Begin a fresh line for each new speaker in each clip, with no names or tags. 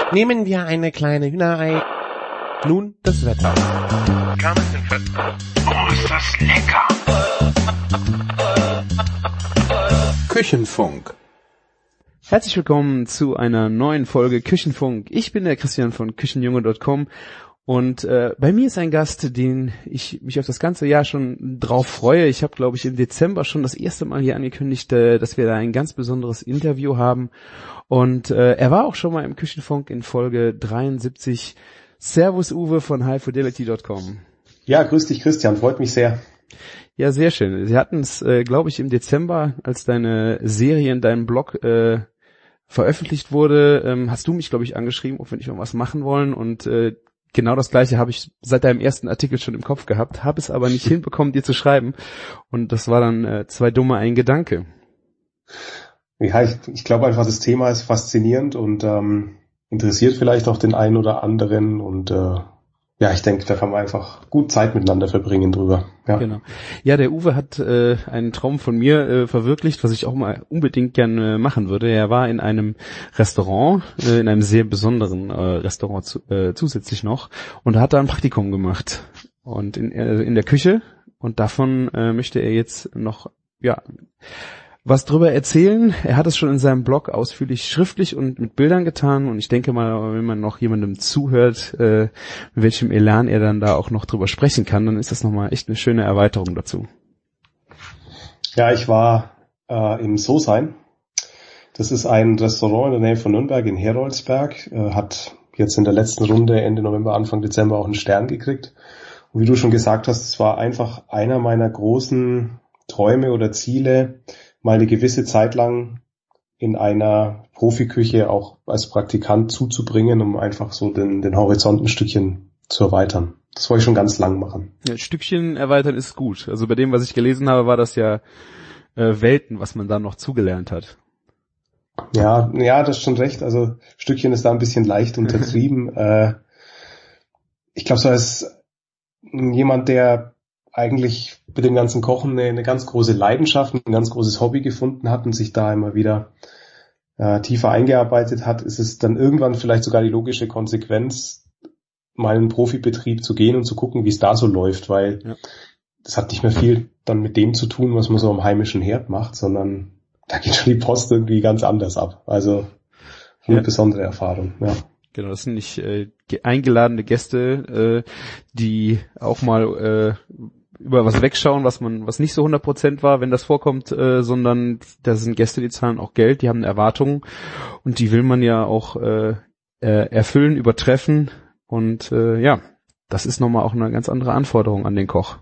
Nehmen wir eine kleine Hühnerei. Nun das Wetter.
Oh, ist das lecker!
Küchenfunk.
Herzlich willkommen zu einer neuen Folge Küchenfunk. Ich bin der Christian von Küchenjunge.com und bei mir ist ein Gast, den ich mich auf das ganze Jahr schon drauf freue. Ich habe, glaube ich, im Dezember schon das erste Mal hier angekündigt, dass wir da ein ganz besonderes Interview haben. Und er war auch schon mal im Küchenfunk in Folge 73. Servus Uwe von highfidelity.com.
Ja, grüß dich Christian, freut mich sehr.
Ja, sehr schön. Sie hatten es, glaube ich, im Dezember, als deine Serie in deinem Blog veröffentlicht wurde, hast du mich, glaube ich, angeschrieben, ob wir nicht mal was machen wollen. Und genau das Gleiche habe ich seit deinem ersten Artikel schon im Kopf gehabt, habe es aber nicht hinbekommen, dir zu schreiben. Und das war dann zwei dumme, ein Gedanke.
Ja, ich glaube einfach, das Thema ist faszinierend und interessiert vielleicht auch den einen oder anderen und ja, ich denke, da kann man einfach gut Zeit miteinander verbringen drüber. Ja,
genau. Ja, der Uwe hat einen Traum von mir verwirklicht, was ich auch mal unbedingt gerne machen würde. Er war in einem Restaurant, in einem sehr besonderen Restaurant zusätzlich noch und hat da ein Praktikum gemacht und in der Küche und davon möchte er jetzt noch was drüber erzählen. Er hat es schon in seinem Blog ausführlich schriftlich und mit Bildern getan und ich denke mal, wenn man noch jemandem zuhört, mit welchem Elan er dann da auch noch drüber sprechen kann, dann ist das nochmal echt eine schöne Erweiterung dazu.
Ja, ich war im Soßein. Das ist ein Restaurant in der Nähe von Nürnberg in Heroldsberg, hat jetzt in der letzten Runde Ende November, Anfang Dezember auch einen Stern gekriegt. Und wie du schon gesagt hast, es war einfach einer meiner großen Träume oder Ziele, mal eine gewisse Zeit lang in einer Profiküche auch als Praktikant zuzubringen, um einfach so den Horizont ein Stückchen zu erweitern. Das wollte ich schon ganz lang machen.
Ja, ein Stückchen erweitern ist gut. Also bei dem, was ich gelesen habe, war das ja Welten, was man da noch zugelernt hat.
Ja, das ist schon recht. Also Stückchen ist da ein bisschen leicht untertrieben. Ich glaube, so als jemand, der eigentlich mit dem ganzen Kochen eine ganz große Leidenschaft, ein ganz großes Hobby gefunden hat und sich da immer wieder tiefer eingearbeitet hat, ist es dann irgendwann vielleicht sogar die logische Konsequenz, mal in einen Profibetrieb zu gehen und zu gucken, wie es da so läuft, weil das hat nicht mehr viel dann mit dem zu tun, was man so am heimischen Herd macht, sondern da geht schon die Post irgendwie ganz anders ab. Also eine besondere Erfahrung, ja.
Genau, das sind nicht eingeladene Gäste, die auch mal über was wegschauen, was nicht so 100% war, wenn das vorkommt, sondern das sind Gäste, die zahlen auch Geld, die haben Erwartungen und die will man ja auch erfüllen, übertreffen und das ist nochmal auch eine ganz andere Anforderung an den Koch.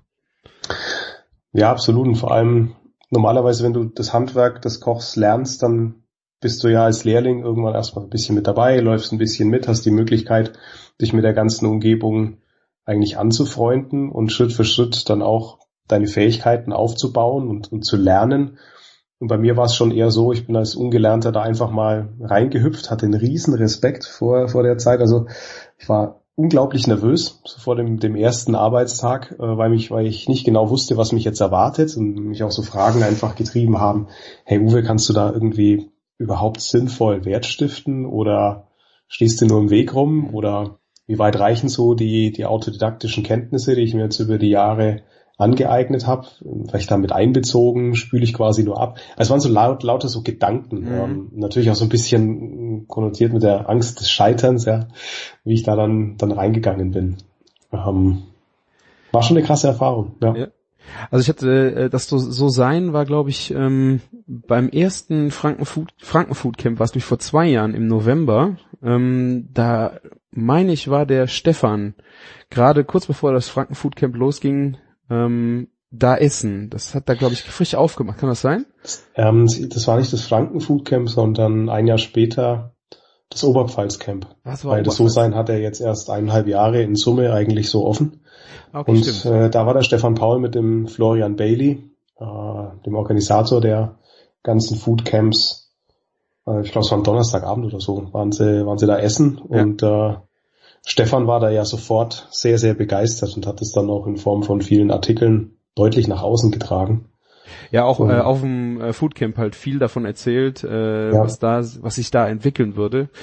Ja, absolut und vor allem normalerweise, wenn du das Handwerk des Kochs lernst, dann bist du ja als Lehrling irgendwann erstmal ein bisschen mit dabei, läufst ein bisschen mit, hast die Möglichkeit, dich mit der ganzen Umgebung eigentlich anzufreunden und Schritt für Schritt dann auch deine Fähigkeiten aufzubauen und zu lernen. Und bei mir war es schon eher so, ich bin als Ungelernter da einfach mal reingehüpft, hatte einen riesen Respekt vor der Zeit. Also ich war unglaublich nervös so vor dem ersten Arbeitstag, weil ich nicht genau wusste, was mich jetzt erwartet und mich auch so Fragen einfach getrieben haben. Hey Uwe, kannst du da irgendwie überhaupt sinnvoll Wert stiften oder stehst du nur im Weg rum oder wie weit reichen so die autodidaktischen Kenntnisse, die ich mir jetzt über die Jahre angeeignet habe? Vielleicht damit einbezogen, spüle ich quasi nur ab. Also es waren so lauter so Gedanken, natürlich auch so ein bisschen konnotiert mit der Angst des Scheiterns, ja, wie ich da dann reingegangen bin. War schon eine krasse Erfahrung, ja.
Also ich hatte, das so sein war, glaube ich, beim ersten Frankenfood Camp, was durch vor 2 Jahren im November, da meine ich, war der Stefan gerade kurz bevor das Frankenfood Camp losging, da essen. Das hat da, glaube ich, frisch aufgemacht. Kann das sein?
Das war nicht das Frankenfood Camp, sondern ein Jahr später das Oberpfalz Camp. Weil das So-Sein hat er jetzt erst 1,5 Jahre in Summe eigentlich so offen. Okay, und da war der Stefan Paul mit dem Florian Bailey, dem Organisator der ganzen Food Camps. Ich glaube, es war am Donnerstagabend oder so, waren sie da essen. Ja. Und Stefan war da ja sofort sehr, sehr begeistert und hat es dann auch in Form von vielen Artikeln deutlich nach außen getragen.
Ja, auch auf dem Foodcamp halt viel davon erzählt, was sich da entwickeln würde.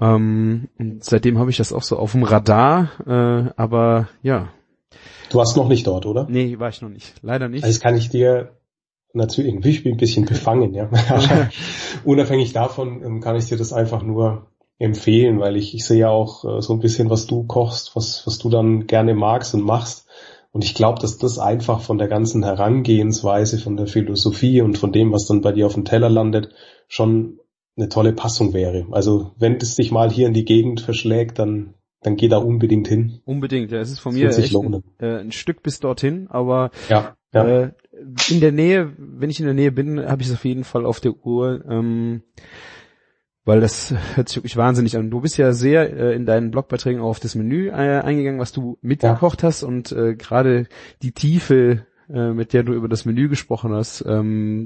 Und seitdem habe ich das auch so auf dem Radar, aber ja.
Du warst noch nicht dort, oder?
Nee, war ich noch nicht. Leider nicht.
Also das kann ich dir natürlich, ich bin ein bisschen befangen, ja. Unabhängig davon kann ich dir das einfach nur empfehlen, weil ich sehe ja auch so ein bisschen, was du kochst, was du dann gerne magst und machst. Und ich glaube, dass das einfach von der ganzen Herangehensweise, von der Philosophie und von dem, was dann bei dir auf dem Teller landet, schon eine tolle Passung wäre. Also wenn es dich mal hier in die Gegend verschlägt, dann geh da unbedingt hin.
Unbedingt, ja. Es ist von mir echt ein Stück bis dorthin, aber
ja.
In der Nähe, wenn ich in der Nähe bin, habe ich es auf jeden Fall auf der Uhr, weil das hört sich wirklich wahnsinnig an. Du bist ja sehr in deinen Blogbeiträgen auch auf das Menü eingegangen, was du mitgekocht hast, und gerade die Tiefe, mit der du über das Menü gesprochen hast, hat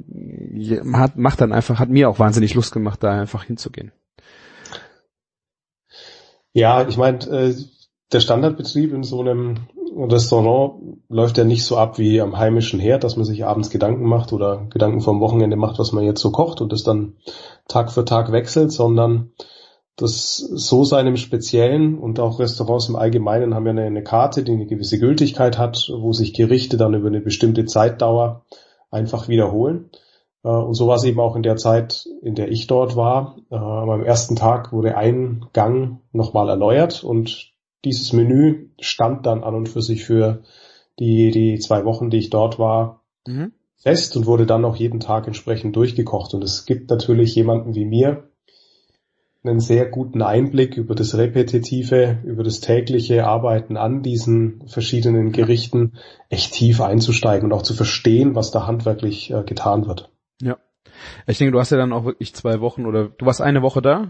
mir auch wahnsinnig Lust gemacht, da einfach hinzugehen.
Ja, ich meine, der Standardbetrieb in so einem Restaurant läuft ja nicht so ab wie am heimischen Herd, dass man sich abends Gedanken macht oder Gedanken vom Wochenende macht, was man jetzt so kocht und das dann Tag für Tag wechselt, sondern das So-Sein im Speziellen und auch Restaurants im Allgemeinen haben ja eine Karte, die eine gewisse Gültigkeit hat, wo sich Gerichte dann über eine bestimmte Zeitdauer einfach wiederholen. Und so war es eben auch in der Zeit, in der ich dort war. Am ersten Tag wurde ein Gang nochmal erneuert und dieses Menü stand dann an und für sich für die 2 Wochen, die ich dort war, fest und wurde dann auch jeden Tag entsprechend durchgekocht. Und es gibt natürlich jemanden wie mir einen sehr guten Einblick über das repetitive, über das tägliche Arbeiten an diesen verschiedenen Gerichten, echt tief einzusteigen und auch zu verstehen, was da handwerklich getan wird.
Ja. Ich denke, du hast ja dann auch wirklich 2 Wochen oder du warst eine Woche da?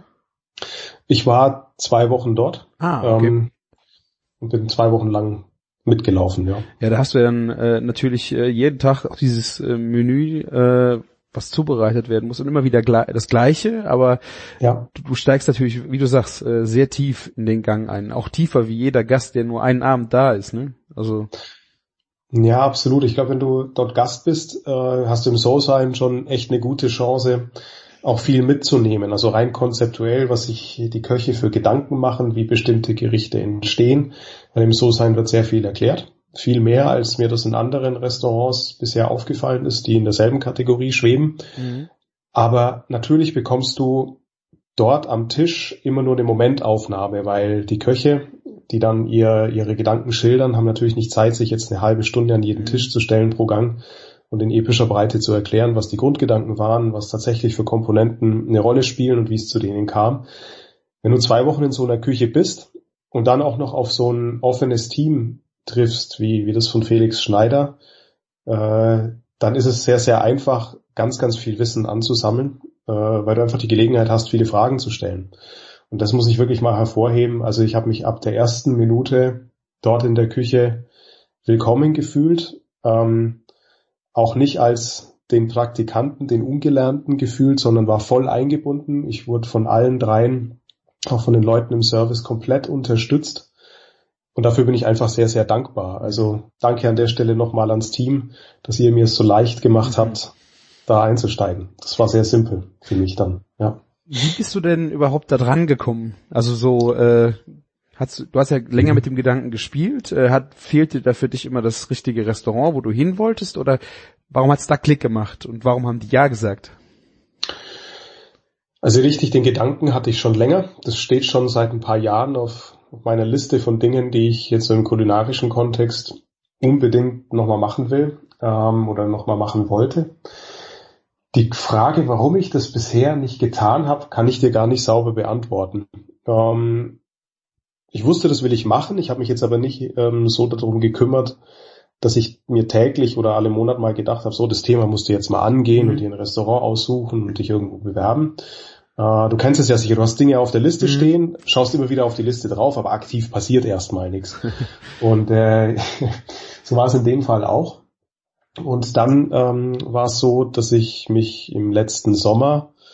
Ich war 2 Wochen dort.
Okay.
Und bin 2 Wochen lang mitgelaufen, ja.
Ja, da hast du ja dann natürlich jeden Tag auch dieses Menü, was zubereitet werden muss und immer wieder das Gleiche, aber
ja.
Du steigst natürlich, wie du sagst, sehr tief in den Gang ein. Auch tiefer wie jeder Gast, der nur einen Abend da ist, ne? Also
ja, absolut. Ich glaube, wenn du dort Gast bist, hast du im So-Sein schon echt eine gute Chance, auch viel mitzunehmen. Also rein konzeptuell, was sich die Köche für Gedanken machen, wie bestimmte Gerichte entstehen. Weil im So-Sein wird sehr viel erklärt. Viel mehr, als mir das in anderen Restaurants bisher aufgefallen ist, die in derselben Kategorie schweben. Aber natürlich bekommst du dort am Tisch immer nur eine Momentaufnahme, weil die Köche, die dann ihre Gedanken schildern, haben natürlich nicht Zeit, sich jetzt eine halbe Stunde an jeden Tisch zu stellen pro Gang und in epischer Breite zu erklären, was die Grundgedanken waren, was tatsächlich für Komponenten eine Rolle spielen und wie es zu denen kam. Wenn du 2 Wochen in so einer Küche bist und dann auch noch auf so ein offenes Team triffst, wie das von Felix Schneider, dann ist es sehr, sehr einfach, ganz, ganz viel Wissen anzusammeln, weil du einfach die Gelegenheit hast, viele Fragen zu stellen. Und das muss ich wirklich mal hervorheben. Also ich habe mich ab der ersten Minute dort in der Küche willkommen gefühlt, auch nicht als den Praktikanten, den Ungelernten gefühlt, sondern war voll eingebunden. Ich wurde von allen dreien, auch von den Leuten im Service, komplett unterstützt. Und dafür bin ich einfach sehr, sehr dankbar. Also danke an der Stelle nochmal ans Team, dass ihr mir es so leicht gemacht habt, da einzusteigen. Das war sehr simpel für mich dann, ja.
Wie bist du denn überhaupt da dran gekommen? Also so, du hast ja länger mit dem Gedanken gespielt. Fehlte da für dich immer das richtige Restaurant, wo du hin wolltest? Oder warum hat's da Klick gemacht? Und warum haben die Ja gesagt?
Also richtig, den Gedanken hatte ich schon länger. Das steht schon seit ein paar Jahren auf meiner Liste von Dingen, die ich jetzt so im kulinarischen Kontext unbedingt nochmal machen will oder nochmal machen wollte. Die Frage, warum ich das bisher nicht getan habe, kann ich dir gar nicht sauber beantworten. Ich wusste, das will ich machen. Ich habe mich jetzt aber nicht so darum gekümmert, dass ich mir täglich oder alle Monate mal gedacht habe, so, das Thema musst du jetzt mal angehen und dir ein Restaurant aussuchen und dich irgendwo bewerben. Du kennst es ja sicher, du hast Dinge auf der Liste stehen, schaust immer wieder auf die Liste drauf, aber aktiv passiert erstmal nichts. Und so war es in dem Fall auch. Und dann war es so, dass ich mich im letzten Sommer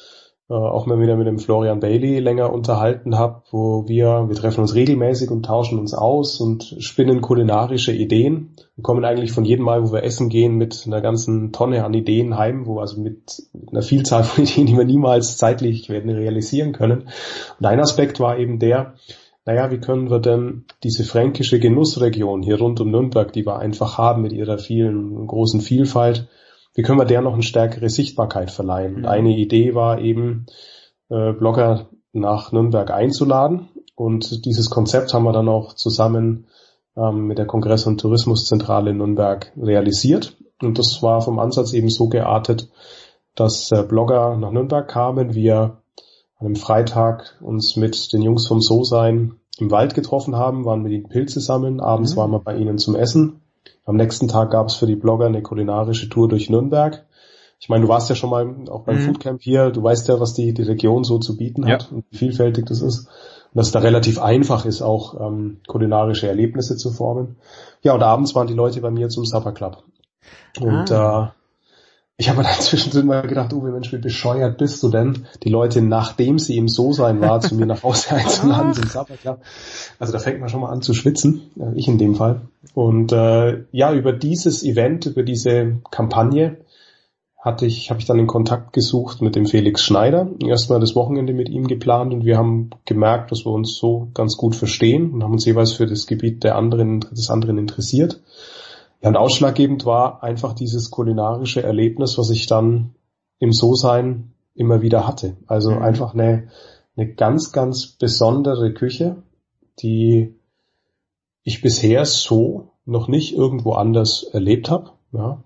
auch mal wieder mit dem Florian Bailey länger unterhalten habe, wo wir treffen uns regelmäßig und tauschen uns aus und spinnen kulinarische Ideen. Wir kommen eigentlich von jedem Mal, wo wir essen gehen, mit einer ganzen Tonne an Ideen heim, also mit einer Vielzahl von Ideen, die wir niemals zeitlich werden realisieren können. Und ein Aspekt war eben der, wie können wir denn diese fränkische Genussregion hier rund um Nürnberg, die wir einfach haben mit ihrer vielen großen Vielfalt, wie können wir der noch eine stärkere Sichtbarkeit verleihen? Und eine Idee war eben, Blogger nach Nürnberg einzuladen. Und dieses Konzept haben wir dann auch zusammen mit der Kongress- und Tourismuszentrale in Nürnberg realisiert. Und das war vom Ansatz eben so geartet, dass Blogger nach Nürnberg kamen, wir an einem Freitag uns mit den Jungs vom So-Sein im Wald getroffen haben, waren mit ihnen Pilze sammeln, abends waren wir bei ihnen zum Essen. Am nächsten Tag gab es für die Blogger eine kulinarische Tour durch Nürnberg. Ich meine, du warst ja schon mal auch beim Foodcamp hier, du weißt ja, was die Region so zu bieten hat und wie vielfältig das ist. Und dass es da relativ einfach ist, auch kulinarische Erlebnisse zu formen. Ja, und abends waren die Leute bei mir zum Supper Club. Und ich habe mir dann zwischendrin mal gedacht, Uwe, Mensch, wie bescheuert bist du denn, die Leute, nachdem sie im So-Sein war, zu mir nach Hause einzuladen zum Supper Club. Also da fängt man schon mal an zu schwitzen, ich in dem Fall. Und über dieses Event, über diese Kampagne habe ich dann den Kontakt gesucht mit dem Felix Schneider. Erstmal das Wochenende mit ihm geplant und wir haben gemerkt, dass wir uns so ganz gut verstehen und haben uns jeweils für das Gebiet des anderen interessiert. Ja, und ausschlaggebend war einfach dieses kulinarische Erlebnis, was ich dann im So-Sein immer wieder hatte. Also einfach eine ganz, ganz besondere Küche, die ich bisher so noch nicht irgendwo anders erlebt habe. Ja,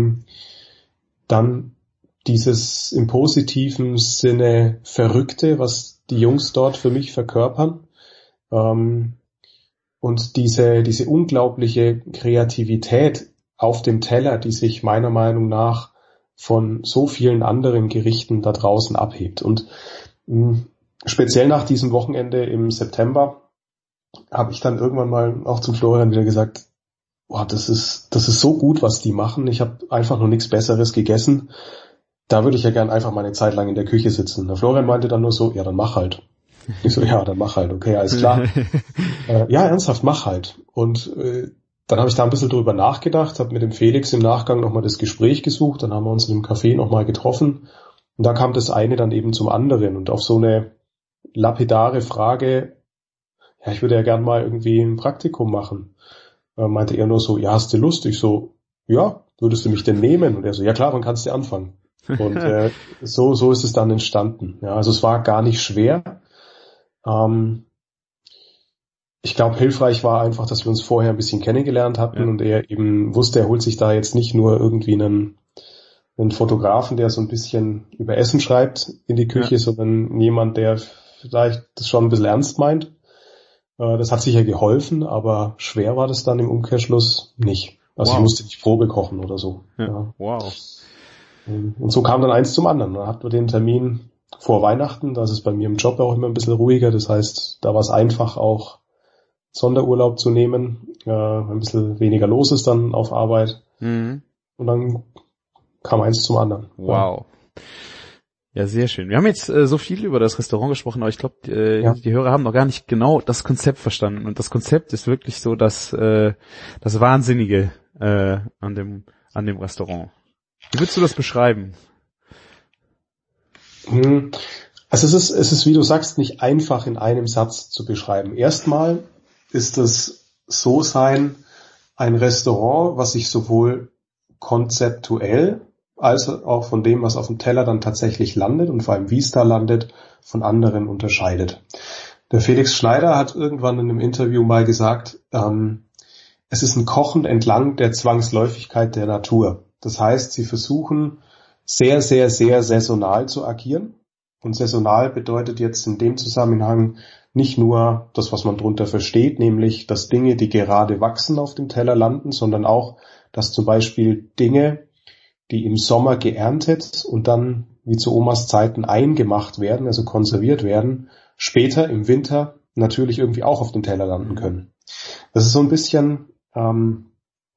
dann dieses im positiven Sinne Verrückte, was die Jungs dort für mich verkörpern. Und diese unglaubliche Kreativität auf dem Teller, die sich meiner Meinung nach von so vielen anderen Gerichten da draußen abhebt. Und speziell nach diesem Wochenende im September habe ich dann irgendwann mal auch zum Florian wieder gesagt, boah, das ist so gut, was die machen. Ich habe einfach noch nichts Besseres gegessen. Da würde ich ja gern einfach mal eine Zeit lang in der Küche sitzen. Der Florian meinte dann nur so, ja, dann mach halt. Ich so, ja, dann mach halt, okay, alles klar. Ja, ernsthaft, mach halt. Und dann habe ich da ein bisschen drüber nachgedacht, habe mit dem Felix im Nachgang nochmal das Gespräch gesucht, dann haben wir uns in dem Café nochmal getroffen und da kam das eine dann eben zum anderen und auf so eine lapidare Frage, ja, ich würde ja gern mal irgendwie ein Praktikum machen, meinte er nur so, ja, hast du Lust? Ich so, ja, würdest du mich denn nehmen? Und er so, ja klar, wann kannst du anfangen? Und so ist es dann entstanden. Ja, also es war gar nicht schwer. Ich glaube, hilfreich war einfach, dass wir uns vorher ein bisschen kennengelernt hatten und er eben wusste, er holt sich da jetzt nicht nur irgendwie einen Fotografen, der so ein bisschen über Essen schreibt in die Küche, sondern jemand, der vielleicht das schon ein bisschen ernst meint. Das hat sicher geholfen, aber schwer war das dann im Umkehrschluss nicht. Also ich musste nicht Probe kochen oder so. Ja.
Wow.
Und so kam dann eins zum anderen. Dann hatten wir den Termin vor Weihnachten, da ist es bei mir im Job auch immer ein bisschen ruhiger. Das heißt, da war es einfach auch Sonderurlaub zu nehmen, ein bisschen weniger los ist dann auf Arbeit. Und dann kam eins zum anderen.
Wow. Ja, sehr schön. Wir haben jetzt so viel über das Restaurant gesprochen, aber ich glaube, die Hörer haben noch gar nicht genau das Konzept verstanden. Und das Konzept ist wirklich so das Wahnsinnige an dem Restaurant. Wie würdest du das beschreiben?
Also es ist, wie du sagst, nicht einfach in einem Satz zu beschreiben. Erstmal ist das So-Sein ein Restaurant, was sich sowohl konzeptuell als auch von dem, was auf dem Teller dann tatsächlich landet und vor allem wie es da landet, von anderen unterscheidet. Der Felix Schneider hat irgendwann in einem Interview mal gesagt, es ist ein Kochen entlang der Zwangsläufigkeit der Natur. Das heißt, sie versuchen sehr, sehr, sehr saisonal zu agieren. Und saisonal bedeutet jetzt in dem Zusammenhang nicht nur das, was man drunter versteht, nämlich, dass Dinge, die gerade wachsen, auf dem Teller landen, sondern auch, dass zum Beispiel Dinge, die im Sommer geerntet und dann, wie zu Omas Zeiten, eingemacht werden, also konserviert werden, später im Winter natürlich irgendwie auch auf dem Teller landen können. Das ist so ein bisschen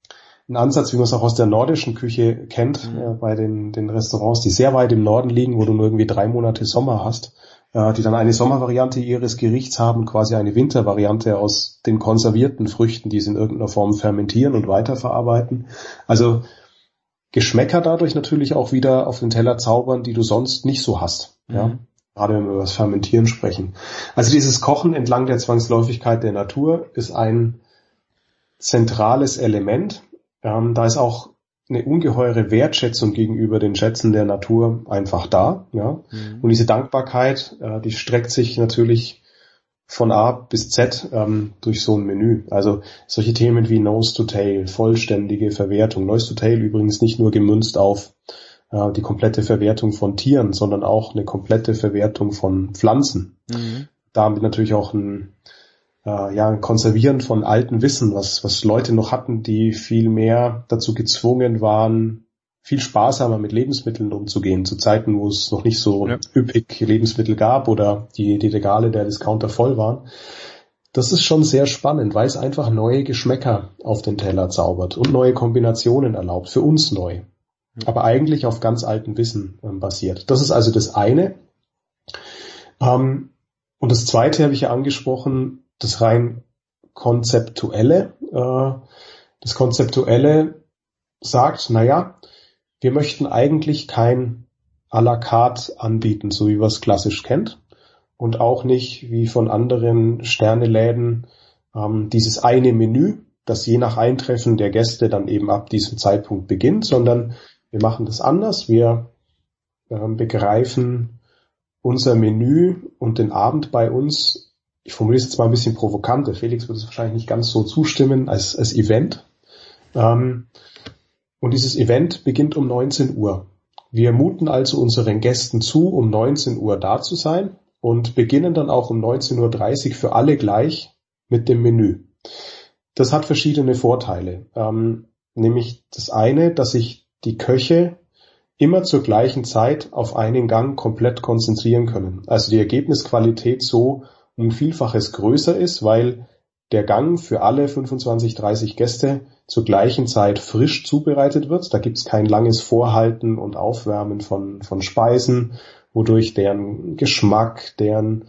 ein Ansatz, wie man es auch aus der nordischen Küche kennt, bei den Restaurants, die sehr weit im Norden liegen, wo du nur irgendwie 3 Monate Sommer hast, die dann eine Sommervariante ihres Gerichts haben, quasi eine Wintervariante aus den konservierten Früchten, die sie in irgendeiner Form fermentieren und weiterverarbeiten. Also Geschmäcker dadurch natürlich auch wieder auf den Teller zaubern, die du sonst nicht so hast. Ja, gerade wenn wir über das Fermentieren sprechen. Also dieses Kochen entlang der Zwangsläufigkeit der Natur ist ein zentrales Element. Da ist auch eine ungeheure Wertschätzung gegenüber den Schätzen der Natur einfach da. Ja, und diese Dankbarkeit, die streckt sich natürlich von A bis Z durch so ein Menü. Also solche Themen wie Nose to Tail, vollständige Verwertung. Nose to Tail übrigens nicht nur gemünzt auf die komplette Verwertung von Tieren, sondern auch eine komplette Verwertung von Pflanzen. Damit natürlich auch ein Konservieren von alten Wissen, was Leute noch hatten, die viel mehr dazu gezwungen waren, viel sparsamer mit Lebensmitteln umzugehen, zu Zeiten, wo es noch nicht so üppig Lebensmittel gab oder die Regale der Discounter voll waren. Das ist schon sehr spannend, weil es einfach neue Geschmäcker auf den Teller zaubert und neue Kombinationen erlaubt, für uns neu. Aber eigentlich auf ganz altem Wissen basiert. Das ist also das eine. Und das zweite habe ich ja angesprochen, das rein Konzeptuelle. Das Konzeptuelle sagt, wir möchten eigentlich kein à la carte anbieten, so wie wir es klassisch kennt. Und auch nicht wie von anderen Sterneläden dieses eine Menü, das je nach Eintreffen der Gäste dann eben ab diesem Zeitpunkt beginnt, sondern wir machen das anders. Wir begreifen unser Menü und den Abend bei uns, ich formuliere es jetzt mal ein bisschen provokant, der Felix wird es wahrscheinlich nicht ganz so zustimmen, als Event. Und dieses Event beginnt um 19 Uhr. Wir muten also unseren Gästen zu, um 19 Uhr da zu sein und beginnen dann auch um 19.30 Uhr für alle gleich mit dem Menü. Das hat verschiedene Vorteile. Nämlich das eine, dass sich die Köche immer zur gleichen Zeit auf einen Gang komplett konzentrieren können. Also die Ergebnisqualität so um Vielfaches größer ist, weil der Gang für alle 25, 30 Gäste zur gleichen Zeit frisch zubereitet wird. Da gibt es kein langes Vorhalten und Aufwärmen von Speisen, wodurch deren Geschmack, deren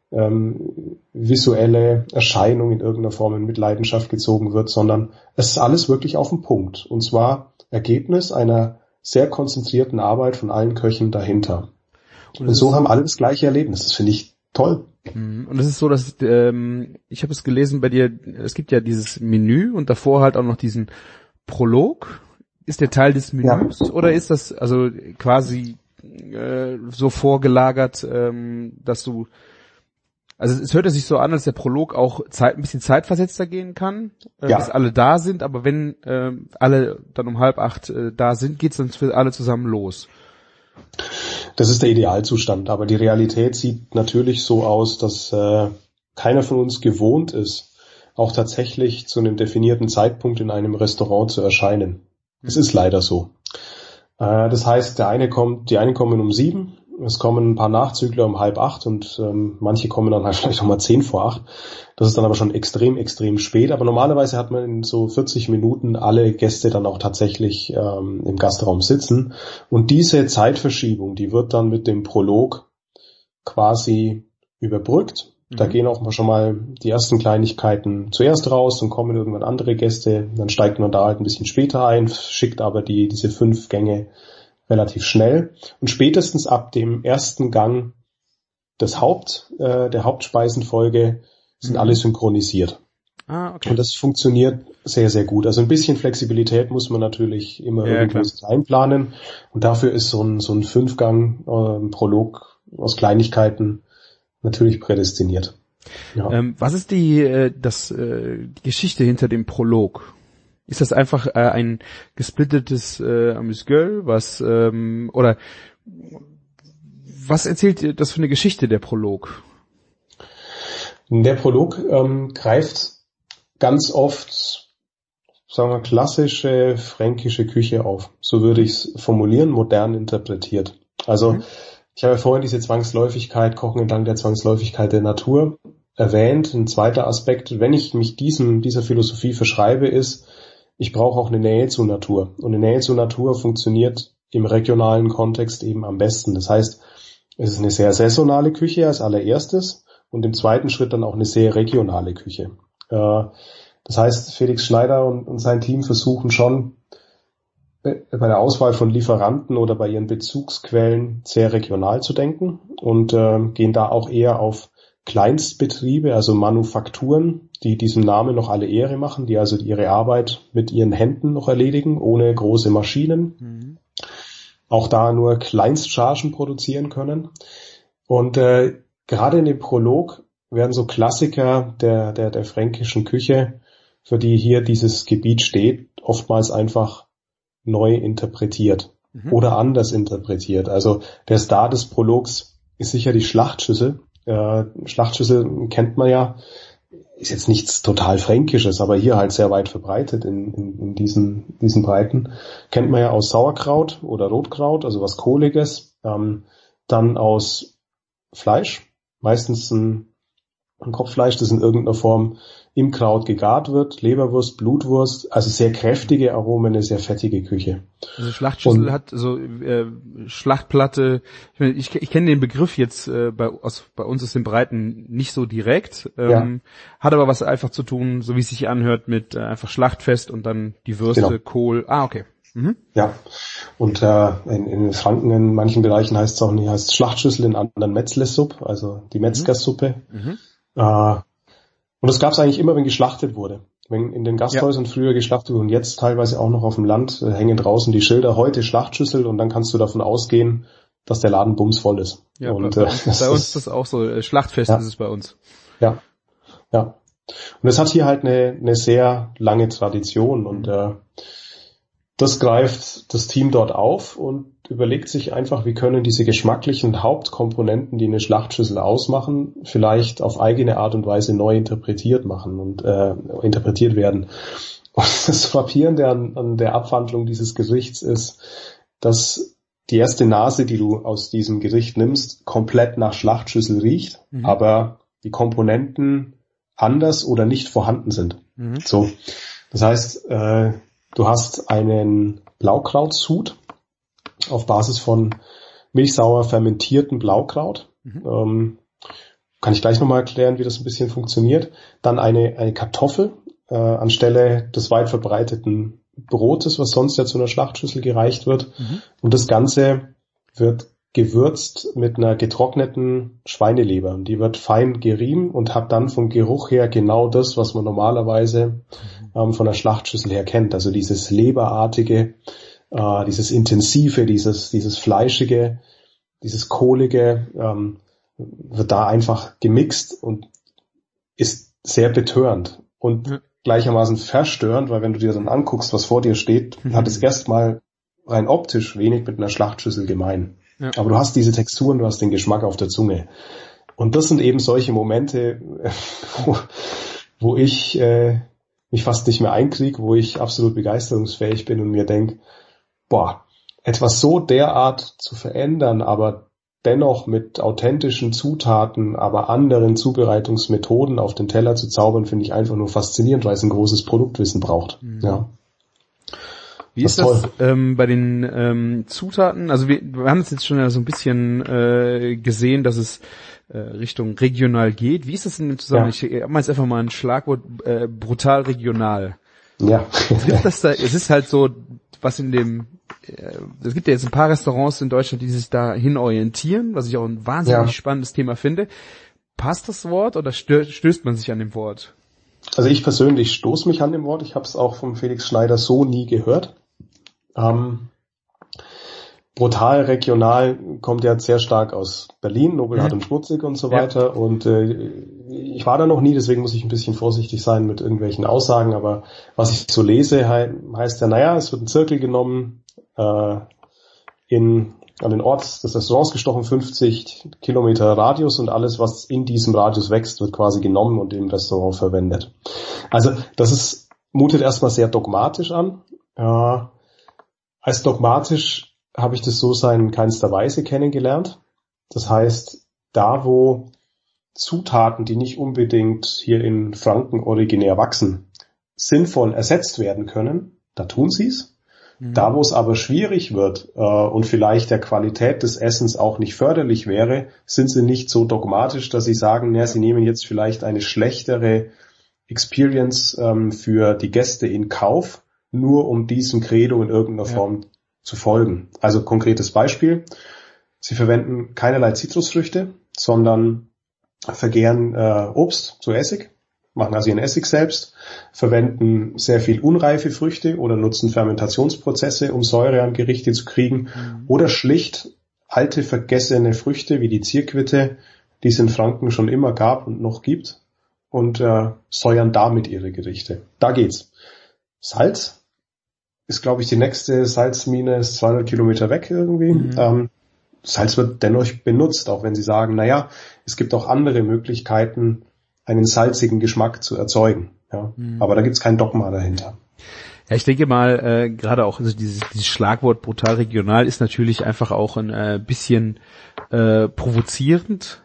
visuelle Erscheinung in irgendeiner Form in Mitleidenschaft gezogen wird, sondern es ist alles wirklich auf den Punkt. Und zwar Ergebnis einer sehr konzentrierten Arbeit von allen Köchen dahinter. Und so haben alle das gleiche Erlebnis. Das finde ich toll.
Und es ist so, dass ich habe es gelesen bei dir, es gibt ja dieses Menü und davor halt auch noch diesen Prolog. Ist der Teil des Menüs oder ist das also quasi so vorgelagert, dass du, also es hört sich so an, als der Prolog auch ein bisschen zeitversetzter gehen kann, bis alle da sind, aber wenn alle dann um 7:30 da sind, geht's dann für alle zusammen los.
Das ist der Idealzustand, aber die Realität sieht natürlich so aus, dass keiner von uns gewohnt ist, auch tatsächlich zu einem definierten Zeitpunkt in einem Restaurant zu erscheinen. Es ist leider so. Das heißt, die einen kommen um 7, es kommen ein paar Nachzügler um 7:30 und manche kommen dann halt vielleicht nochmal 7:10. Das ist dann aber schon extrem, extrem spät. Aber normalerweise hat man in so 40 Minuten alle Gäste dann auch tatsächlich im Gastraum sitzen. Und diese Zeitverschiebung, die wird dann mit dem Prolog quasi überbrückt. Da gehen auch schon mal die ersten Kleinigkeiten zuerst raus, dann kommen irgendwann andere Gäste, dann steigt man da halt ein bisschen später ein, schickt aber diese 5 Gänge relativ schnell. Und spätestens ab dem ersten Gang der Hauptspeisenfolge sind alle synchronisiert.
Okay.
Und das funktioniert sehr, sehr gut. Also ein bisschen Flexibilität muss man natürlich immer irgendwo einplanen. Und dafür ist so ein 5-Gang Prolog aus Kleinigkeiten natürlich prädestiniert. Ja.
Was ist die Geschichte hinter dem Prolog? Ist das einfach ein gesplittetes Amuse-Gueule, oder was erzählt das für eine Geschichte, der Prolog?
Der Prolog greift ganz oft, sagen wir, klassische fränkische Küche auf. So würde ich es formulieren, modern interpretiert. Also ich habe ja vorhin diese Zwangsläufigkeit, Kochen entlang der Zwangsläufigkeit der Natur erwähnt. Ein zweiter Aspekt, wenn ich mich dieser Philosophie verschreibe, ist, ich brauche auch eine Nähe zur Natur. Und eine Nähe zur Natur funktioniert im regionalen Kontext eben am besten. Das heißt, es ist eine sehr saisonale Küche als allererstes und im zweiten Schritt dann auch eine sehr regionale Küche. Das heißt, Felix Schneider und sein Team versuchen schon bei der Auswahl von Lieferanten oder bei ihren Bezugsquellen sehr regional zu denken und gehen da auch eher auf Kleinstbetriebe, also Manufakturen, die diesem Namen noch alle Ehre machen, die also ihre Arbeit mit ihren Händen noch erledigen, ohne große Maschinen. Mhm. Auch da nur Kleinstchargen produzieren können. Und gerade in dem Prolog werden so Klassiker der fränkischen Küche, für die hier dieses Gebiet steht, oftmals einfach neu interpretiert oder anders interpretiert. Also der Star des Prologs ist sicher die Schlachtschüssel. Schlachtschüssel kennt man ja, ist jetzt nichts total Fränkisches, aber hier halt sehr weit verbreitet in diesen Breiten. Kennt man ja aus Sauerkraut oder Rotkraut, also was Kohliges. Dann aus Fleisch, meistens ein Kopffleisch, das in irgendeiner Form im Kraut gegart wird, Leberwurst, Blutwurst, also sehr kräftige Aromen, eine sehr fettige Küche.
Also Schlachtschüssel hat so Schlachtplatte, ich kenne den Begriff jetzt bei uns aus den Breiten nicht so direkt, hat aber was einfach zu tun, so wie es sich anhört, mit einfach Schlachtfest und dann die Würste, genau. Kohl, okay. Mhm.
Ja, und in Franken in manchen Bereichen heißt es auch nicht, heißt Schlachtschüssel, in anderen Metzlesupp, also die Metzgersuppe. Mhm. Und das gab es eigentlich immer, wenn geschlachtet wurde. Wenn in den Gasthäusern früher geschlachtet wurde und jetzt teilweise auch noch auf dem Land hängen draußen die Schilder, heute Schlachtschüssel, und dann kannst du davon ausgehen, dass der Laden bumsvoll ist.
Ja,
und,
bei uns ist das auch so, Schlachtfest ist es bei uns.
Ja, ja. Und es hat hier halt eine sehr lange Tradition und das greift das Team dort auf und überlegt sich einfach, wie können diese geschmacklichen Hauptkomponenten, die eine Schlachtschüssel ausmachen, vielleicht auf eigene Art und Weise neu interpretiert machen und interpretiert werden. Und das Frappierende an der Abwandlung dieses Gerichts ist, dass die erste Nase, die du aus diesem Gericht nimmst, komplett nach Schlachtschüssel riecht, aber die Komponenten anders oder nicht vorhanden sind. Mhm. So, das heißt, du hast einen Blaukrautsud auf Basis von milchsauer fermentierten Blaukraut. Kann ich gleich nochmal erklären, wie das ein bisschen funktioniert. Dann eine Kartoffel anstelle des weit verbreiteten Brotes, was sonst ja zu einer Schlachtschüssel gereicht wird. Und das Ganze wird gewürzt mit einer getrockneten Schweineleber. Die wird fein gerieben und hat dann vom Geruch her genau das, was man normalerweise von der Schlachtschüssel her kennt. Also dieses leberartige, dieses intensive, dieses fleischige, dieses kohlige, wird da einfach gemixt und ist sehr betörend und gleichermaßen verstörend, weil wenn du dir dann anguckst, was vor dir steht, hat es erstmal rein optisch wenig mit einer Schlachtschüssel gemein. Ja. Aber du hast diese Texturen, du hast den Geschmack auf der Zunge. Und das sind eben solche Momente, wo ich mich fast nicht mehr einkriege, wo ich absolut begeisterungsfähig bin und mir denke, etwas so derart zu verändern, aber dennoch mit authentischen Zutaten, aber anderen Zubereitungsmethoden auf den Teller zu zaubern, finde ich einfach nur faszinierend, weil es ein großes Produktwissen braucht. Mhm. Ja.
Wie ist das bei den Zutaten? Also wir haben es jetzt schon so ein bisschen gesehen, dass es Richtung regional geht. Wie ist das denn zusammen? Ja. Ich habe mal jetzt einfach mal ein Schlagwort, brutal regional.
Ja.
Trifft das da? Es ist halt so, was in dem, es gibt ja jetzt ein paar Restaurants in Deutschland, die sich dahin orientieren, was ich auch ein wahnsinnig spannendes Thema finde. Passt das Wort oder stößt man sich an dem Wort?
Also ich persönlich stoße mich an dem Wort. Ich habe es auch vom Felix Schneider so nie gehört. Brutal regional kommt ja sehr stark aus Berlin, nobelhart und schmutzig und so weiter. Und ich war da noch nie, deswegen muss ich ein bisschen vorsichtig sein mit irgendwelchen Aussagen. Aber was ich so lese, heißt ja, es wird ein Zirkel genommen, an den Ort des Restaurants gestochen, 50 Kilometer Radius, und alles, was in diesem Radius wächst, wird quasi genommen und im Restaurant verwendet. Also das mutet erstmal sehr dogmatisch an. Als dogmatisch habe ich das so in keinster Weise kennengelernt. Das heißt, da wo Zutaten, die nicht unbedingt hier in Franken originär wachsen, sinnvoll ersetzt werden können, da tun sie es. Da, wo es aber schwierig wird und vielleicht der Qualität des Essens auch nicht förderlich wäre, sind sie nicht so dogmatisch, dass sie sagen, ja, sie nehmen jetzt vielleicht eine schlechtere Experience für die Gäste in Kauf, nur um diesem Credo in irgendeiner Form zu folgen. Also konkretes Beispiel, sie verwenden keinerlei Zitrusfrüchte, sondern vergären Obst zu Essig, machen also ihren Essig selbst, verwenden sehr viel unreife Früchte oder nutzen Fermentationsprozesse, um Säure an Gerichte zu kriegen, oder schlicht alte, vergessene Früchte wie die Zierquitte, die es in Franken schon immer gab und noch gibt, und säuern damit ihre Gerichte. Da geht's. Salz ist, glaube ich, die nächste Salzmine, ist 200 Kilometer weg irgendwie. Salz wird dennoch benutzt, auch wenn sie sagen, naja, es gibt auch andere Möglichkeiten, einen salzigen Geschmack zu erzeugen. Ja. Aber da gibt's kein Dogma dahinter.
Ja, ich denke mal, gerade auch also dieses Schlagwort brutal regional ist natürlich einfach auch ein bisschen provozierend.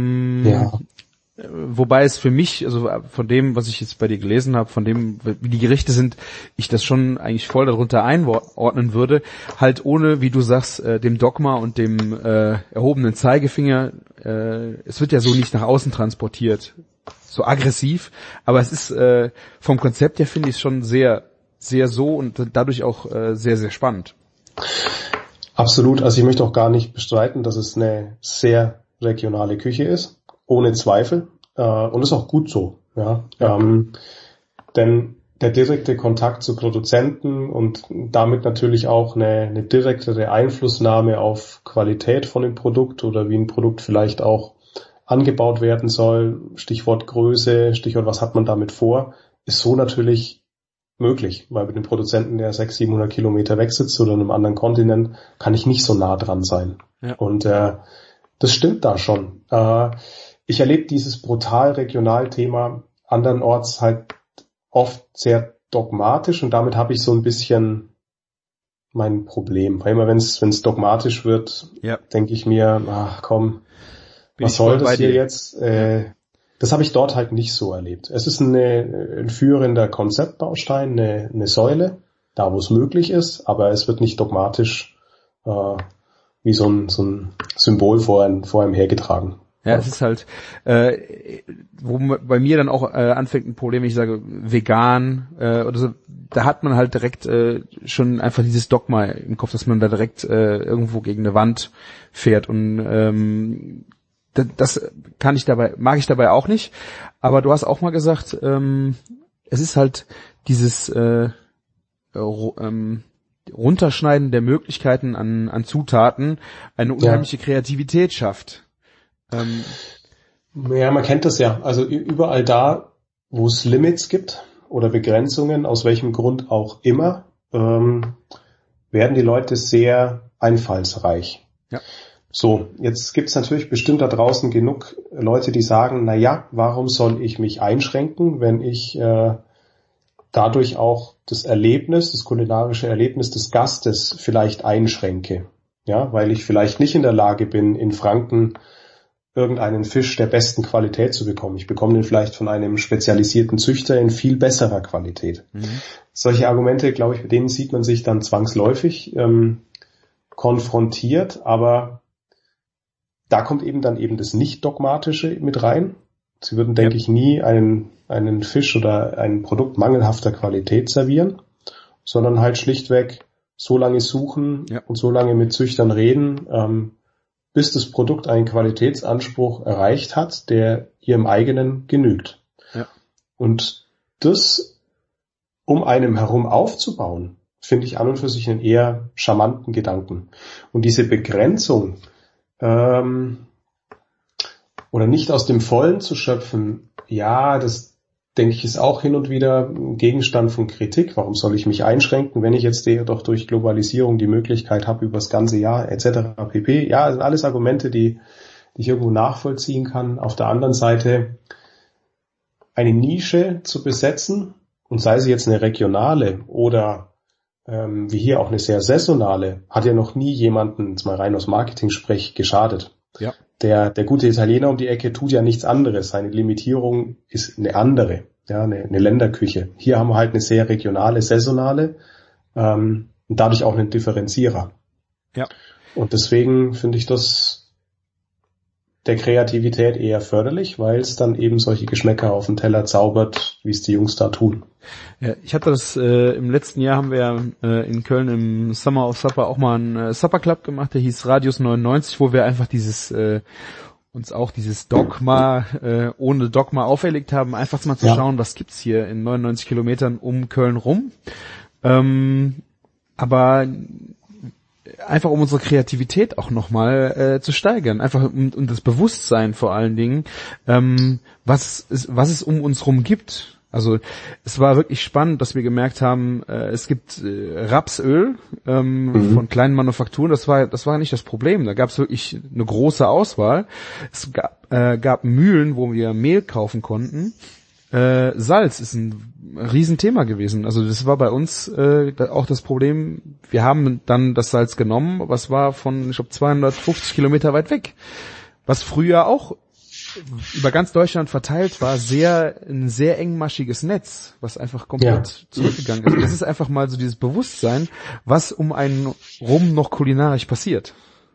Wobei es für mich, also von dem, was ich jetzt bei dir gelesen habe, von dem, wie die Gerichte sind, ich das schon eigentlich voll darunter einordnen würde, halt ohne, wie du sagst, dem Dogma und dem erhobenen Zeigefinger. Es wird ja so nicht nach außen transportiert, so aggressiv, aber es ist vom Konzept her, finde ich es schon sehr, sehr so und dadurch auch sehr, sehr spannend.
Absolut, also ich möchte auch gar nicht bestreiten, dass es eine sehr regionale Küche ist. Ohne Zweifel. Und ist auch gut so. Ja. Denn der direkte Kontakt zu Produzenten und damit natürlich auch eine direktere Einflussnahme auf Qualität von dem Produkt oder wie ein Produkt vielleicht auch angebaut werden soll, Stichwort Größe, Stichwort was hat man damit vor, ist so natürlich möglich. Weil mit dem Produzenten, der 600, 700 Kilometer weg sitzt oder in einem anderen Kontinent, kann ich nicht so nah dran sein. Ja. Und das stimmt da schon. Ich erlebe dieses brutal Regionalthema andernorts halt oft sehr dogmatisch und damit habe ich so ein bisschen mein Problem. Weil immer wenn es dogmatisch wird, denke ich mir, ach komm, was soll das hier jetzt? Das habe ich dort halt nicht so erlebt. Es ist ein führender Konzeptbaustein, eine Säule, da wo es möglich ist, aber es wird nicht dogmatisch wie so ein Symbol vor einem hergetragen.
Ja, es ist halt, wo bei mir dann auch anfängt ein Problem, wenn ich sage vegan oder so, da hat man halt direkt schon einfach dieses Dogma im Kopf, dass man da direkt irgendwo gegen eine Wand fährt und das mag ich dabei auch nicht. Aber du hast auch mal gesagt, es ist halt dieses Runterschneiden der Möglichkeiten an Zutaten eine unheimliche Kreativität schafft.
Ja, man kennt das ja. Also überall da, wo es Limits gibt oder Begrenzungen, aus welchem Grund auch immer, werden die Leute sehr einfallsreich. Ja. So, jetzt gibt's natürlich bestimmt da draußen genug Leute, die sagen, na ja, warum soll ich mich einschränken, wenn ich dadurch auch das kulinarische Erlebnis des Gastes vielleicht einschränke. Ja, weil ich vielleicht nicht in der Lage bin, in Franken irgendeinen Fisch der besten Qualität zu bekommen. Ich bekomme den vielleicht von einem spezialisierten Züchter in viel besserer Qualität. Solche Argumente, glaube ich, mit denen sieht man sich dann zwangsläufig konfrontiert, aber da kommt eben das Nicht-Dogmatische mit rein. Sie würden, denke ich, nie einen Fisch oder ein Produkt mangelhafter Qualität servieren, sondern halt schlichtweg so lange suchen und so lange mit Züchtern reden, bis das Produkt einen Qualitätsanspruch erreicht hat, der ihrem eigenen genügt. Ja. Und das um einem herum aufzubauen, finde ich an und für sich einen eher charmanten Gedanken. Und diese Begrenzung oder nicht aus dem Vollen zu schöpfen, ja, das denke ich ist auch hin und wieder Gegenstand von Kritik. Warum soll ich mich einschränken, wenn ich jetzt doch durch Globalisierung die Möglichkeit habe, über das ganze Jahr etc. pp. Ja, das sind alles Argumente, die ich irgendwo nachvollziehen kann. Auf der anderen Seite eine Nische zu besetzen, und sei sie jetzt eine regionale oder wie hier auch eine sehr saisonale, hat ja noch nie jemanden, jetzt mal rein aus Marketing-Sprech, geschadet. Ja. Der gute Italiener um die Ecke tut ja nichts anderes. Seine Limitierung ist eine andere. ja, eine Länderküche. Hier haben wir halt eine sehr regionale, saisonale und dadurch auch einen Differenzierer.
Ja.
Und deswegen finde ich das der Kreativität eher förderlich, weil es dann eben solche Geschmäcker auf den Teller zaubert, wie es die Jungs da tun.
Ja, ich hatte das im letzten Jahr haben wir in Köln im Summer of Supper auch mal einen Supper Club gemacht, der hieß Radius 99, wo wir einfach uns auch dieses Dogma ohne Dogma auferlegt haben, einfach mal zu schauen, was gibt's hier in 99 Kilometern um Köln rum. Aber einfach um unsere Kreativität auch nochmal zu steigern, einfach um das Bewusstsein vor allen Dingen, was es um uns rum gibt. Also es war wirklich spannend, dass wir gemerkt haben, es gibt Rapsöl von kleinen Manufakturen, das war nicht das Problem, da gab es wirklich eine große Auswahl. Es gab Mühlen, wo wir Mehl kaufen konnten. Salz ist ein Riesenthema gewesen. Also das war bei uns auch das Problem. Wir haben dann das Salz genommen, was war von, ich glaube, 250 Kilometer weit weg. Was früher auch über ganz Deutschland verteilt war, ein sehr engmaschiges Netz, was einfach komplett zurückgegangen ist. Das ist einfach mal so dieses Bewusstsein, was um einen rum noch kulinarisch passiert.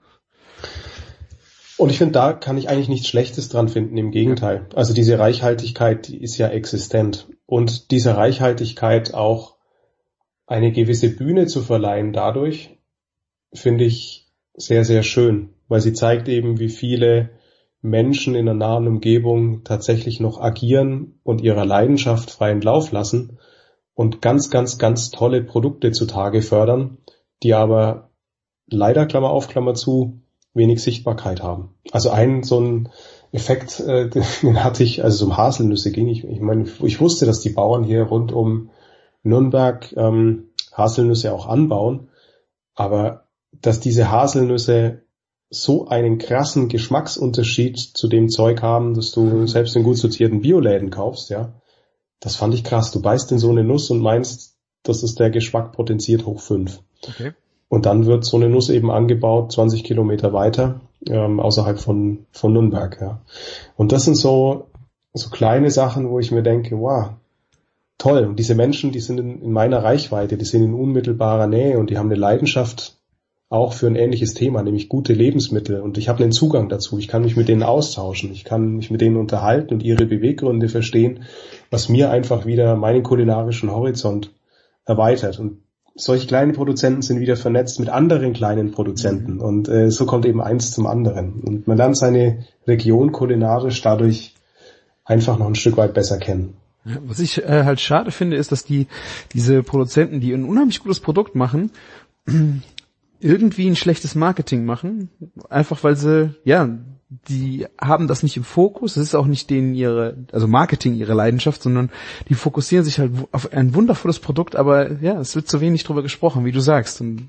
Und ich finde, da kann ich eigentlich nichts Schlechtes dran finden, im Gegenteil. Also diese Reichhaltigkeit, die ist ja existent. Und dieser Reichhaltigkeit auch eine gewisse Bühne zu verleihen dadurch, finde ich sehr, sehr schön. Weil sie zeigt eben, wie viele Menschen in der nahen Umgebung tatsächlich noch agieren und ihrer Leidenschaft freien Lauf lassen und ganz, ganz, ganz tolle Produkte zutage fördern, die aber leider, Klammer auf, Klammer zu, wenig Sichtbarkeit haben. Also so ein Effekt, den hatte ich, also so um Haselnüsse ging. Ich meine, ich wusste, dass die Bauern hier rund um Nürnberg Haselnüsse auch anbauen, aber dass diese Haselnüsse so einen krassen Geschmacksunterschied zu dem Zeug haben, dass du selbst in gut sortierten Bioläden kaufst, ja, das fand ich krass. Du beißt in so eine Nuss und meinst, das ist der Geschmack potenziert hoch 5.
Okay.
Und dann wird so eine Nuss eben angebaut, 20 Kilometer weiter, außerhalb von Nürnberg, ja. Und das sind so kleine Sachen, wo ich mir denke, wow, toll. Und diese Menschen, die sind in meiner Reichweite, die sind in unmittelbarer Nähe und die haben eine Leidenschaft auch für ein ähnliches Thema, nämlich gute Lebensmittel. Und ich habe einen Zugang dazu. Ich kann mich mit denen austauschen. Ich kann mich mit denen unterhalten und ihre Beweggründe verstehen, was mir einfach wieder meinen kulinarischen Horizont erweitert. Und solche kleine Produzenten sind wieder vernetzt mit anderen kleinen Produzenten und so kommt eben eins zum anderen. Und man lernt seine Region kulinarisch dadurch einfach noch ein Stück weit besser kennen.
Was ich halt schade finde, ist, dass diese Produzenten, die ein unheimlich gutes Produkt machen, irgendwie ein schlechtes Marketing machen, einfach weil sie, die haben das nicht im Fokus, es ist auch nicht Marketing ihre Leidenschaft, sondern die fokussieren sich halt auf ein wundervolles Produkt, aber ja, es wird zu wenig drüber gesprochen, wie du sagst. Und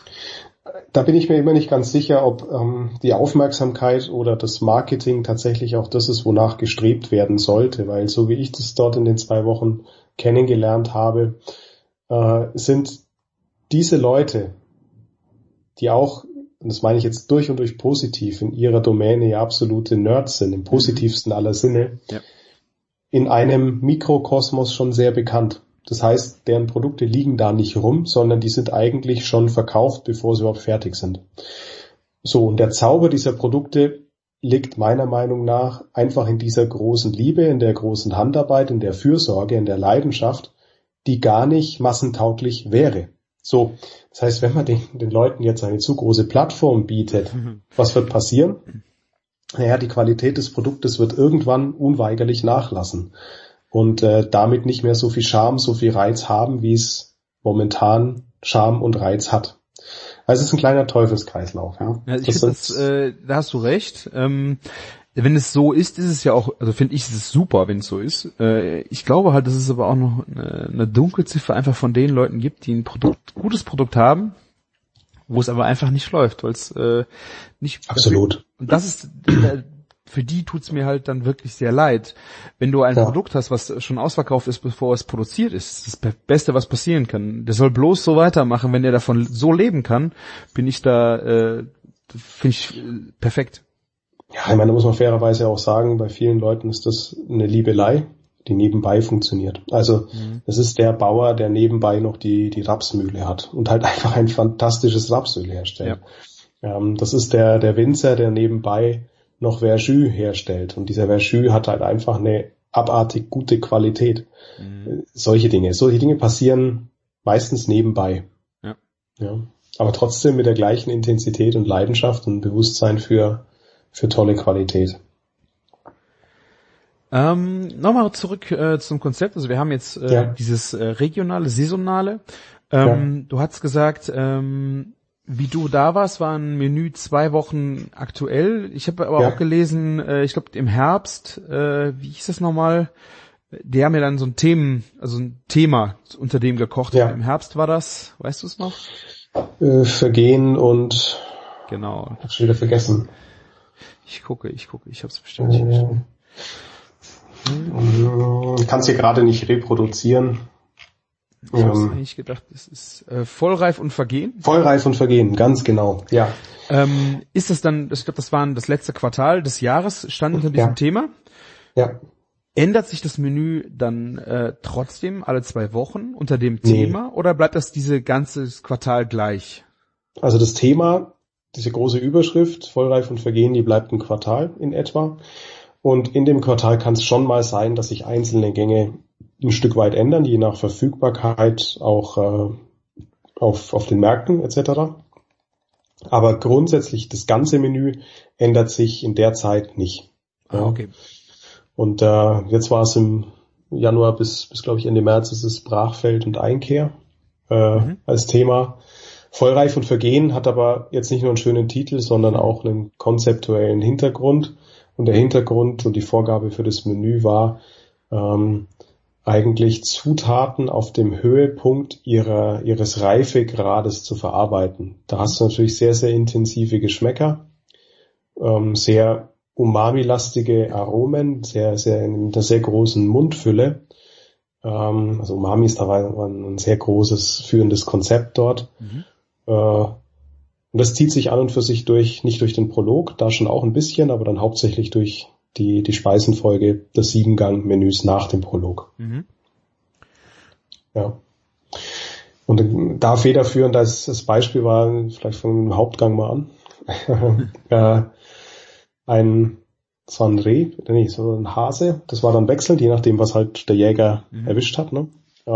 da bin ich mir immer nicht ganz sicher, ob die Aufmerksamkeit oder das Marketing tatsächlich auch das ist, wonach gestrebt werden sollte, weil so wie ich das dort in den 2 Wochen kennengelernt habe, sind diese Leute, die auch, und das meine ich jetzt durch und durch positiv, in ihrer Domäne ja absolute Nerds sind, im positivsten aller Sinne, in einem Mikrokosmos schon sehr bekannt. Das heißt, deren Produkte liegen da nicht rum, sondern die sind eigentlich schon verkauft, bevor sie überhaupt fertig sind. So, und der Zauber dieser Produkte liegt meiner Meinung nach einfach in dieser großen Liebe, in der großen Handarbeit, in der Fürsorge, in der Leidenschaft, die gar nicht massentauglich wäre. So, das heißt, wenn man den Leuten jetzt eine zu große Plattform bietet, was wird passieren? Naja, die Qualität des Produktes wird irgendwann unweigerlich nachlassen und damit nicht mehr so viel Charme, so viel Reiz haben, wie es momentan Charme und Reiz hat. Also es ist ein kleiner Teufelskreislauf. Ja,
ich finde da hast du recht. Wenn es so ist es ja auch, also finde ich, es ist super, wenn es so ist. Ich glaube halt, dass es aber auch noch eine Dunkelziffer einfach von den Leuten gibt, die ein gutes Produkt haben, wo es aber einfach nicht läuft, weil es nicht...
Absolut.
Und das ist, für die tut's mir halt dann wirklich sehr leid. Wenn du ein Produkt hast, was schon ausverkauft ist, bevor es produziert ist, das ist das Beste, was passieren kann. Der soll bloß so weitermachen, wenn der davon so leben kann, finde ich perfekt.
Ja, ich meine, da muss man fairerweise auch sagen, bei vielen Leuten ist das eine Liebelei. die nebenbei funktioniert. Also das ist der Bauer, der nebenbei noch die Rapsmühle hat und halt einfach ein fantastisches Rapsöl herstellt. Ja. Das ist der Winzer, der nebenbei noch Verjus herstellt. Und dieser Verjus hat halt einfach eine abartig gute Qualität. Solche Dinge passieren meistens nebenbei. Ja. Aber trotzdem mit der gleichen Intensität und Leidenschaft und Bewusstsein für tolle Qualität.
Nochmal zurück zum Konzept. Also wir haben jetzt dieses regionale, saisonale. Du hast gesagt, wie du da warst, war ein Menü 2 Wochen aktuell. Ich habe aber auch gelesen, ich glaube im Herbst, wie hieß das nochmal? Die haben ja dann so ein Thema unter dem gekocht. Ja. Im Herbst war das, weißt du es noch?
Vergehen und
genau.
Hab schon wieder vergessen.
Ich gucke, ich hab's bestimmt nicht.
Ich kann es hier gerade nicht reproduzieren.
Ich hab's eigentlich gedacht, es ist Vollreif und Vergehen.
Vollreif und Vergehen, ganz genau, ja.
Ist es dann, ich glaube, das war das letzte Quartal des Jahres, stand unter diesem Thema.
Ja.
Ändert sich das Menü dann trotzdem alle 2 Wochen unter dem Thema oder bleibt das diese ganze Quartal gleich?
Also das Thema, diese große Überschrift, Vollreif und Vergehen, die bleibt ein Quartal in etwa. Und in dem Quartal kann es schon mal sein, dass sich einzelne Gänge ein Stück weit ändern, je nach Verfügbarkeit auch auf den Märkten etc. Aber grundsätzlich das ganze Menü ändert sich in der Zeit nicht.
Ja. Okay.
Und jetzt war es im Januar bis glaube ich Ende März ist es Brachfeld und Einkehr als Thema. Vollreif und Vergehen hat aber jetzt nicht nur einen schönen Titel, sondern auch einen konzeptuellen Hintergrund. Und der Hintergrund und die Vorgabe für das Menü war eigentlich Zutaten auf dem Höhepunkt ihres Reifegrades zu verarbeiten. Da hast du natürlich sehr, sehr intensive Geschmäcker, sehr umami-lastige Aromen, sehr, sehr in einer sehr großen Mundfülle. Also Umami ist dabei ein sehr großes, führendes Konzept dort. Und das zieht sich an und für sich nicht durch den Prolog, da schon auch ein bisschen, aber dann hauptsächlich durch die Speisenfolge des 7-Gang-Menüs nach dem Prolog. Ja. Und da federführend das Beispiel war, vielleicht von dem Hauptgang mal an, das war ein Reh, so ein Hase, das war dann wechselnd, je nachdem, was halt der Jäger erwischt hat, ne?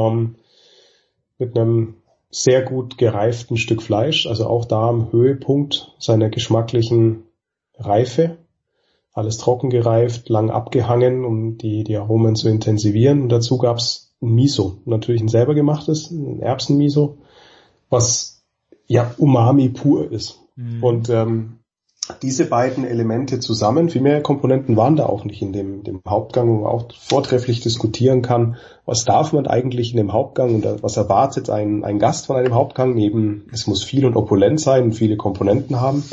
Mit einem sehr gut gereiften Stück Fleisch, also auch da am Höhepunkt seiner geschmacklichen Reife. Alles trocken gereift, lang abgehangen, um die Aromen zu intensivieren. Und dazu gab's ein Miso, natürlich ein selber gemachtes, ein Erbsenmiso, was ja Umami pur ist. Und diese beiden Elemente zusammen, viel mehr Komponenten waren da auch nicht in dem Hauptgang, wo man auch vortrefflich diskutieren kann, was darf man eigentlich in dem Hauptgang und was erwartet ein Gast von einem Hauptgang, eben es muss viel und opulent sein und viele Komponenten haben.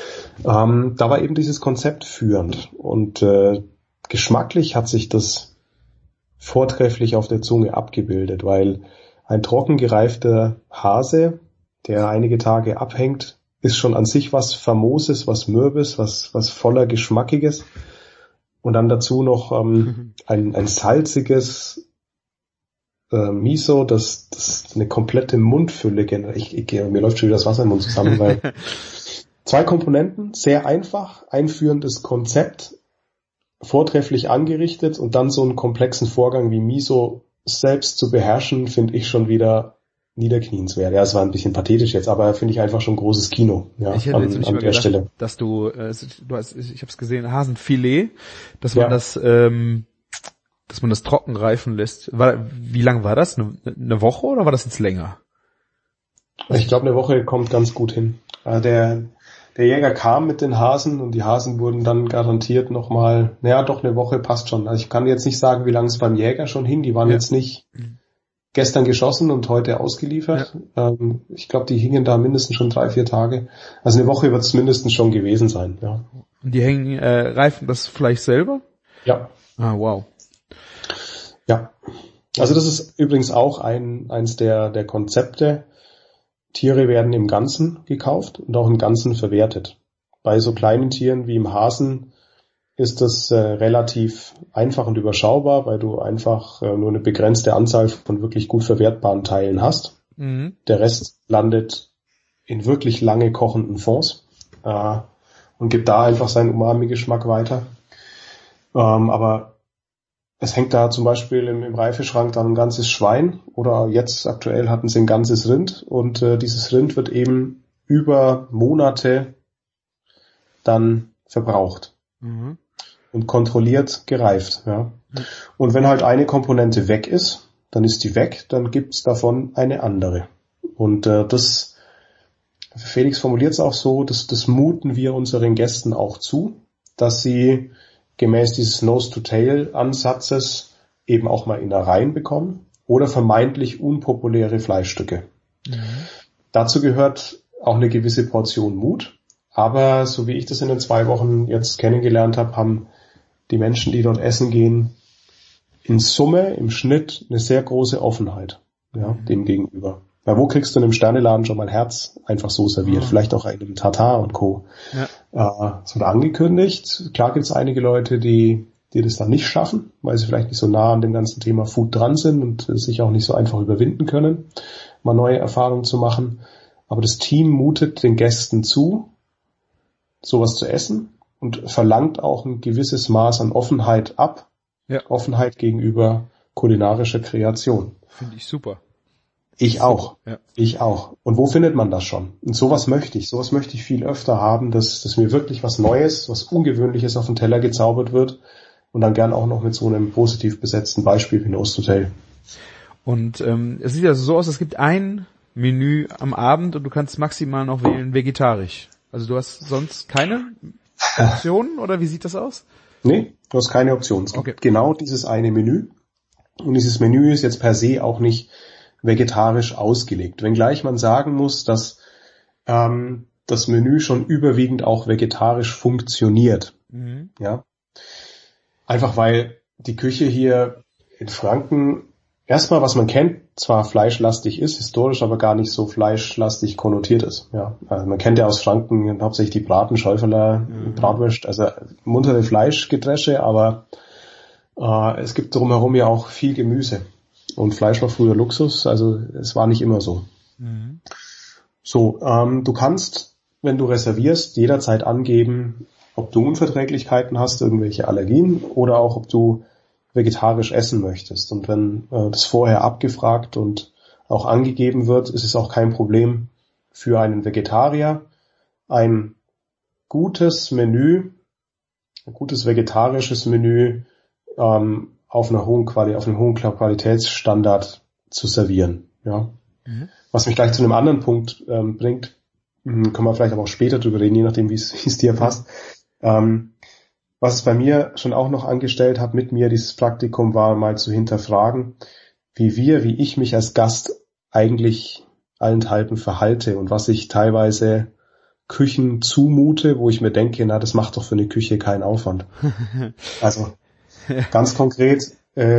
Da war eben dieses Konzept führend und geschmacklich hat sich das vortrefflich auf der Zunge abgebildet, weil ein trocken gereifter Hase, der einige Tage abhängt, ist schon an sich was Famoses, was Mürbes, was voller Geschmackiges. Und dann dazu noch ein salziges Miso, das eine komplette Mundfülle generiert. Mir läuft schon wieder das Wasser im Mund zusammen, weil 2 Komponenten, sehr einfach, einführendes Konzept, vortrefflich angerichtet und dann so einen komplexen Vorgang wie Miso selbst zu beherrschen, finde ich schon wieder niederknienswert. Ja, es war ein bisschen pathetisch jetzt, aber finde ich einfach schon großes Kino. Ja,
ich hätte jetzt nicht mal gedacht, Stelle. Dass du hast, ich habe es gesehen, Hasenfilet, dass man dass man das trocken reifen lässt. Wie lang war das? Eine Woche oder war das jetzt länger?
Ich glaube, eine Woche kommt ganz gut hin. Der Jäger kam mit den Hasen und die Hasen wurden dann garantiert nochmal, doch eine Woche passt schon. Also ich kann jetzt nicht sagen, wie lange es beim Jäger schon hin. Die waren jetzt nicht gestern geschossen und heute ausgeliefert. Ja. Ich glaube, die hingen da mindestens schon 3-4 Tage. Also eine Woche wird es mindestens schon gewesen sein. Ja.
Und die reifen das Fleisch selber?
Ja.
Ah, wow.
Ja. Also das ist übrigens auch eins der Konzepte. Tiere werden im Ganzen gekauft und auch im Ganzen verwertet. Bei so kleinen Tieren wie im Hasen ist das relativ einfach und überschaubar, weil du einfach nur eine begrenzte Anzahl von wirklich gut verwertbaren Teilen hast. Mhm. Der Rest landet in wirklich lange kochenden Fonds und gibt da einfach seinen Umami-Geschmack weiter. Aber es hängt da zum Beispiel im Reifeschrank dann ein ganzes Schwein oder jetzt aktuell hatten sie ein ganzes Rind und dieses Rind wird eben über Monate dann verbraucht und kontrolliert gereift. Ja. Und wenn halt eine Komponente weg ist, dann ist die weg, dann gibt's davon eine andere. Und das, Felix formuliert es auch so, das muten wir unseren Gästen auch zu, dass sie gemäß dieses Nose-to-Tail-Ansatzes eben auch mal Innereien bekommen oder vermeintlich unpopuläre Fleischstücke. Dazu gehört auch eine gewisse Portion Mut, aber so wie ich das in den 2 Wochen jetzt kennengelernt habe, haben die Menschen, die dort essen gehen, in Summe, im Schnitt eine sehr große Offenheit dem gegenüber. Weil wo kriegst du in einem Sterneladen schon mal Herz einfach so serviert? Vielleicht auch einem Tartar und Co. Ja. Es wurde angekündigt. Klar gibt es einige Leute, die das dann nicht schaffen, weil sie vielleicht nicht so nah an dem ganzen Thema Food dran sind und sich auch nicht so einfach überwinden können, mal neue Erfahrungen zu machen. Aber das Team mutet den Gästen zu, sowas zu essen und verlangt auch ein gewisses Maß an Offenheit ab. Ja. Offenheit gegenüber kulinarischer Kreation.
Finde ich super.
Ich auch. Ja. Ich auch. Und wo findet man das schon? Und sowas möchte ich. Sowas möchte ich viel öfter haben, dass mir wirklich was Neues, was Ungewöhnliches auf den Teller gezaubert wird und dann gern auch noch mit so einem positiv besetzten Beispiel wie ein Nose-to-Tail.
Und es sieht ja so aus, es gibt ein Menü am Abend und du kannst maximal noch wählen vegetarisch. Also du hast sonst keine Optionen oder wie sieht das aus?
Nee, du hast keine Option. Es gibt genau dieses eine Menü. Und dieses Menü ist jetzt per se auch nicht vegetarisch ausgelegt. Wenngleich man sagen muss, dass das Menü schon überwiegend auch vegetarisch funktioniert. Ja. Einfach weil die Küche hier in Franken erstmal, was man kennt, zwar fleischlastig ist, historisch aber gar nicht so fleischlastig konnotiert ist. Ja. Also man kennt ja aus Franken hauptsächlich die Braten, Schäuferler, Bratwurst, also muntere Fleischgedresche, aber es gibt drumherum ja auch viel Gemüse. Und Fleisch war früher Luxus, also es war nicht immer so. So, du kannst, wenn du reservierst, jederzeit angeben, ob du Unverträglichkeiten hast, irgendwelche Allergien oder auch, ob du vegetarisch essen möchtest. Und wenn das vorher abgefragt und auch angegeben wird, ist es auch kein Problem für einen Vegetarier, ein gutes Menü, ein gutes vegetarisches Menü auf einem hohen Qualitätsstandard zu servieren. Ja. Was mich gleich zu einem anderen Punkt bringt, können wir vielleicht aber auch später drüber reden, je nachdem, wie es dir passt. Was es bei mir schon auch noch angestellt hat mit mir, dieses Praktikum, war mal zu hinterfragen, wie ich mich als Gast eigentlich allenthalben verhalte und was ich teilweise Küchen zumute, wo ich mir denke, na, das macht doch für eine Küche keinen Aufwand. Also ganz konkret,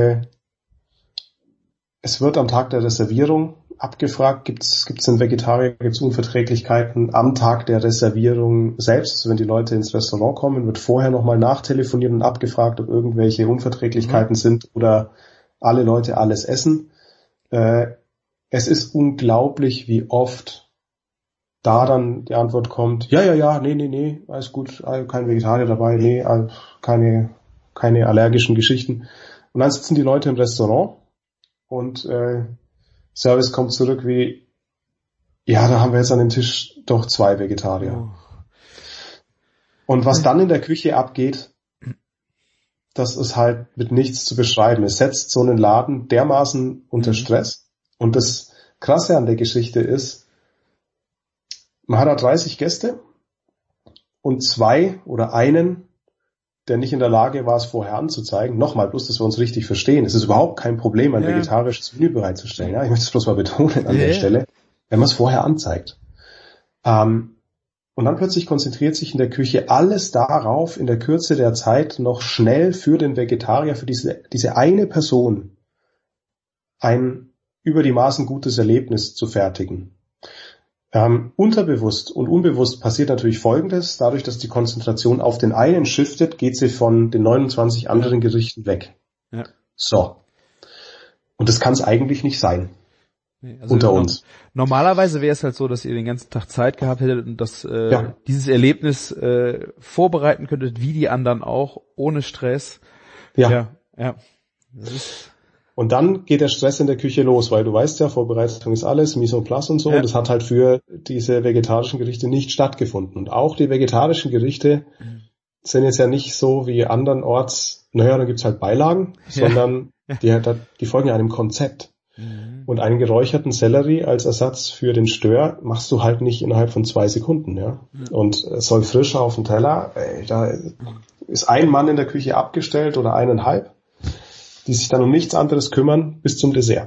es wird am Tag der Reservierung abgefragt, gibt's einen Vegetarier, gibt's Unverträglichkeiten am Tag der Reservierung selbst, also wenn die Leute ins Restaurant kommen, wird vorher nochmal nachtelefoniert und abgefragt, ob irgendwelche Unverträglichkeiten sind oder alle Leute alles essen. Es ist unglaublich, wie oft da dann die Antwort kommt, ja, nee, alles gut, kein Vegetarier dabei, nee, keine allergischen Geschichten. Und dann sitzen die Leute im Restaurant und Service kommt zurück wie, ja, da haben wir jetzt an dem Tisch doch 2 Vegetarier. Und was dann in der Küche abgeht, das ist halt mit nichts zu beschreiben. Es setzt so einen Laden dermaßen unter Stress. Und das Krasse an der Geschichte ist, man hat da 30 Gäste und 2 oder einen, der nicht in der Lage war, es vorher anzuzeigen. Nochmal, bloß, dass wir uns richtig verstehen. Es ist überhaupt kein Problem, ein vegetarisches Menü bereitzustellen. Ja, ich möchte es bloß mal betonen an der Stelle, wenn man es vorher anzeigt. Und dann plötzlich konzentriert sich in der Küche alles darauf, in der Kürze der Zeit noch schnell für den Vegetarier, für diese eine Person, ein über die Maßen gutes Erlebnis zu fertigen. Unterbewusst und unbewusst passiert natürlich Folgendes. Dadurch, dass die Konzentration auf den einen shiftet, geht sie von den 29 anderen Gerichten weg.
Ja.
So. Und das kann es eigentlich nicht sein.
Nee, also
unter uns.
Normalerweise wäre es halt so, dass ihr den ganzen Tag Zeit gehabt hättet und dass dieses Erlebnis vorbereiten könntet, wie die anderen auch, ohne Stress. Ja. Das ist
Und dann geht der Stress in der Küche los, weil du weißt ja, Vorbereitung ist alles, Mise en place und so. Ja. Und das hat halt für diese vegetarischen Gerichte nicht stattgefunden. Und auch die vegetarischen Gerichte sind jetzt ja nicht so wie andernorts, naja, dann gibt's halt Beilagen, sondern die folgen ja einem Konzept. Und einen geräucherten Sellerie als Ersatz für den Stör machst du halt nicht innerhalb von 2 Sekunden, ja. Und es soll frischer auf den Teller. Da ist ein Mann in der Küche abgestellt oder 1,5, die sich dann um nichts anderes kümmern bis zum Dessert.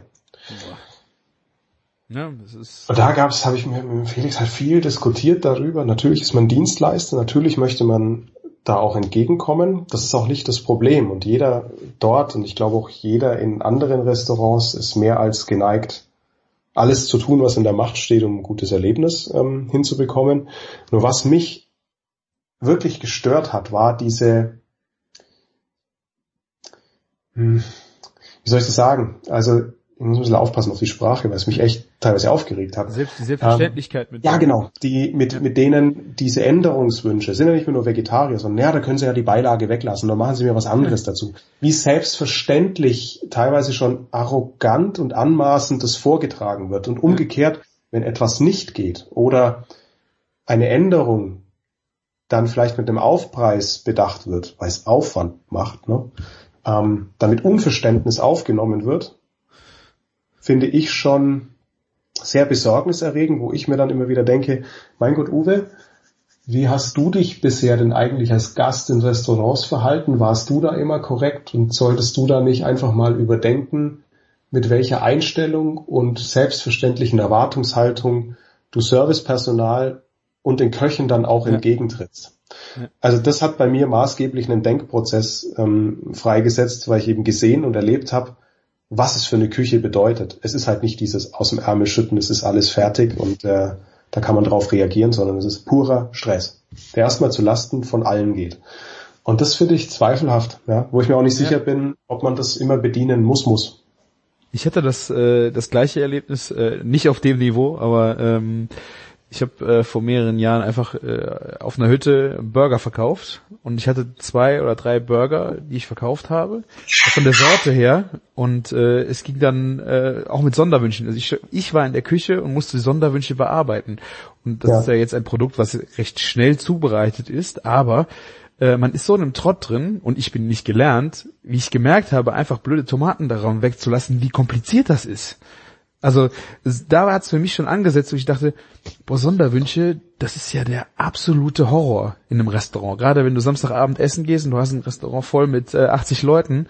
Ja, das ist.
Und da habe ich mit Felix halt viel diskutiert darüber. Natürlich ist man Dienstleister, natürlich möchte man da auch entgegenkommen. Das ist auch nicht das Problem. Und jeder dort, und ich glaube auch jeder in anderen Restaurants, ist mehr als geneigt, alles zu tun, was in der Macht steht, um ein gutes Erlebnis hinzubekommen. Nur was mich wirklich gestört hat, war diese, wie soll ich das sagen? Also ich muss ein bisschen aufpassen auf die Sprache, weil es mich echt teilweise aufgeregt hat.
Die Selbstverständlichkeit mit
ja, genau. Mit denen diese Änderungswünsche sind ja nicht mehr nur Vegetarier, sondern ja, da können sie ja die Beilage weglassen, dann machen sie mir was anderes dazu. Wie selbstverständlich, teilweise schon arrogant und anmaßend das vorgetragen wird. Und umgekehrt, wenn etwas nicht geht oder eine Änderung dann vielleicht mit einem Aufpreis bedacht wird, weil es Aufwand macht, ne? Damit Unverständnis aufgenommen wird, finde ich schon sehr besorgniserregend, wo ich mir dann immer wieder denke, mein Gott, Uwe, wie hast du dich bisher denn eigentlich als Gast in Restaurants verhalten? Warst du da immer korrekt und solltest du da nicht einfach mal überdenken, mit welcher Einstellung und selbstverständlichen Erwartungshaltung du Servicepersonal und den Köchen dann auch entgegentrittst? Ja. Also das hat bei mir maßgeblich einen Denkprozess freigesetzt, weil ich eben gesehen und erlebt habe, was es für eine Küche bedeutet. Es ist halt nicht dieses aus dem Ärmel schütten, es ist alles fertig und da kann man drauf reagieren, sondern es ist purer Stress, der erstmal zu Lasten von allen geht. Und das finde ich zweifelhaft, ja, wo ich mir auch nicht sicher bin, ob man das immer bedienen muss.
Ich hatte das gleiche Erlebnis, nicht auf dem Niveau, aber ich habe vor mehreren Jahren einfach auf einer Hütte Burger verkauft und ich hatte 2 oder 3 Burger, die ich verkauft habe, von der Sorte her, und es ging dann auch mit Sonderwünschen. Also ich war in der Küche und musste die Sonderwünsche bearbeiten, und das ist ja jetzt ein Produkt, was recht schnell zubereitet ist, aber man ist so in einem Trott drin, und ich bin nicht gelernt, wie ich gemerkt habe, einfach blöde Tomaten daran wegzulassen, wie kompliziert das ist. Also da hat es für mich schon angesetzt, und ich dachte, Sonderwünsche, das ist ja der absolute Horror in einem Restaurant. Gerade wenn du Samstagabend essen gehst und du hast ein Restaurant voll mit 80 Leuten,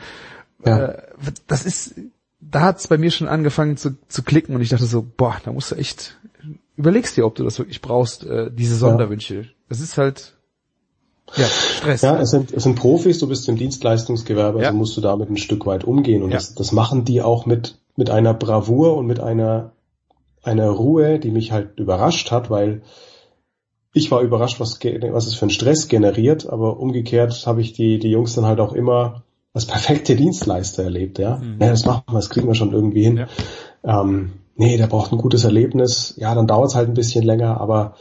da hat es bei mir schon angefangen zu klicken, und ich dachte so, da musst du echt, überlegst dir, ob du das wirklich brauchst, diese Sonderwünsche. Ja. Das ist halt, Stress.
Ja, es sind Profis, du bist im Dienstleistungsgewerbe, also musst du damit ein Stück weit umgehen, und das machen die auch mit einer Bravour und mit einer Ruhe, die mich halt überrascht hat, weil ich war überrascht, was es für einen Stress generiert, aber umgekehrt habe ich die Jungs dann halt auch immer als perfekte Dienstleister erlebt, ja. Ja, das machen wir, das kriegen wir schon irgendwie hin. Ja. Der braucht ein gutes Erlebnis, ja, dann dauert es halt ein bisschen länger, aber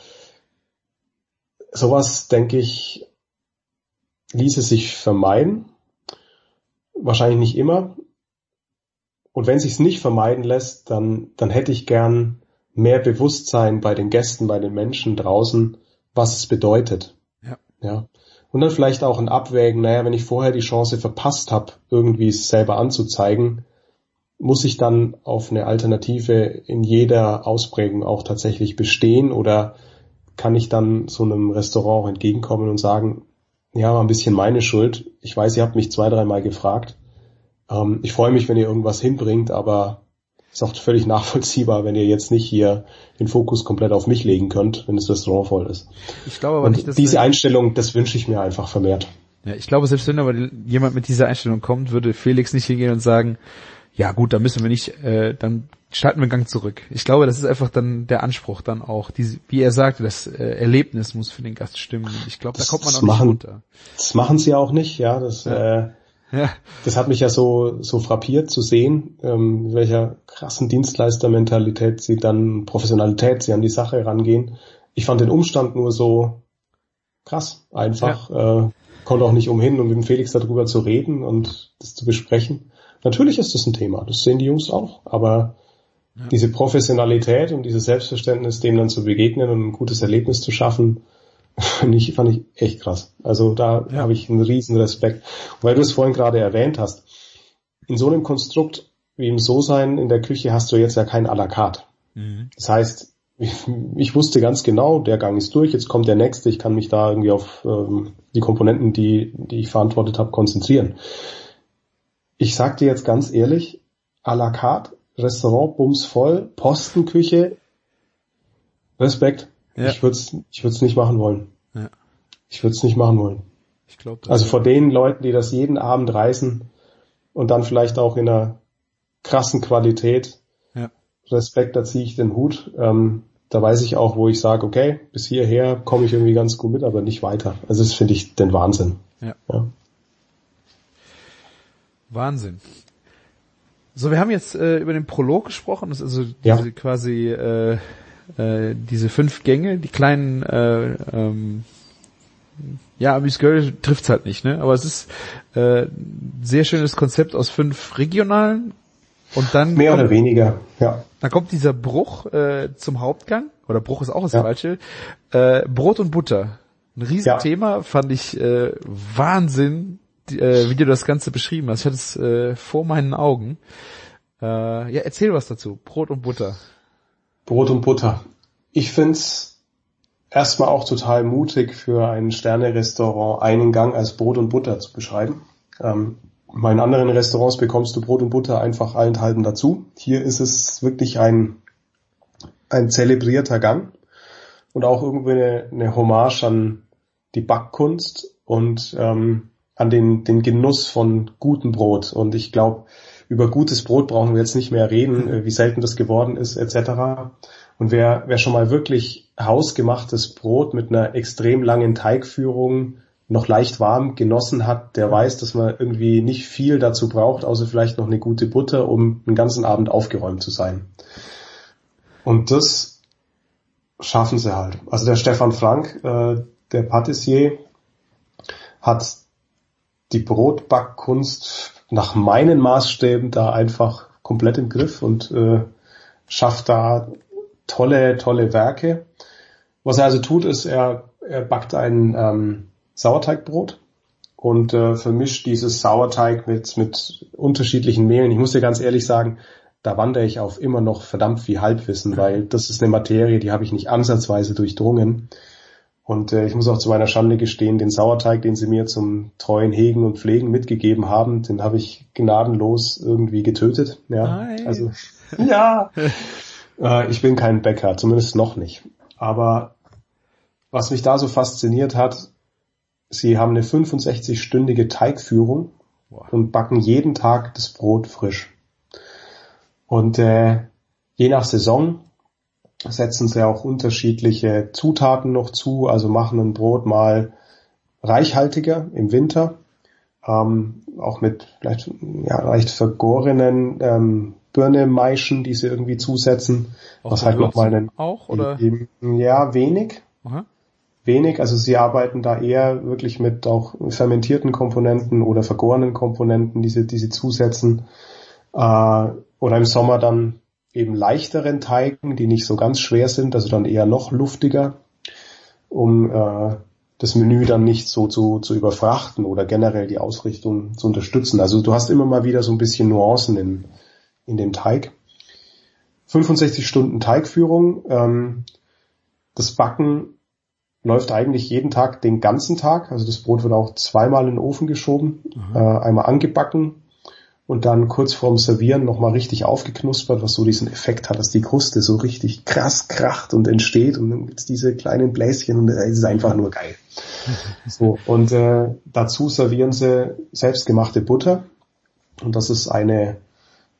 sowas, denke ich, ließe sich vermeiden. Wahrscheinlich nicht immer. Und wenn sich's nicht vermeiden lässt, dann hätte ich gern mehr Bewusstsein bei den Gästen, bei den Menschen draußen, was es bedeutet. Ja. Und dann vielleicht auch ein Abwägen, wenn ich vorher die Chance verpasst habe, irgendwie es selber anzuzeigen, muss ich dann auf eine Alternative in jeder Ausprägung auch tatsächlich bestehen, oder kann ich dann so einem Restaurant auch entgegenkommen und sagen, ja, war ein bisschen meine Schuld. Ich weiß, ihr habt mich 2-3 Mal gefragt. Ich freue mich, wenn ihr irgendwas hinbringt, aber ist auch völlig nachvollziehbar, wenn ihr jetzt nicht hier den Fokus komplett auf mich legen könnt, wenn das Restaurant voll ist.
Ich glaube aber nicht, dass
diese Einstellung, das wünsche ich mir einfach vermehrt.
Ja, ich glaube, selbst wenn aber jemand mit dieser Einstellung kommt, würde Felix nicht hingehen und sagen, Ja gut, dann müssen wir nicht, dann schalten wir einen Gang zurück. Ich glaube, das ist einfach dann der Anspruch dann auch. Wie er sagte, das Erlebnis muss für den Gast stimmen. Ich glaube, da kommt man auch nicht runter.
Das machen sie auch nicht, ja. Das hat mich ja so frappiert zu sehen, mit welcher krassen Dienstleistermentalität Professionalität sie an die Sache rangehen. Ich fand den Umstand nur so krass, einfach. Ja. Konnte auch nicht umhin, um mit dem Felix darüber zu reden und das zu besprechen. Natürlich ist das ein Thema, das sehen die Jungs auch, aber diese Professionalität und dieses Selbstverständnis, dem dann zu begegnen und ein gutes Erlebnis zu schaffen, fand ich echt krass. Also da habe ich einen riesen Respekt. Und weil du es vorhin gerade erwähnt hast, in so einem Konstrukt wie im So-Sein in der Küche hast du jetzt ja kein à la carte. Mhm. Das heißt, ich wusste ganz genau, der Gang ist durch, jetzt kommt der nächste, ich kann mich da irgendwie auf die Komponenten, die ich verantwortet habe, konzentrieren. Ich sag dir jetzt ganz ehrlich, à la carte, Restaurant, bumsvoll, Postenküche, Respekt. Ja. Ich würd's nicht machen wollen. Ja. Ich würde es nicht machen wollen.
Ich glaube.
Also vor den Leuten, die das jeden Abend reißen und dann vielleicht auch in einer krassen Qualität, Respekt, da ziehe ich den Hut. Da weiß ich auch, wo ich sage, okay, bis hierher komme ich irgendwie ganz gut mit, aber nicht weiter. Also das finde ich den Wahnsinn.
Ja. Wahnsinn. So, wir haben jetzt über den Prolog gesprochen, das ist also diese quasi diese 5 Gänge, die kleinen Amüs-Gueule trifft's halt nicht, ne? Aber es ist sehr schönes Konzept aus 5 regionalen und dann
mehr oder weniger, ja.
Dann kommt dieser Bruch zum Hauptgang, oder Bruch ist auch das Falsche, Brot und Butter. Ein Riesenthema, fand ich Wahnsinn, wie du das Ganze beschrieben hast. Ich hatte es vor meinen Augen. Erzähl was dazu. Brot und Butter.
Brot und Butter. Ich find's erstmal auch total mutig für ein Sterne-Restaurant, einen Gang als Brot und Butter zu beschreiben. In anderen Restaurants bekommst du Brot und Butter einfach allenthalben dazu. Hier ist es wirklich ein zelebrierter Gang und auch irgendwie eine Hommage an die Backkunst und an den Genuss von gutem Brot. Und ich glaube, über gutes Brot brauchen wir jetzt nicht mehr reden, wie selten das geworden ist, etc. Und wer schon mal wirklich hausgemachtes Brot mit einer extrem langen Teigführung noch leicht warm genossen hat, der weiß, dass man irgendwie nicht viel dazu braucht, außer vielleicht noch eine gute Butter, um den ganzen Abend aufgeräumt zu sein. Und das schaffen sie halt. Also der Stefan Frank, der Patissier, hat die Brotbackkunst nach meinen Maßstäben da einfach komplett im Griff und schafft da tolle Werke. Was er also tut, ist, er backt ein Sauerteigbrot und vermischt dieses Sauerteig mit unterschiedlichen Mehlen. Ich muss dir ganz ehrlich sagen, da wandere ich auf immer noch verdammt viel Halbwissen, weil das ist eine Materie, die habe ich nicht ansatzweise durchdrungen. Und ich muss auch zu meiner Schande gestehen, den Sauerteig, den sie mir zum treuen Hegen und Pflegen mitgegeben haben, den habe ich gnadenlos irgendwie getötet. Ja,
Nein.
Also ich bin kein Bäcker, zumindest noch nicht. Aber was mich da so fasziniert hat, sie haben eine 65-stündige Teigführung und backen jeden Tag das Brot frisch. Und je nach Saison setzen sie auch unterschiedliche Zutaten noch zu, also machen ein Brot mal reichhaltiger im Winter, auch mit vielleicht leicht vergorenen Birnemaischen, die sie irgendwie zusetzen.
Auch
was halt noch mal einen,
auch, oder?
Wenig.
Aha.
Wenig, also sie arbeiten da eher wirklich mit auch fermentierten Komponenten oder vergorenen Komponenten, die sie zusetzen. Oder im Sommer dann eben leichteren Teigen, die nicht so ganz schwer sind, also dann eher noch luftiger, um das Menü dann nicht so zu überfrachten oder generell die Ausrichtung zu unterstützen. Also du hast immer mal wieder so ein bisschen Nuancen in dem Teig. 65 Stunden Teigführung. Das Backen läuft eigentlich jeden Tag den ganzen Tag. Also das Brot wird auch zweimal in den Ofen geschoben, einmal angebacken und dann kurz vorm Servieren nochmal richtig aufgeknuspert, was so diesen Effekt hat, dass die Kruste so richtig krass kracht und entsteht und dann gibt's diese kleinen Bläschen und es ist einfach nur geil. So, und dazu servieren sie selbstgemachte Butter und das ist eine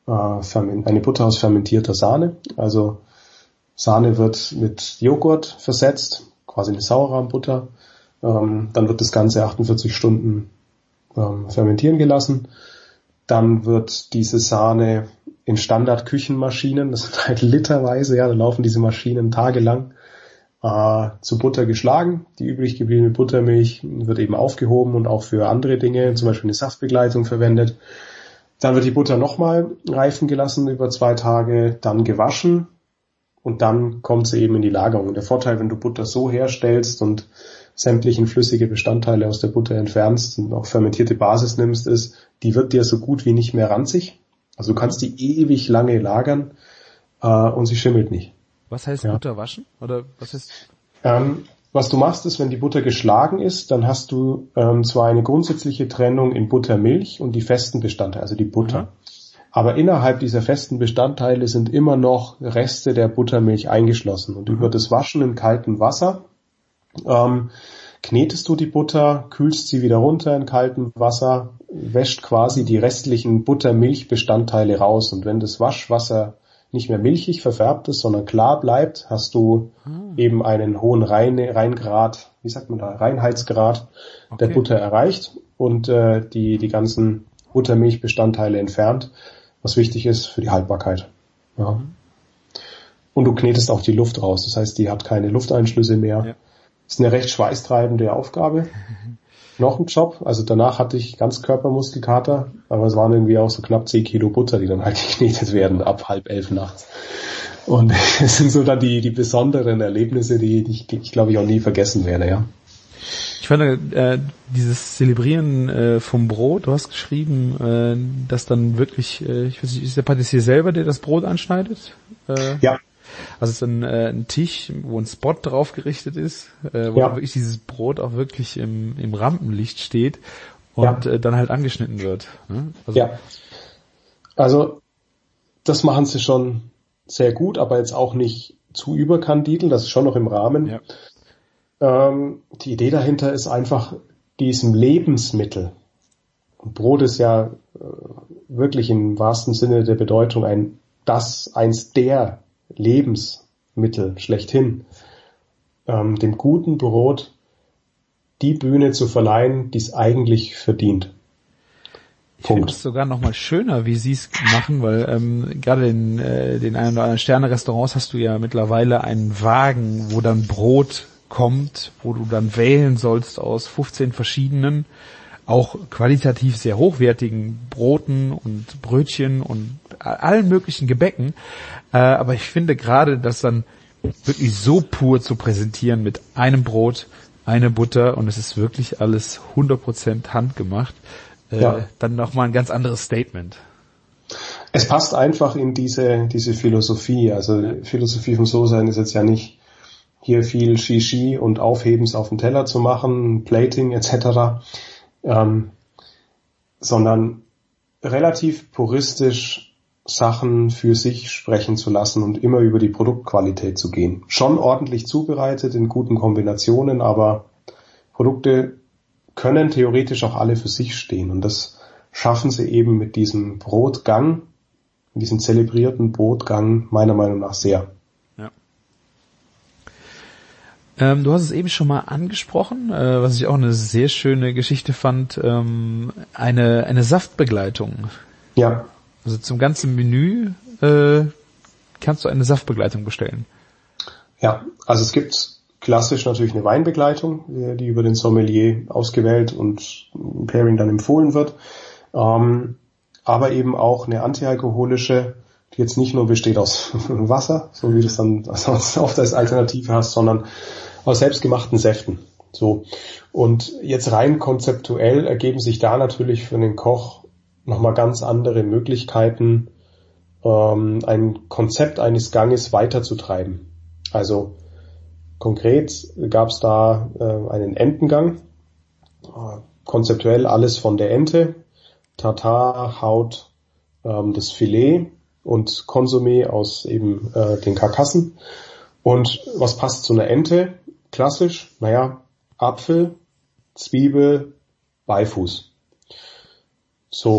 eine Butter aus fermentierter Sahne. Also Sahne wird mit Joghurt versetzt, quasi eine Sauerrahmbutter. Dann wird das Ganze 48 Stunden fermentieren gelassen. Dann wird diese Sahne in Standard-Küchenmaschinen, das sind halt literweise, ja, da laufen diese Maschinen tagelang, zu Butter geschlagen. Die übrig gebliebene Buttermilch wird eben aufgehoben und auch für andere Dinge, zum Beispiel eine Saftbegleitung verwendet. Dann wird die Butter nochmal reifen gelassen über 2 Tage, dann gewaschen und dann kommt sie eben in die Lagerung. Und der Vorteil, wenn du Butter so herstellst und sämtlichen flüssige Bestandteile aus der Butter entfernst und auch fermentierte Basis nimmst, ist, die wird dir so gut wie nicht mehr ranzig. Also du kannst die ewig lange lagern und sie schimmelt nicht.
Was heißt Butter waschen? Oder was heißt?
Was du machst, ist, wenn die Butter geschlagen ist, dann hast du zwar eine grundsätzliche Trennung in Buttermilch und die festen Bestandteile, also die Butter. Mhm. Aber innerhalb dieser festen Bestandteile sind immer noch Reste der Buttermilch eingeschlossen. Und über das Waschen in kaltem Wasser knetest du die Butter, kühlst sie wieder runter in kaltem Wasser, wäscht quasi die restlichen Buttermilchbestandteile raus. Und wenn das Waschwasser nicht mehr milchig verfärbt ist, sondern klar bleibt, hast du eben einen hohen Reinheitsgrad der Butter erreicht und die ganzen Buttermilchbestandteile entfernt, was wichtig ist für die Haltbarkeit. Ja. Und du knetest auch die Luft raus, das heißt, die hat keine Lufteinschlüsse mehr. Ja. Ist eine recht schweißtreibende Aufgabe. Noch ein Job, also danach hatte ich Ganzkörpermuskelkater, aber es waren irgendwie auch so knapp 10 Kilo Butter, die dann halt geknetet werden ab 10:30 nachts. Und es sind so dann die besonderen Erlebnisse, die ich glaube ich auch nie vergessen werde, ja.
Ich fand dieses Zelebrieren vom Brot, du hast geschrieben, dass dann wirklich, ich weiß nicht, ist der Patissier selber, der das Brot anschneidet?
Ja.
Also es ist ein Tisch, wo ein Spot drauf gerichtet ist, wo wirklich dieses Brot auch wirklich im Rampenlicht steht und dann halt angeschnitten wird. Ne?
Also das machen sie schon sehr gut, aber jetzt auch nicht zu überkandidel, das ist schon noch im Rahmen. Ja. Die Idee dahinter ist einfach diesem Lebensmittel. Und Brot ist ja wirklich im wahrsten Sinne der Bedeutung eins der Lebensmittel schlechthin, dem guten Brot die Bühne zu verleihen, die es eigentlich verdient.
Ich finde es sogar noch mal schöner, wie sie es machen, weil gerade in den ein oder anderen Sterne-Restaurants hast du ja mittlerweile einen Wagen, wo dann Brot kommt, wo du dann wählen sollst aus 15 verschiedenen, auch qualitativ sehr hochwertigen Broten und Brötchen und allen möglichen Gebäcken. Aber ich finde gerade, das dann wirklich so pur zu präsentieren mit einem Brot, eine Butter und es ist wirklich alles 100% handgemacht, dann nochmal ein ganz anderes Statement.
Es passt einfach in diese Philosophie. Also Philosophie vom So-Sein ist jetzt ja nicht hier viel Shishi und Aufhebens auf den Teller zu machen, Plating etc., sondern relativ puristisch Sachen für sich sprechen zu lassen und immer über die Produktqualität zu gehen. Schon ordentlich zubereitet in guten Kombinationen, aber Produkte können theoretisch auch alle für sich stehen und das schaffen sie eben mit diesem Brotgang, mit diesem zelebrierten Brotgang meiner Meinung nach sehr.
Du hast es eben schon mal angesprochen, was ich auch eine sehr schöne Geschichte fand, eine Saftbegleitung.
Ja.
Also zum ganzen Menü kannst du eine Saftbegleitung bestellen.
Ja, also es gibt klassisch natürlich eine Weinbegleitung, die über den Sommelier ausgewählt und im Pairing dann empfohlen wird, aber eben auch eine antialkoholische, die jetzt nicht nur besteht aus Wasser, so wie du es dann oft als Alternative hast, sondern aus selbstgemachten Säften. So. Und jetzt rein konzeptuell ergeben sich da natürlich für den Koch nochmal ganz andere Möglichkeiten, ein Konzept eines Ganges weiterzutreiben. Also konkret gab es da einen Entengang, konzeptuell alles von der Ente, Tartar, Haut, das Filet und Konsumé aus eben den Karkassen. Und was passt zu einer Ente? Klassisch, Apfel, Zwiebel, Beifuß. So,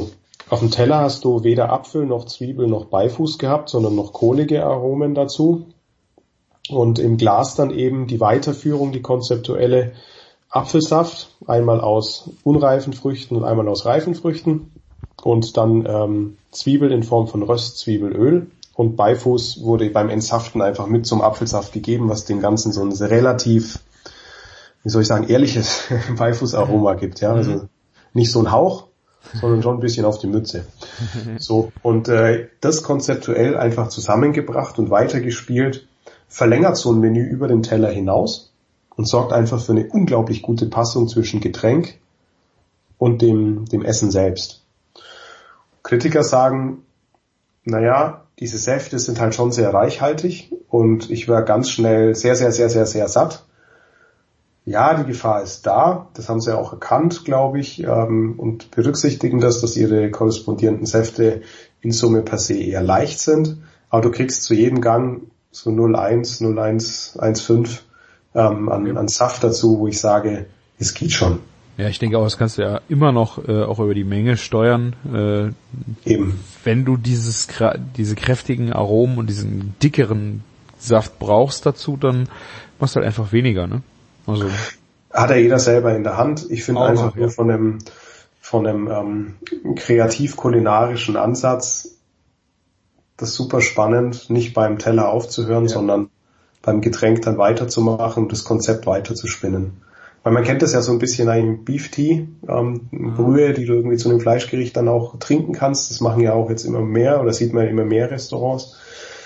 Auf dem Teller hast du weder Apfel noch Zwiebel noch Beifuß gehabt, sondern noch kohlige Aromen dazu. Und im Glas dann eben die Weiterführung, die konzeptuelle Apfelsaft, einmal aus unreifen Früchten und einmal aus reifen Früchten. Und dann Zwiebel in Form von Röstzwiebelöl. Und Beifuß wurde beim Entsaften einfach mit zum Apfelsaft gegeben, was dem Ganzen so ein relativ, wie soll ich sagen, ehrliches Beifußaroma gibt. Ja, also nicht so ein Hauch, sondern schon ein bisschen auf die Mütze. So, und das konzeptuell einfach zusammengebracht und weitergespielt, verlängert so ein Menü über den Teller hinaus und sorgt einfach für eine unglaublich gute Passung zwischen Getränk und dem Essen selbst. Kritiker sagen, naja, diese Säfte sind halt schon sehr reichhaltig und ich war ganz schnell sehr, sehr, sehr, sehr, sehr satt. Ja, die Gefahr ist da, das haben sie auch erkannt, glaube ich, und berücksichtigen das, dass ihre korrespondierenden Säfte in Summe per se eher leicht sind. Aber du kriegst zu jedem Gang so 0,1, 0,1, 1,5 an Saft dazu, wo ich sage, es geht schon.
Ja, ich denke auch, das kannst du ja immer noch auch über die Menge steuern.
Eben.
Wenn du diese kräftigen Aromen und diesen dickeren Saft brauchst dazu, dann machst du halt einfach weniger, ne? Also.
Hat ja jeder selber in der Hand. Ich finde einfach nur von einem kreativ-kulinarischen Ansatz das super spannend, nicht beim Teller aufzuhören, sondern beim Getränk dann weiterzumachen und das Konzept weiterzuspinnen. Weil man kennt das ja so ein bisschen im Beef Tea, Brühe, die du irgendwie zu einem Fleischgericht dann auch trinken kannst. Das machen ja auch jetzt immer mehr, oder sieht man ja immer mehr Restaurants.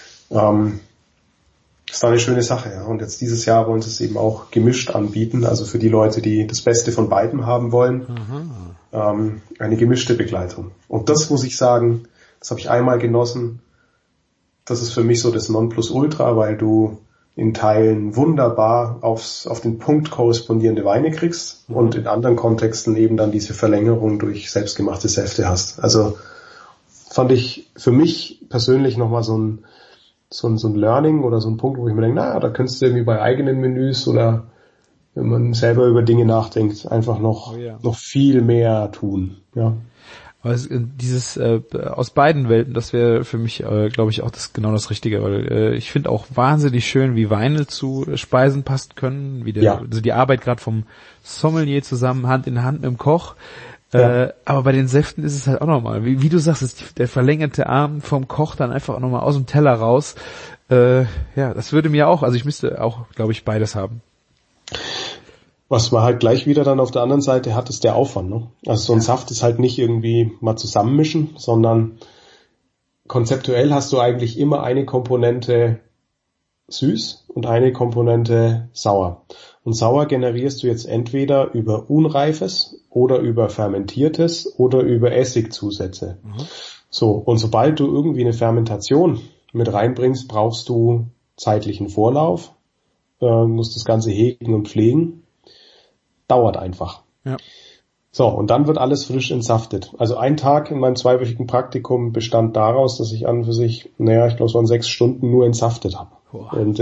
Ist da eine schöne Sache, ja. Und jetzt dieses Jahr wollen sie es eben auch gemischt anbieten, also für die Leute, die das Beste von beidem haben wollen, eine gemischte Begleitung. Und das muss ich sagen, das habe ich einmal genossen. Das ist für mich so das Nonplusultra, weil du in Teilen wunderbar auf den Punkt korrespondierende Weine kriegst und in anderen Kontexten eben dann diese Verlängerung durch selbstgemachte Säfte hast. Also fand ich für mich persönlich nochmal so ein Learning oder so ein Punkt, wo ich mir denke, naja, da könntest du irgendwie bei eigenen Menüs oder wenn man selber über Dinge nachdenkt, einfach noch viel mehr tun. Ja.
Aber dieses aus beiden Welten, das wäre für mich, glaube ich, auch genau das Richtige, weil ich finde auch wahnsinnig schön, wie Weine zu Speisen passen können, wie also die Arbeit gerade vom Sommelier zusammen, Hand in Hand mit dem Koch. Aber bei den Säften ist es halt auch nochmal, wie du sagst, ist der verlängerte Arm vom Koch dann einfach auch nochmal aus dem Teller raus. Das würde mir auch, also ich müsste auch, glaube ich, beides haben.
Was man halt gleich wieder dann auf der anderen Seite hat, ist der Aufwand. Ne? Also so ein Saft ist halt nicht irgendwie mal zusammenmischen, sondern konzeptuell hast du eigentlich immer eine Komponente süß und eine Komponente sauer. Und sauer generierst du jetzt entweder über unreifes oder über fermentiertes oder über Essigzusätze. So, und sobald du irgendwie eine Fermentation mit reinbringst, brauchst du zeitlichen Vorlauf, musst das Ganze hegen und pflegen. Dauert einfach. Ja. So, und dann wird alles frisch entsaftet. Also ein Tag in meinem 2-wöchigen Praktikum bestand daraus, dass ich an und für sich, ich glaube, es waren 6 Stunden nur entsaftet habe. Und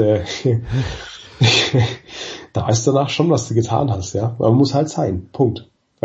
da ist danach schon, was du getan hast, ja. Man muss halt sein. Punkt.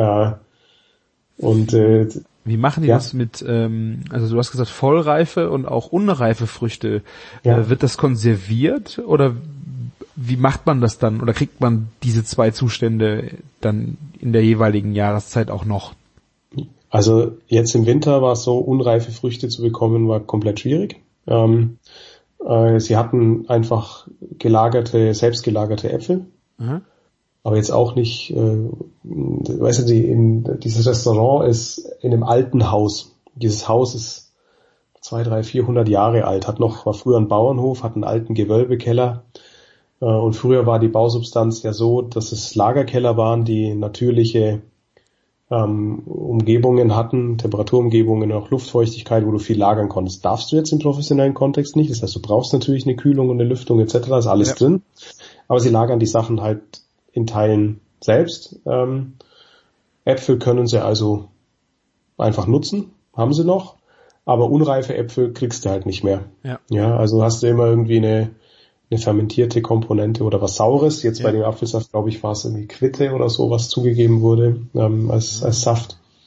Wie machen die das mit, also du hast gesagt vollreife und auch unreife Früchte. Wird das konserviert oder wie macht man das dann? Oder kriegt man diese 2 Zustände dann in der jeweiligen Jahreszeit auch noch?
Also jetzt im Winter war es so, unreife Früchte zu bekommen, war komplett schwierig. Sie hatten einfach selbstgelagerte Äpfel. Aber jetzt auch nicht, weißt du, dieses Restaurant ist in einem alten Haus. Dieses Haus ist 200, 300, 400 Jahre alt, war früher ein Bauernhof, hat einen alten Gewölbekeller. Und früher war die Bausubstanz ja so, dass es Lagerkeller waren, die natürliche Umgebungen hatten, Temperaturumgebungen, auch Luftfeuchtigkeit, wo du viel lagern konntest. Darfst du jetzt im professionellen Kontext nicht. Das heißt, du brauchst natürlich eine Kühlung und eine Lüftung etc., ist alles drin. Aber sie lagern die Sachen halt in Teilen selbst. Äpfel können sie also einfach nutzen, haben sie noch, aber unreife Äpfel kriegst du halt nicht mehr. Ja, also hast du immer irgendwie eine fermentierte Komponente oder was Saures. Jetzt bei dem Apfelsaft, glaube ich, war es irgendwie Quitte oder so, was zugegeben wurde als Saft.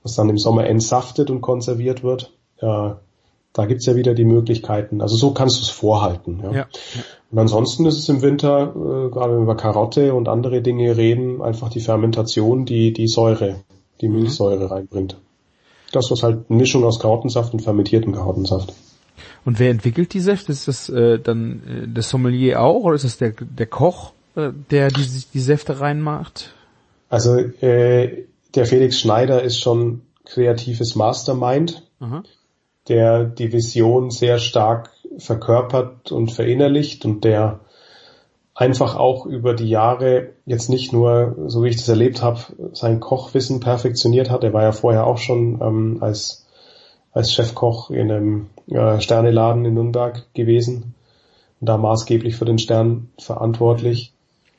was dann im Sommer entsaftet und konserviert wird. Da gibt's ja wieder die Möglichkeiten. Also so kannst du es vorhalten. Ja. Und ansonsten ist es im Winter, gerade wenn wir über Karotte und andere Dinge reden, einfach die Fermentation, die Säure, die Milchsäure reinbringt. Das was halt eine Mischung aus Karottensaft und fermentierten Karottensaft.
Und wer entwickelt die Säfte? Ist das dann der Sommelier auch oder ist das der Koch, der die Säfte reinmacht?
Also der Felix Schneider ist schon kreatives Mastermind, der die Vision sehr stark verkörpert und verinnerlicht und der einfach auch über die Jahre jetzt nicht nur, so wie ich das erlebt habe, sein Kochwissen perfektioniert hat. Er war ja vorher auch schon als Chefkoch in einem Sterneladen in Nürnberg gewesen und da maßgeblich für den Stern verantwortlich,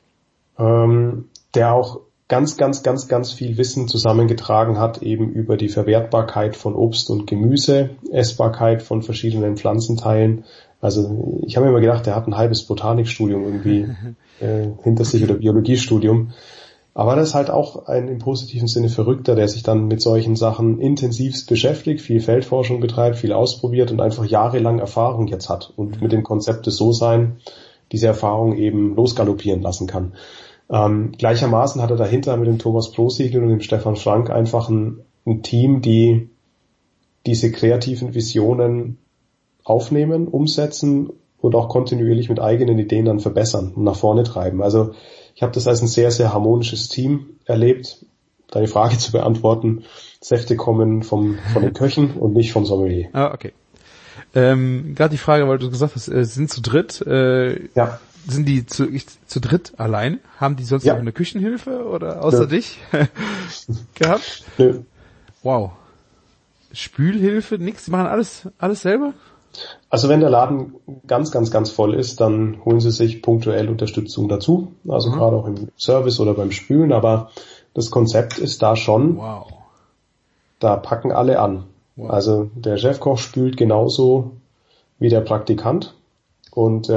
der auch ganz viel Wissen zusammengetragen hat, eben über die Verwertbarkeit von Obst und Gemüse, Essbarkeit von verschiedenen Pflanzenteilen. Also ich habe mir immer gedacht, er hat ein halbes Botanikstudium irgendwie hinter sich oder Biologiestudium. Aber das ist halt auch ein im positiven Sinne Verrückter, der sich dann mit solchen Sachen intensivst beschäftigt, viel Feldforschung betreibt, viel ausprobiert und einfach jahrelang Erfahrung jetzt hat und mit dem Konzept des So-Sein diese Erfahrung eben losgaloppieren lassen kann. Gleichermaßen hat er dahinter mit dem Thomas Prosiegel und dem Stefan Frank einfach ein Team, die diese kreativen Visionen aufnehmen, umsetzen und auch kontinuierlich mit eigenen Ideen dann verbessern und nach vorne treiben. Also ich habe das als ein sehr, sehr harmonisches Team erlebt. Deine Frage zu beantworten, Säfte kommen von den Köchen und nicht vom Sommelier.
Ah, okay. Gerade die Frage, weil du gesagt hast, sind zu dritt.
Ja.
Sind die zu dritt allein? Haben die sonst noch eine Küchenhilfe oder außer dich gehabt?
Nö.
Wow. Spülhilfe, nix? Die machen alles selber?
Also wenn der Laden ganz voll ist, dann holen sie sich punktuell Unterstützung dazu. Also gerade auch im Service oder beim Spülen. Aber das Konzept ist da schon, da packen alle an. Wow. Also der Chefkoch spült genauso wie der Praktikant. Und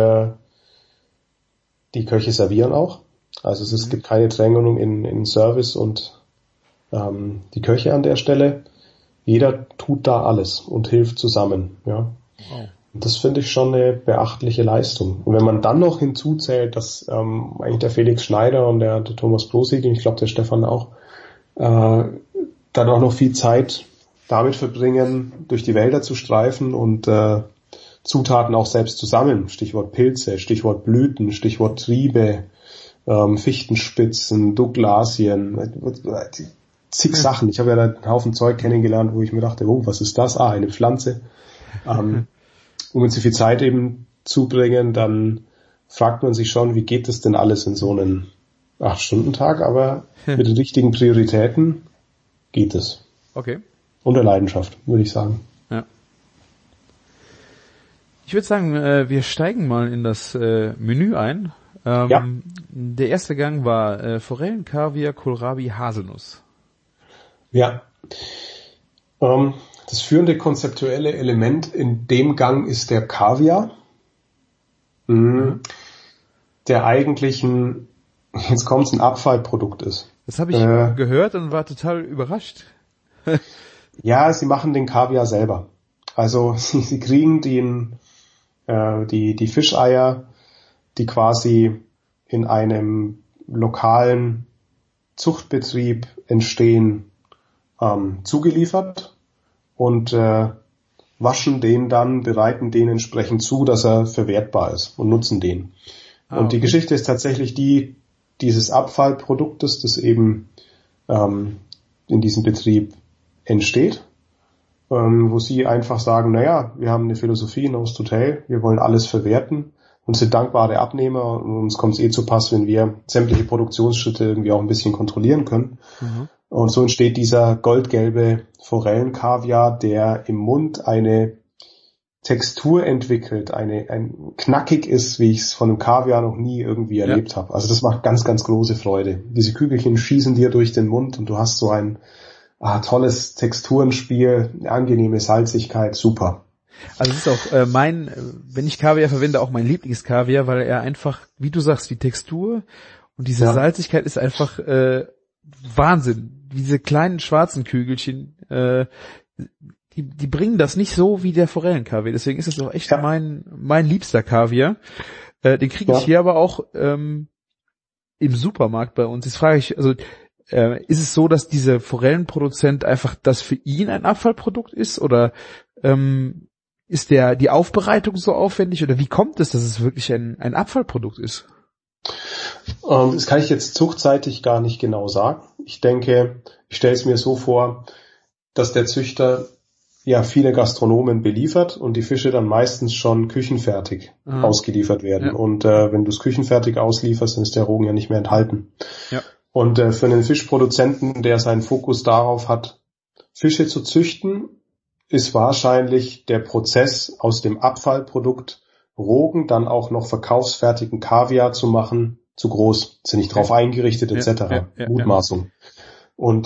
die Köche servieren auch. Also es gibt keine Drängung in Service und die Köche an der Stelle. Jeder tut da alles und hilft zusammen. Ja. Wow. Und das finde ich schon eine beachtliche Leistung. Und wenn man dann noch hinzuzählt, dass eigentlich der Felix Schneider und der Thomas Prosiegel, ich glaube der Stefan auch, dann auch noch viel Zeit damit verbringen, durch die Wälder zu streifen und Zutaten auch selbst zu sammeln. Stichwort Pilze, Stichwort Blüten, Stichwort Triebe, Fichtenspitzen, Douglasien, zig Sachen. Ich habe ja da einen Haufen Zeug kennengelernt, wo ich mir dachte, oh, was ist das? Ah, eine Pflanze. Um jetzt so viel Zeit eben zubringen, dann fragt man sich schon, wie geht das denn alles in so einen 8-Stunden-Tag, aber mit den richtigen Prioritäten geht es.
Okay.
Und der Leidenschaft, würde ich sagen.
Ja. Ich würde sagen, wir steigen mal in das Menü ein. Der erste Gang war Forellen, Kaviar, Kohlrabi, Haselnuss. Ja.
Das führende konzeptuelle Element in dem Gang ist der Kaviar, der eigentlich jetzt kommt's, ein Abfallprodukt ist.
Das habe ich gehört und war total überrascht.
Ja, sie machen den Kaviar selber. Also sie kriegen die Fischeier, die quasi in einem lokalen Zuchtbetrieb entstehen, zugeliefert und waschen den dann, bereiten den entsprechend zu, dass er verwertbar ist und nutzen den. Und die Geschichte ist tatsächlich dieses Abfallproduktes, das eben in diesem Betrieb entsteht, wo sie einfach sagen, naja, wir haben eine Philosophie in Host Hotel, wir wollen alles verwerten und sind dankbare Abnehmer und uns kommt es zu Pass, wenn wir sämtliche Produktionsschritte irgendwie auch ein bisschen kontrollieren können. Und so entsteht dieser goldgelbe Forellenkaviar, der im Mund eine Textur entwickelt, ein knackig ist, wie ich es von einem Kaviar noch nie irgendwie erlebt habe. Also das macht ganz große Freude. Diese Kügelchen schießen dir durch den Mund und du hast so ein tolles Texturenspiel, eine angenehme Salzigkeit, super.
Also es ist auch wenn ich Kaviar verwende, auch mein Lieblingskaviar, weil er einfach, wie du sagst, die Textur und diese Salzigkeit ist einfach Wahnsinn. diese kleinen schwarzen Kügelchen, die bringen das nicht so wie der Forellenkaviar. Deswegen ist es auch echt mein liebster Kaviar. Den kriege ich hier aber auch im Supermarkt bei uns. Jetzt frage ich, also ist es so, dass dieser Forellenproduzent einfach das für ihn ein Abfallprodukt ist oder ist die Aufbereitung so aufwendig oder wie kommt es, dass es wirklich ein Abfallprodukt ist?
Das kann ich jetzt zuchtseitig gar nicht genau sagen. Ich denke, ich stelle es mir so vor, dass der Züchter ja viele Gastronomen beliefert und die Fische dann meistens schon küchenfertig ausgeliefert werden. Ja. Und wenn du es küchenfertig auslieferst, dann ist der Rogen ja nicht mehr enthalten. Ja. Und für einen Fischproduzenten, der seinen Fokus darauf hat, Fische zu züchten, ist wahrscheinlich der Prozess aus dem Abfallprodukt Rogen dann auch noch verkaufsfertigen Kaviar zu machen zu groß, sind nicht drauf eingerichtet etc. Mutmaßung. Und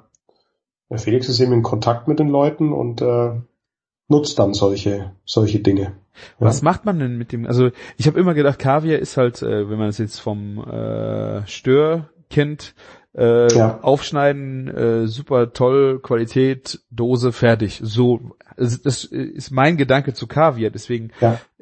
Felix ist eben in Kontakt mit den Leuten und nutzt dann solche Dinge.
Was macht man denn mit dem, also ich habe immer gedacht, Kaviar ist halt, wenn man es jetzt vom Stör kennt, aufschneiden, super toll, Qualität, Dose, fertig. So, das ist mein Gedanke zu Kaviar, deswegen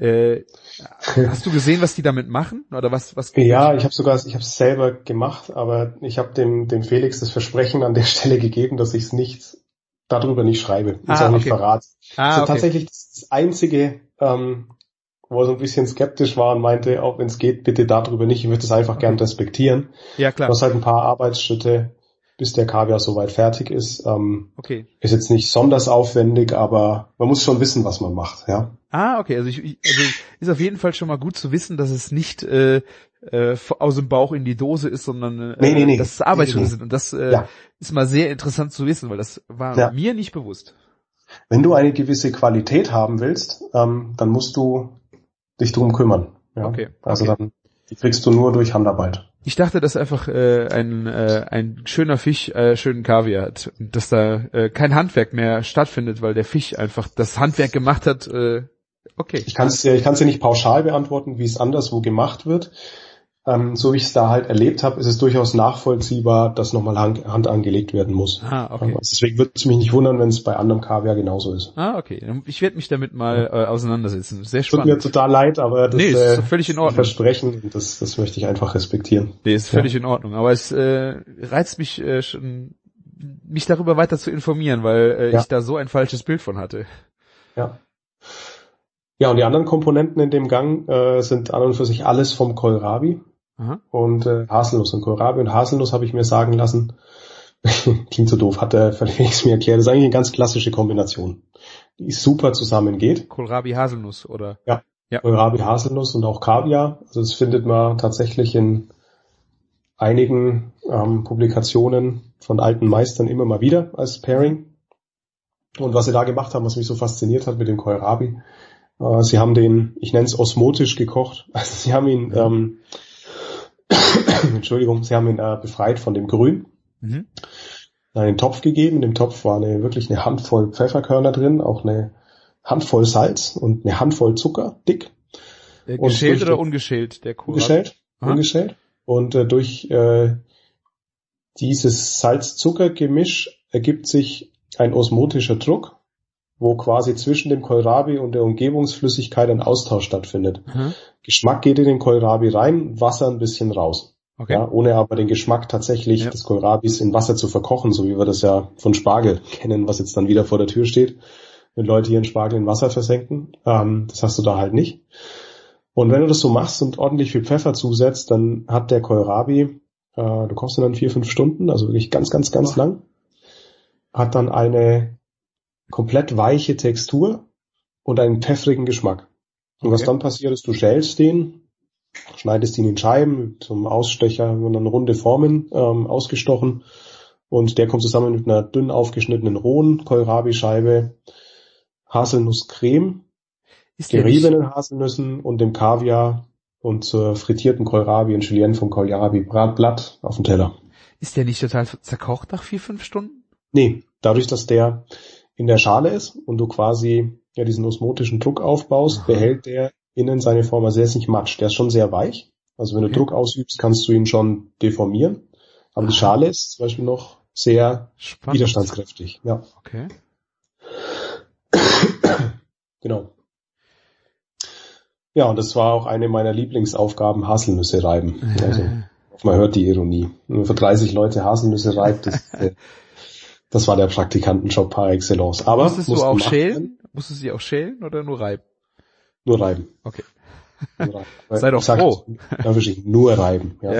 hast du gesehen, was die damit machen? Oder was?
Ja, ich habe es selber gemacht, aber ich habe dem Felix das Versprechen an der Stelle gegeben, dass ich es darüber nicht schreibe. Ist auch nicht verraten. Tatsächlich das Einzige, wo er so ein bisschen skeptisch war und meinte, auch wenn es geht, bitte darüber nicht, ich würde es einfach gern respektieren. Ja, klar. Du hast halt ein paar Arbeitsschritte, bis der Kaviar soweit fertig ist. Ist jetzt nicht besonders aufwendig, aber man muss schon wissen, was man macht, ja.
Okay, also ist auf jeden Fall schon mal gut zu wissen, dass es nicht aus dem Bauch in die Dose ist, sondern dass es Arbeitsschritte sind. Und das ist mal sehr interessant zu wissen, weil das war mir nicht bewusst.
Wenn du eine gewisse Qualität haben willst, dann musst du dich drum kümmern. Ja? Dann die kriegst du nur durch Handarbeit.
Ich dachte, dass einfach ein schöner Fisch schönen Kaviar hat und dass da kein Handwerk mehr stattfindet, weil der Fisch einfach das Handwerk gemacht hat. Ich kann es dir nicht pauschal beantworten, wie es anderswo gemacht wird. So wie ich es da halt erlebt habe, ist es durchaus nachvollziehbar, dass nochmal Hand angelegt werden muss. Deswegen würde es mich nicht wundern, wenn es bei anderem Kaviar genauso ist. Okay. Ich werde mich damit mal auseinandersetzen. Sehr spannend.
Tut mir total leid, aber das
ist völlig in Ordnung.
Versprechen, das möchte ich einfach respektieren.
Nee, ist völlig in Ordnung. Aber es reizt mich schon, mich darüber weiter zu informieren, weil ich da so ein falsches Bild von hatte.
Ja. Ja, und die anderen Komponenten in dem Gang sind an und für sich alles vom Kohlrabi. Und Haselnuss und Kohlrabi und Haselnuss habe ich mir sagen lassen, klingt so doof, hat der Felix mir erklärt, das ist eigentlich eine ganz klassische Kombination, die super zusammengeht.
Kohlrabi, Haselnuss, oder?
Ja. Kohlrabi, Haselnuss und auch Kaviar, also das findet man tatsächlich in einigen Publikationen von alten Meistern immer mal wieder als Pairing. Und was sie da gemacht haben, was mich so fasziniert hat mit dem Kohlrabi, sie haben den, ich nenne es osmotisch gekocht, also sie haben ihn sie haben ihn befreit von dem Grün, einen Topf gegeben, in dem Topf war wirklich eine Handvoll Pfefferkörner drin, auch eine Handvoll Salz und eine Handvoll Zucker, dick.
Geschält oder ungeschält, der Kohlrabi?
Ungeschält. Und durch dieses Salz-Zucker-Gemisch ergibt sich ein osmotischer Druck, wo quasi zwischen dem Kohlrabi und der Umgebungsflüssigkeit ein Austausch stattfindet. Geschmack geht in den Kohlrabi rein, Wasser ein bisschen raus. Ja, ohne aber den Geschmack tatsächlich des Kohlrabis in Wasser zu verkochen, so wie wir das ja von Spargel kennen, was jetzt dann wieder vor der Tür steht, wenn Leute ihren Spargel in Wasser versenken. Das hast du da halt nicht. Und wenn du das so machst und ordentlich viel Pfeffer zusetzt, dann hat der Kohlrabi, du kochst ihn dann 4-5 Stunden, also wirklich ganz, ganz, ganz lang, hat dann eine komplett weiche Textur und einen pfeffrigen Geschmack. Und was dann passiert ist, du schälst den, schneidest ihn in Scheiben, zum Ausstecher und dann runde Formen ausgestochen und der kommt zusammen mit einer dünn aufgeschnittenen rohen Kohlrabi-Scheibe, Haselnusscreme, geriebenen Haselnüssen und dem Kaviar und zur frittierten Kohlrabi und Julienne vom Kohlrabi-Bratblatt auf dem Teller.
Ist der nicht total zerkocht nach 4-5 Stunden?
Nee, dadurch, dass der in der Schale ist und du quasi diesen osmotischen Druck aufbaust, behält der innen seine Form, also der ist nicht matsch, der ist schon sehr weich. Also wenn du Druck ausübst, kannst du ihn schon deformieren. Aber die Schale ist zum Beispiel noch sehr
Spannend.
widerstandskräftig. Ja,
Okay.
genau. Ja, und das war auch eine meiner Lieblingsaufgaben, Haselnüsse reiben. Also, man hört die Ironie. Wenn man für 30 Leute Haselnüsse reibt, das war der Praktikantenjob par excellence. Aber
Musstest du auch
gemacht
schälen?
werden.
Musstest du sie auch schälen oder nur reiben?
Nur reiben.
Okay.
Nur reiben.
Sei doch
Ich sag,
froh.
Ja, wirklich, nur reiben. Ja.
Ja.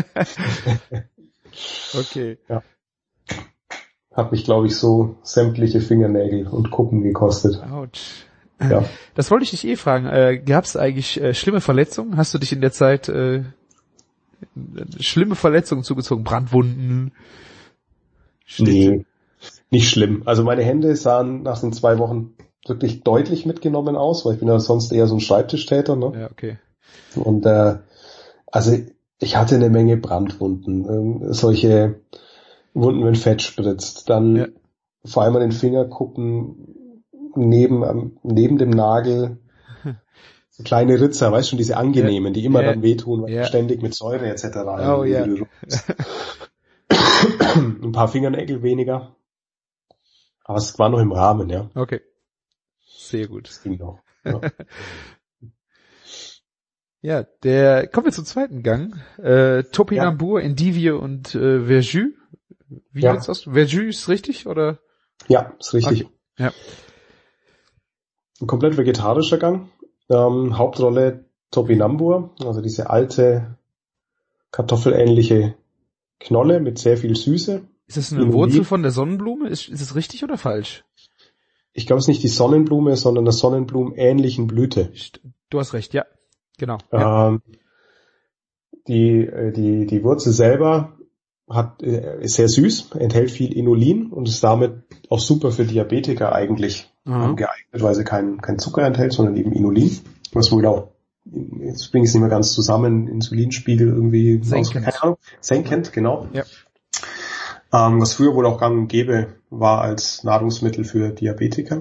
Okay.
Ja. Hat mich, glaube ich, so sämtliche Fingernägel und Kuppen gekostet.
Autsch.
Ja.
Das wollte ich dich fragen. Gab es eigentlich schlimme Verletzungen? Hast du dich in der Zeit schlimme Verletzungen zugezogen? Brandwunden?
Nee, nicht schlimm. Also meine Hände sahen nach den 2 Wochen wirklich deutlich mitgenommen aus, weil ich bin ja sonst eher so ein Schreibtischtäter. Ne?
Ja, okay.
Und also ich hatte eine Menge Brandwunden, solche Wunden, wenn Fett spritzt. Dann vor allem an den Fingerkuppen neben dem Nagel so kleine Ritzer, weißt du, diese angenehmen, die immer dann wehtun, weil du ständig mit Säure etc.
Oh ja.
Ein paar Fingernägel weniger. Aber es war noch im Rahmen, ja.
Okay. Sehr gut.
Das ging noch. Ja.
Ja, kommen wir zum zweiten Gang. Topinambur, Endivie und Verjus. Wie jetzt das? Verjus ist richtig, oder?
Ja, ist richtig.
Okay. Ja.
Ein komplett vegetarischer Gang. Hauptrolle Topinambur, also diese alte kartoffelähnliche Knolle mit sehr viel Süße.
Ist das eine Wurzel von der Sonnenblume? Ist es richtig oder falsch?
Ich glaube, es ist nicht die Sonnenblume, sondern der Sonnenblumenähnlichen Blüte.
Du hast recht, ja. Genau.
Die Wurzel selber ist sehr süß, enthält viel Inulin und ist damit auch super für Diabetiker eigentlich geeignet, weil sie kein Zucker enthält, sondern eben Inulin. Was wohl auch, jetzt bringe ich es nicht mehr ganz zusammen, Insulinspiegel irgendwie senkend, genau.
Ja.
Was früher wohl auch gang und gäbe war als Nahrungsmittel für Diabetiker.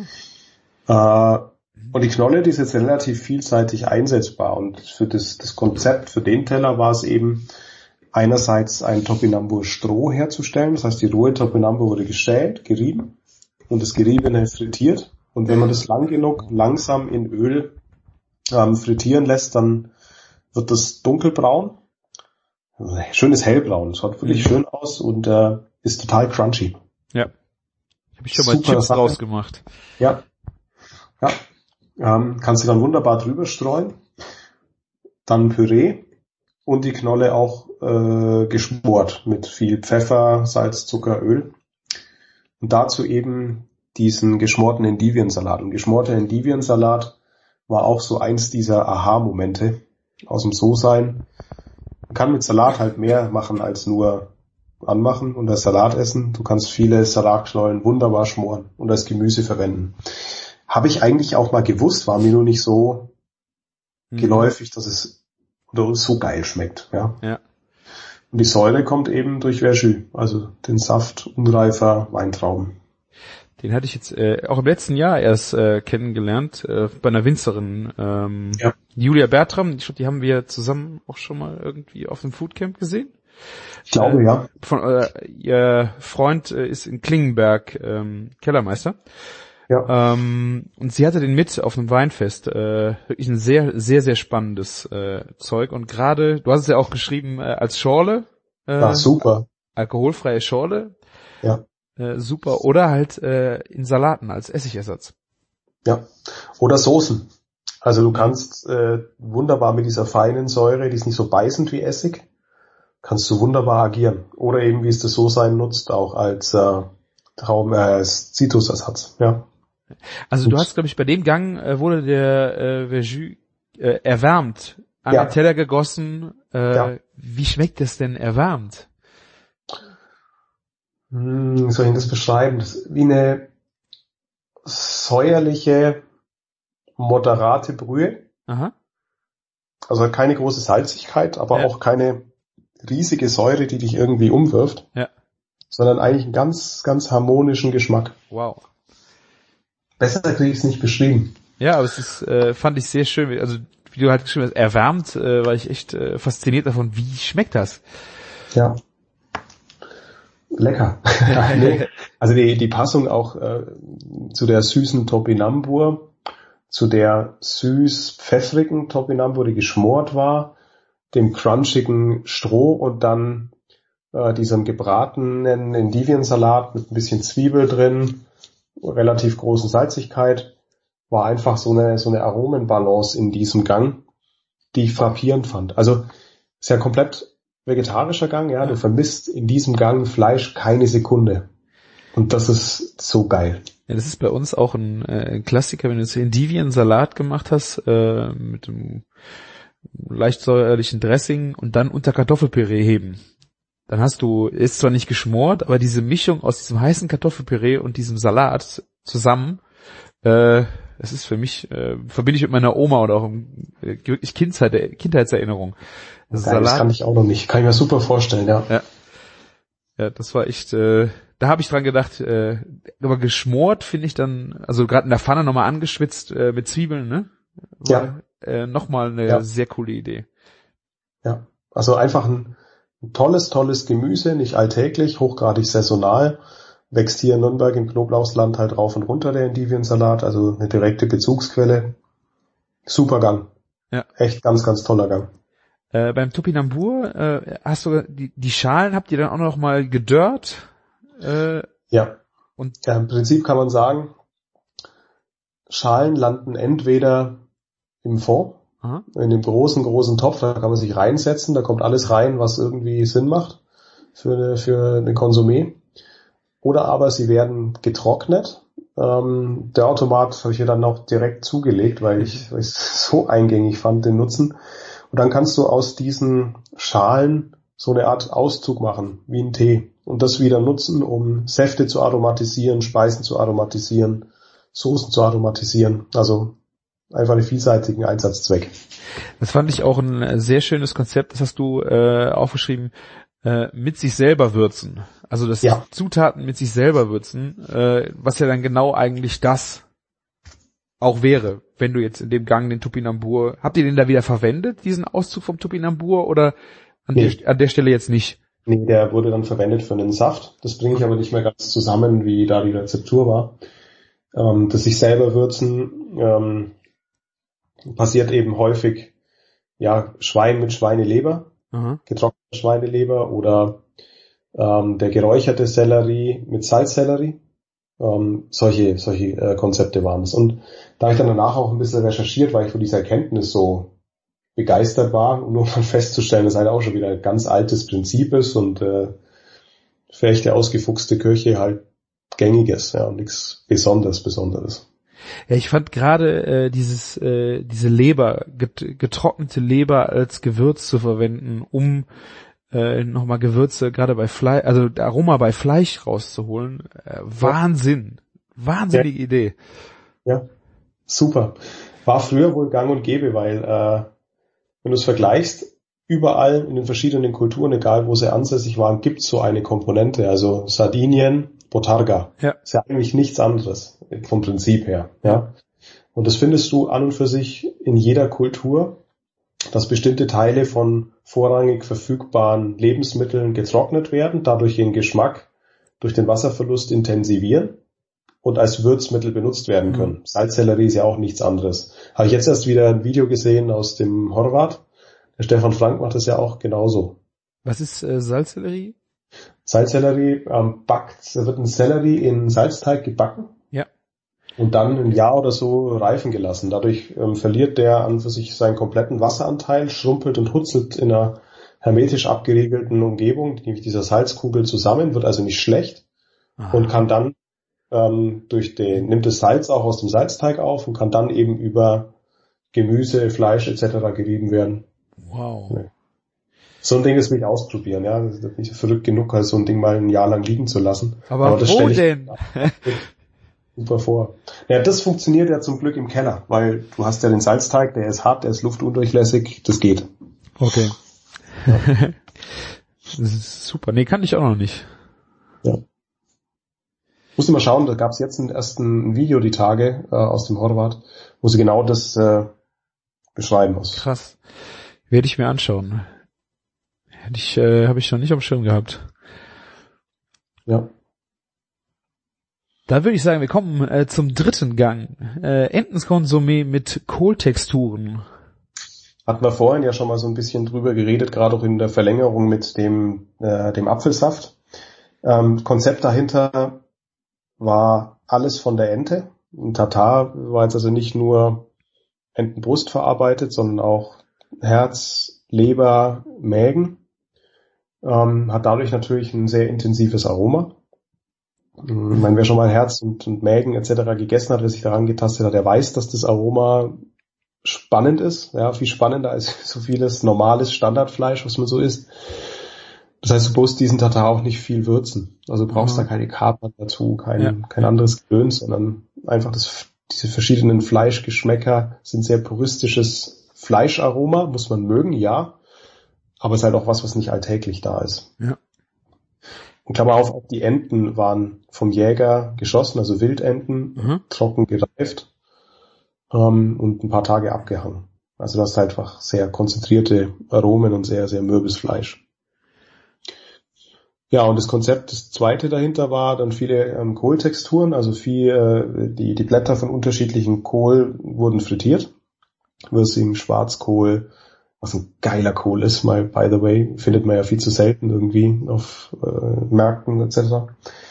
Und die Knolle, die ist jetzt relativ vielseitig einsetzbar und für das Konzept, für den Teller war es eben einerseits ein Topinambur-Stroh herzustellen, das heißt die rohe Topinambur wurde geschält, gerieben und das Geriebene frittiert und wenn man das lang genug langsam in Öl frittieren lässt, dann wird das dunkelbraun, also schönes hellbraun, es schaut wirklich schön aus und ist total crunchy.
Ja, habe ich schon mal Chips draus gemacht.
Ja. Kannst du dann wunderbar drüber streuen, dann Püree und die Knolle auch geschmort mit viel Pfeffer, Salz, Zucker, Öl und dazu eben diesen geschmorten Endiviensalat. Und geschmorter Endiviensalat war auch so eins dieser Aha-Momente aus dem So-Sein. Man kann mit Salat halt mehr machen als nur anmachen und das Salat essen. Du kannst viele Salatknollen wunderbar schmoren und als Gemüse verwenden. Habe ich eigentlich auch mal gewusst, war mir nur nicht so geläufig, dass es so geil schmeckt. Ja. Und die Säure kommt eben durch Verjus, also den Saft unreifer Weintrauben.
Den hatte ich jetzt auch im letzten Jahr erst kennengelernt, bei einer Winzerin, Julia Bertram. Ich glaube, die haben wir zusammen auch schon mal irgendwie auf dem Foodcamp gesehen.
Ich glaube, ja.
Ihr Freund ist in Klingenberg Kellermeister.
Ja.
Und sie hatte den mit auf einem Weinfest. Wirklich ein sehr, sehr, sehr spannendes Zeug. Und gerade, du hast es ja auch geschrieben als Schorle.
Super.
Alkoholfreie Schorle.
Ja.
Super. Oder halt in Salaten als Essigersatz.
Ja. Oder Soßen. Also du kannst wunderbar mit dieser feinen Säure, die ist nicht so beißend wie Essig, kannst du wunderbar agieren. Oder eben, wie es das So-Sein nutzt, auch als als Zitrusersatz. Ja.
Also du hast, glaube ich, bei dem Gang wurde der Verjus erwärmt, an den Teller gegossen. Wie schmeckt das denn erwärmt?
Wie soll ich das beschreiben? Das ist wie eine säuerliche, moderate Brühe.
Aha.
Also keine große Salzigkeit, aber auch keine riesige Säure, die dich irgendwie umwirft.
Ja.
Sondern eigentlich einen ganz, ganz harmonischen Geschmack.
Wow.
Besser kriege ich es nicht beschrieben.
Ja, aber es ist, fand ich sehr schön. Also wie du halt geschrieben hast, erwärmt, war ich echt fasziniert davon. Wie schmeckt das?
Ja. Lecker. Nee, also die Passung auch zu der süßen Topinambur, zu der süß-pfeffrigen Topinambur, die geschmort war, dem crunchigen Stroh und dann diesem gebratenen Endiviensalat mit ein bisschen Zwiebel drin, relativ großen Salzigkeit, war einfach so eine Aromenbalance in diesem Gang, die ich frappierend fand. Also ist ja komplett vegetarischer Gang, ja, du vermisst in diesem Gang Fleisch keine Sekunde. Und das ist so geil.
Ja, das ist bei uns auch ein Klassiker, wenn du jetzt Endiviensalat gemacht hast, mit einem leicht säuerlichen Dressing und dann unter Kartoffelpüree heben. Dann ist zwar nicht geschmort, aber diese Mischung aus diesem heißen Kartoffelpüree und diesem Salat zusammen, das ist für mich, verbinde ich mit meiner Oma oder auch wirklich Kindheitserinnerung.
Das kann ich auch noch nicht. Kann ich mir super vorstellen, ja.
Ja, das war echt, da habe ich dran gedacht, aber geschmort finde ich dann, also gerade in der Pfanne nochmal angeschwitzt mit Zwiebeln, ne? War, nochmal eine sehr coole Idee.
Ja, also einfach ein tolles Gemüse, nicht alltäglich, hochgradig saisonal, wächst hier in Nürnberg im Knoblauchsland halt rauf und runter der Endiviensalat, also eine direkte Bezugsquelle. Super Gang.
Ja.
Echt ganz, ganz toller Gang.
Beim Topinambur hast du die Schalen, habt ihr dann auch noch mal gedörrt?
Ja.
Und
ja, im Prinzip kann man sagen, Schalen landen entweder im Fond, in dem großen Topf, da kann man sich reinsetzen, da kommt alles rein, was irgendwie Sinn macht für eine Konsumé. Oder aber sie werden getrocknet. Der Automat habe ich mir dann noch direkt zugelegt, weil ich es so eingängig fand, den Nutzen. Und dann kannst du aus diesen Schalen so eine Art Auszug machen, wie ein Tee. Und das wieder nutzen, um Säfte zu aromatisieren, Speisen zu aromatisieren, Soßen zu aromatisieren. Also einfach einen vielseitigen Einsatzzweck.
Das fand ich auch ein sehr schönes Konzept. Das hast du aufgeschrieben, mit sich selber würzen. Also das Zutaten mit sich selber würzen, was ja dann genau eigentlich das auch wäre, wenn du jetzt in dem Gang den Topinambur, habt ihr den da wieder verwendet, diesen Auszug vom Topinambur, oder an der Stelle jetzt nicht?
Nee, der wurde dann verwendet für einen Saft. Das bringe ich aber nicht mehr ganz zusammen, wie da die Rezeptur war. Das sich selber würzen passiert eben häufig, ja, Schwein mit Schweineleber, getrocknete Schweineleber oder der geräucherte Sellerie mit Salzsellerie. Solche Konzepte waren es. Und da ich dann danach auch ein bisschen recherchiert, weil ich von dieser Erkenntnis so begeistert war, um nur mal festzustellen, dass halt auch schon wieder ein ganz altes Prinzip ist und für echte ausgefuchste Kirche halt gängiges, ja, und nichts Besonderes.
Ja, ich fand gerade diese Leber, getrocknete Leber als Gewürz zu verwenden, um nochmal Gewürze gerade bei Fleisch, also Aroma bei Fleisch rauszuholen. Wahnsinnige Idee.
Ja, super. War früher wohl gang und gäbe, weil wenn du es vergleichst, überall in den verschiedenen Kulturen, egal wo sie ansässig waren, gibt es so eine Komponente. Also Sardinien, Botarga. Ja. Ist ja eigentlich nichts anderes vom Prinzip her. Ja. Und das findest du an und für sich in jeder Kultur, dass bestimmte Teile von vorrangig verfügbaren Lebensmitteln getrocknet werden, dadurch ihren Geschmack durch den Wasserverlust intensivieren und als Würzmittel benutzt werden können. Salzsellerie ist ja auch nichts anderes. Habe ich jetzt erst wieder ein Video gesehen aus dem Horvath. Der Stefan Frank macht das ja auch genauso.
Was ist Salzsellerie?
Salzsellerie wird ein Sellerie in Salzteig gebacken.
Ja.
Und dann ein Jahr oder so reifen gelassen. Dadurch verliert der an für sich seinen kompletten Wasseranteil, schrumpelt und hutzelt in einer hermetisch abgeriegelten Umgebung, nämlich dieser Salzkugel zusammen, wird also nicht schlecht. Aha. Und kann dann nimmt das Salz auch aus dem Salzteig auf und kann dann eben über Gemüse, Fleisch etc. gerieben werden.
Wow.
Ja. So ein Ding ist nicht ausprobieren, ja. Das ist nicht verrückt genug, halt so ein Ding mal ein Jahr lang liegen zu lassen.
Aber das wo denn?
Super vor. Ja, das funktioniert ja zum Glück im Keller, weil du hast ja den Salzteig, der ist hart, der ist luftundurchlässig, das geht.
Okay. Ja. Das ist super. Nee, kann ich auch noch nicht.
Ja. Musst du mal schauen, da gab es jetzt erst ein Video die Tage aus dem Horvath, wo sie genau das beschreiben muss.
Krass. Werde ich mir anschauen. Habe ich noch nicht auf dem Schirm gehabt.
Ja.
Da würde ich sagen, wir kommen zum dritten Gang. Entenkonsumé mit Kohltexturen.
Hatten wir vorhin ja schon mal so ein bisschen drüber geredet, gerade auch in der Verlängerung mit dem Apfelsaft. Konzept dahinter war alles von der Ente. Ein Tatar war jetzt also nicht nur Entenbrust verarbeitet, sondern auch Herz, Leber, Mägen. Hat dadurch natürlich ein sehr intensives Aroma. Ich meine, wer schon mal Herz und Mägen etc. gegessen hat, wer sich daran getastet hat, der weiß, dass das Aroma spannend ist. Ja, viel spannender als so vieles normales Standardfleisch, was man so isst. Das heißt, du musst diesen Tatar auch nicht viel würzen. Also du brauchst da keine Kapern dazu, kein anderes Gedöns, sondern einfach diese verschiedenen Fleischgeschmäcker sind sehr puristisches Fleischaroma, muss man mögen, ja. Aber es ist halt auch was nicht alltäglich da ist.
Ja.
Und Klammer auf, auch die Enten waren vom Jäger geschossen, also Wildenten, trocken gereift und ein paar Tage abgehangen. Also das ist halt einfach sehr konzentrierte Aromen und sehr, sehr mürbes Fleisch. Ja, und das Konzept, das zweite dahinter war dann viele Kohltexturen, also die Blätter von unterschiedlichen Kohl wurden frittiert. Würzing, Schwarzkohl, was ein geiler Kohl ist, mal by the way, findet man ja viel zu selten irgendwie auf Märkten etc.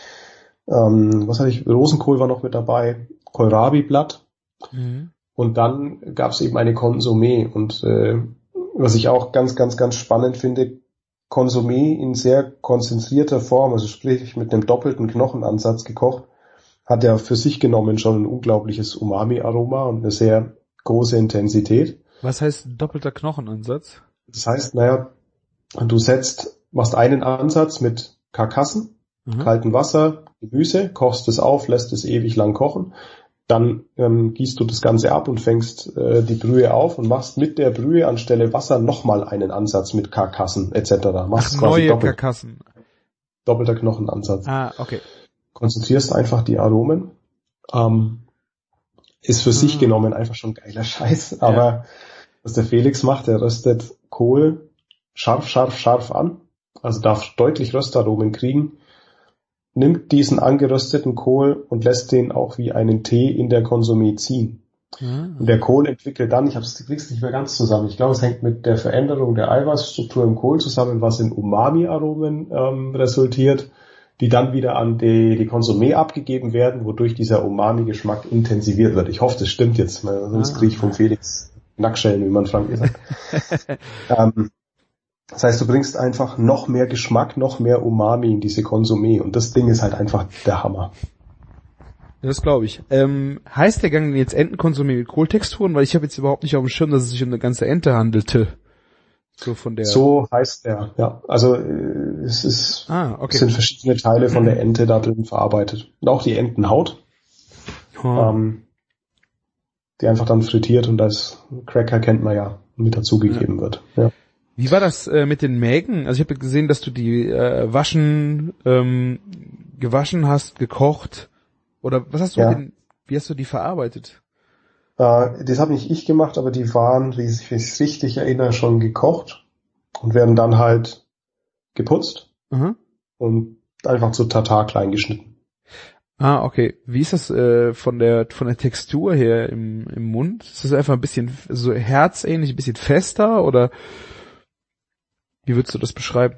Rosenkohl war noch mit dabei, Kohlrabi-Blatt und dann gab es eben eine Konsumé und was ich auch ganz, ganz, ganz spannend finde, Konsumé in sehr konzentrierter Form, also sprich mit einem doppelten Knochenansatz gekocht, hat ja für sich genommen schon ein unglaubliches Umami-Aroma und eine sehr große Intensität.
Was heißt doppelter Knochenansatz?
Das heißt, du machst einen Ansatz mit Karkassen, kaltem Wasser, Gemüse, kochst es auf, lässt es ewig lang kochen, dann gießt du das Ganze ab und fängst die Brühe auf und machst mit der Brühe anstelle Wasser nochmal einen Ansatz mit Karkassen etc. Machst quasi
neue Karkassen.
Doppelter Knochenansatz.
Ah, okay.
Konzentrierst einfach die Aromen. Ist für sich genommen einfach schon geiler Scheiß. Aber was der Felix macht, der röstet Kohl scharf an. Also darf deutlich Röstaromen kriegen. Nimmt diesen angerösteten Kohl und lässt den auch wie einen Tee in der Konsumé ziehen. Und der Kohl entwickelt dann, krieg's nicht mehr ganz zusammen. Ich glaube, es hängt mit der Veränderung der Eiweißstruktur im Kohl zusammen, was in Umami-Aromen resultiert, die dann wieder an die Konsumé abgegeben werden, wodurch dieser Umami-Geschmack intensiviert wird. Ich hoffe, das stimmt jetzt, sonst kriege ich vom Felix Nackschellen, wie man Frank sagt. Das heißt, du bringst einfach noch mehr Geschmack, noch mehr Umami in diese Konsumé und das Ding ist halt einfach der Hammer.
Das glaube ich. Heißt der Gang denn jetzt Entenkonsumé mit Kohltexturen? Weil ich habe jetzt überhaupt nicht auf dem Schirm, dass es sich um eine ganze Ente handelte. So
heißt der, ja. Also es sind verschiedene Teile von der Ente da drin verarbeitet. Und auch die Entenhaut, die einfach dann frittiert und als Cracker kennt man ja, mit dazugegeben wird. Ja.
Wie war das mit den Mägen? Also ich habe gesehen, dass du die gewaschen hast, gekocht. Oder was hast du wie hast du die verarbeitet?
Das habe nicht ich gemacht, aber die waren, wie ich mich richtig erinnere, schon gekocht und werden dann halt geputzt und einfach zu Tatar klein geschnitten.
Ah, okay. Wie ist das von der Textur her im Mund? Ist das einfach ein bisschen so herzähnlich, ein bisschen fester oder wie würdest du das beschreiben?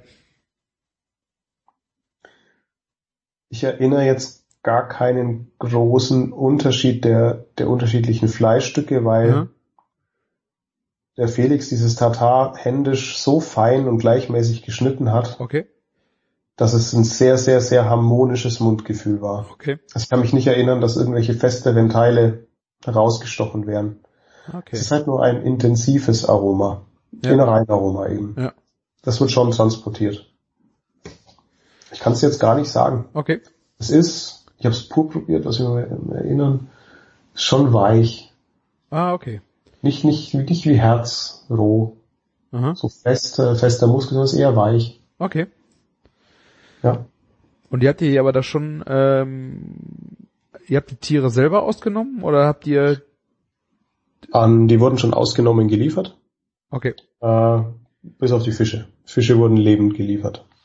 Ich erinnere jetzt gar keinen großen Unterschied der unterschiedlichen Fleischstücke, weil der Felix dieses Tatar händisch so fein und gleichmäßig geschnitten hat, dass es ein sehr, sehr, sehr harmonisches Mundgefühl war. Okay. Also ich kann mich nicht erinnern, dass irgendwelche festeren Teile herausgestochen werden. Okay. Es ist halt nur ein intensives Aroma. Innereienaroma eben. Ja. Das wird schon transportiert. Ich kann es jetzt gar nicht sagen. Okay. Es ist, ich habe es pur probiert, was wir mir erinnern, ist schon weich.
Ah, okay.
Nicht wie Herz, roh. So fester Muskel, sondern ist eher weich.
Okay.
Ja.
Und ihr habt die aber da schon, ihr habt die Tiere selber ausgenommen oder habt ihr?
Die wurden schon ausgenommen geliefert.
Okay.
Bis auf die Fische. Fische wurden lebend geliefert.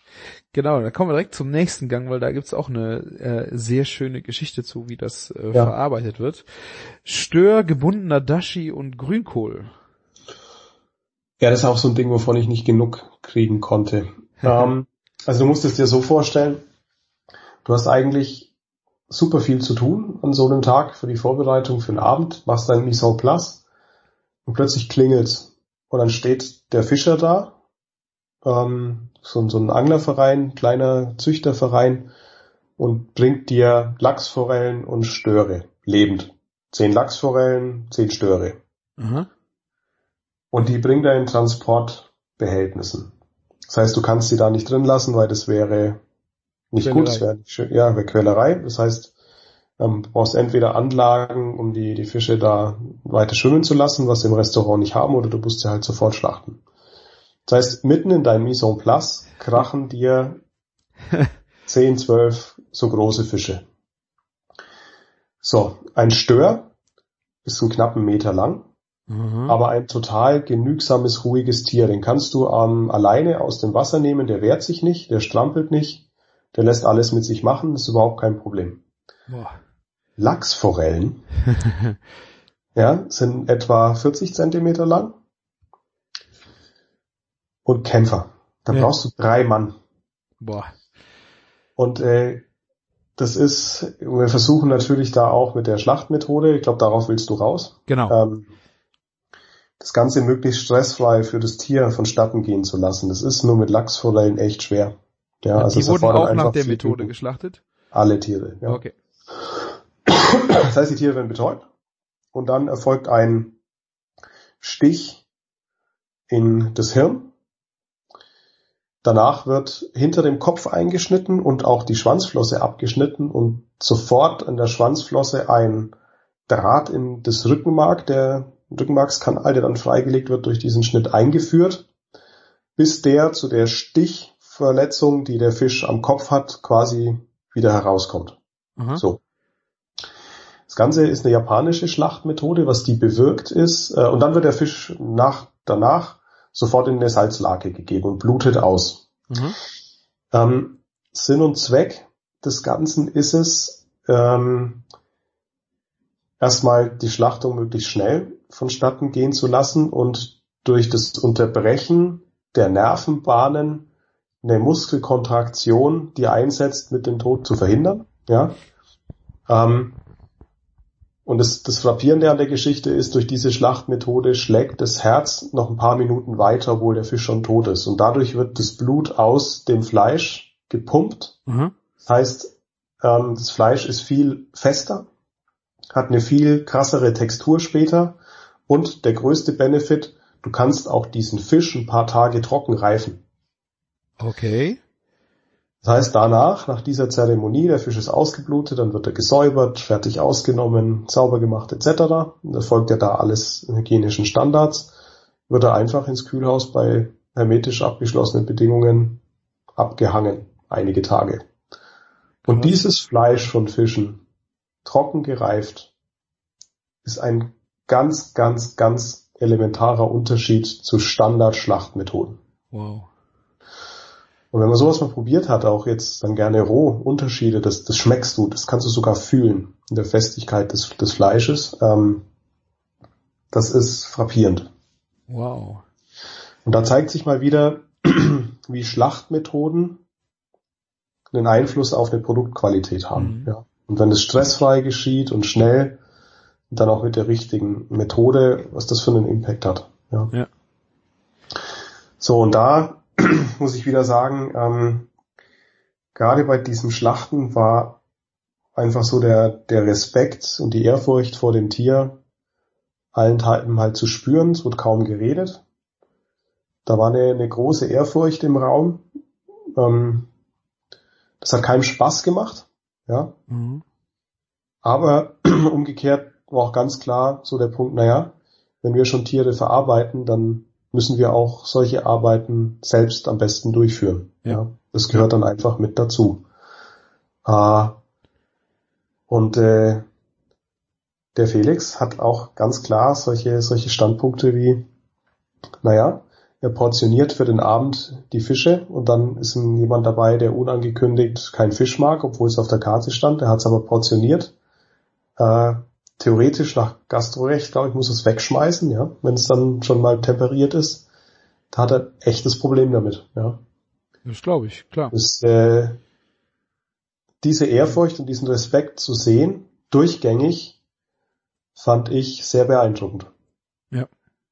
Genau, da kommen wir direkt zum nächsten Gang, weil da gibt's auch eine sehr schöne Geschichte zu, wie das verarbeitet wird. Stör, gebundener Dashi und Grünkohl.
Ja, das ist auch so ein Ding, wovon ich nicht genug kriegen konnte. Also du musst es dir so vorstellen, du hast eigentlich super viel zu tun an so einem Tag für die Vorbereitung für den Abend, machst dein Mise en place und plötzlich klingelt's. Und dann steht der Fischer da, so ein Anglerverein, kleiner Züchterverein, und bringt dir Lachsforellen und Störe, lebend. 10 Lachsforellen, 10 Störe.
Aha.
Und die bringt er in Transportbehältnissen. Das heißt, du kannst sie da nicht drin lassen, weil das wäre nicht
Quälerei.
gut, das wäre Quälerei. Das heißt, du brauchst entweder Anlagen, um die Fische da weiter schwimmen zu lassen, was sie im Restaurant nicht haben, oder du musst sie halt sofort schlachten. Das heißt, mitten in deinem Mise en place krachen dir 10, 12 so große Fische. So, ein Stör ist einen knappen Meter lang, aber ein total genügsames, ruhiges Tier. Den kannst du alleine aus dem Wasser nehmen, der wehrt sich nicht, der strampelt nicht, der lässt alles mit sich machen, das ist überhaupt kein Problem.
Boah.
Lachsforellen sind etwa 40 Zentimeter lang und Kämpfer. Da brauchst du 3 Mann.
Boah.
Und das ist, wir versuchen natürlich da auch mit der Schlachtmethode, ich glaube, darauf willst du raus.
Genau.
Das Ganze möglichst stressfrei für das Tier vonstatten gehen zu lassen. Das ist nur mit Lachsforellen echt schwer. Ja, also
die wurden auch nach der Methode geschlachtet?
Alle Tiere, ja.
Okay.
Das heißt, die Tiere werden betäubt und dann erfolgt ein Stich in das Hirn. Danach wird hinter dem Kopf eingeschnitten und auch die Schwanzflosse abgeschnitten und sofort an der Schwanzflosse ein Draht in das Rückenmark, der Rückenmarkskanal, der dann freigelegt wird, durch diesen Schnitt eingeführt, bis der zu der Stichverletzung, die der Fisch am Kopf hat, quasi wieder herauskommt.
Aha.
So. Das Ganze ist eine japanische Schlachtmethode. Was die bewirkt ist, und dann wird der Fisch danach sofort in eine Salzlake gegeben und blutet aus. Sinn und Zweck des Ganzen ist es, erstmal die Schlachtung möglichst schnell vonstatten gehen zu lassen und durch das Unterbrechen der Nervenbahnen eine Muskelkontraktion, die einsetzt, mit dem Tod zu verhindern. Ja. Und das Frappierende an der Geschichte ist, durch diese Schlachtmethode schlägt das Herz noch ein paar Minuten weiter, obwohl der Fisch schon tot ist. Und dadurch wird das Blut aus dem Fleisch gepumpt. Das heißt, das Fleisch ist viel fester, hat eine viel krassere Textur später. Und der größte Benefit, du kannst auch diesen Fisch ein paar Tage trocken reifen.
Okay.
Das heißt, nach dieser Zeremonie, der Fisch ist ausgeblutet, dann wird er gesäubert, fertig ausgenommen, sauber gemacht etc. Und da folgt ja da alles hygienischen Standards, wird er einfach ins Kühlhaus bei hermetisch abgeschlossenen Bedingungen abgehangen, einige Tage. Und dieses Fleisch von Fischen, trocken gereift, ist ein ganz, ganz, ganz elementarer Unterschied zu Standard-Schlachtmethoden.
Wow.
Und wenn man sowas mal probiert hat, auch jetzt dann gerne roh, Unterschiede, das schmeckst du, das kannst du sogar fühlen in der Festigkeit des Fleisches. Das ist frappierend.
Wow.
Und da zeigt sich mal wieder, wie Schlachtmethoden einen Einfluss auf eine Produktqualität haben. Ja. Und wenn es stressfrei geschieht und schnell, und dann auch mit der richtigen Methode, was das für einen Impact hat. Ja. So, und da muss ich wieder sagen, gerade bei diesem Schlachten war einfach so der Respekt und die Ehrfurcht vor dem Tier allenthalben halt zu spüren. Es wird kaum geredet. Da war eine große Ehrfurcht im Raum. Das hat keinem Spaß gemacht. Ja. Aber umgekehrt war auch ganz klar so der Punkt, wenn wir schon Tiere verarbeiten, dann müssen wir auch solche Arbeiten selbst am besten durchführen. Ja. Das gehört dann einfach mit dazu. Und der Felix hat auch ganz klar solche Standpunkte wie, er portioniert für den Abend die Fische und dann ist jemand dabei, der unangekündigt keinen Fisch mag, obwohl es auf der Karte stand. Er hat es aber portioniert. Theoretisch nach Gastrorecht, glaube ich, muss es wegschmeißen, ja, wenn es dann schon mal temperiert ist. Da hat er echtes Problem damit, ja.
Das glaube ich, klar.
Diese Ehrfurcht und diesen Respekt zu sehen, durchgängig, fand ich sehr beeindruckend.
Ja.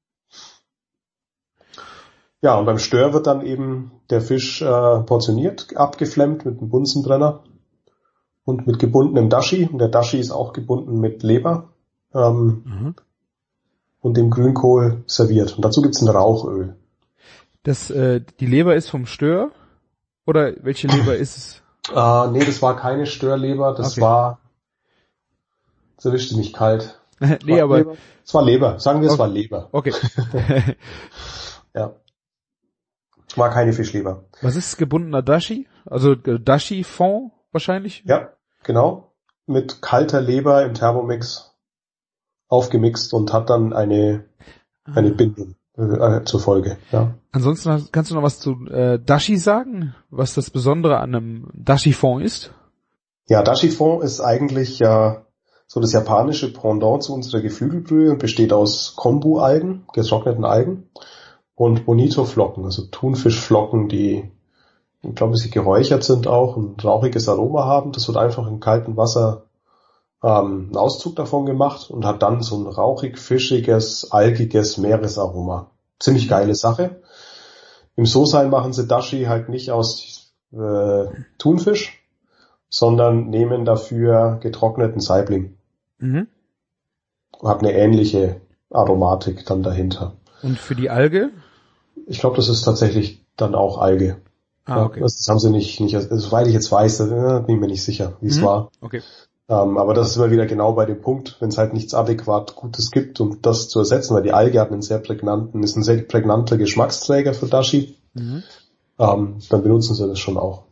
Ja, und beim Stör wird dann eben der Fisch portioniert, abgeflemmt mit einem Bunsenbrenner und mit gebundenem Dashi. Und der Dashi ist auch gebunden mit Leber und dem Grünkohl serviert. Und dazu gibt's ein Rauchöl.
Die Leber ist vom Stör? Oder welche Leber ist es?
Nee, das war keine Störleber, das war, das erwischte mich kalt.
Nee, aber
Leber. Es war Leber, sagen wir, es war Leber.
Okay.
Ja. War keine Fischleber.
Was ist gebundener Dashi? Also Dashi-Fond wahrscheinlich?
Ja, genau. Mit kalter Leber im Thermomix aufgemixt und hat dann eine Bindung zur Folge. Ja.
Ansonsten kannst du noch was zu Dashi sagen? Was das Besondere an einem Dashi-Fond ist?
Ja, Dashi-Fond ist eigentlich ja so das japanische Pendant zu unserer Geflügelbrühe und besteht aus Kombu-Algen, getrockneten Algen und Bonito-Flocken, also Thunfischflocken, die, ich glaube, sie geräuchert sind auch und ein rauchiges Aroma haben. Das wird einfach in kaltem Wasser einen Auszug davon gemacht und hat dann so ein rauchig, fischiges, algiges Meeresaroma. Ziemlich geile Sache. Im So-Sein machen sie Dashi halt nicht aus Thunfisch, sondern nehmen dafür getrockneten Saibling. Hat eine ähnliche Aromatik dann dahinter.
Und für die Alge?
Ich glaube, das ist tatsächlich dann auch Alge.
Okay.
Das haben sie nicht, soweit ich jetzt weiß, bin ich mir nicht sicher, wie es war.
Okay.
Aber das ist immer wieder genau bei dem Punkt, wenn es halt nichts adäquat Gutes gibt, um das zu ersetzen, weil die Alge hat ist ein sehr prägnanter Geschmacksträger für Dashi, dann benutzen sie das schon auch.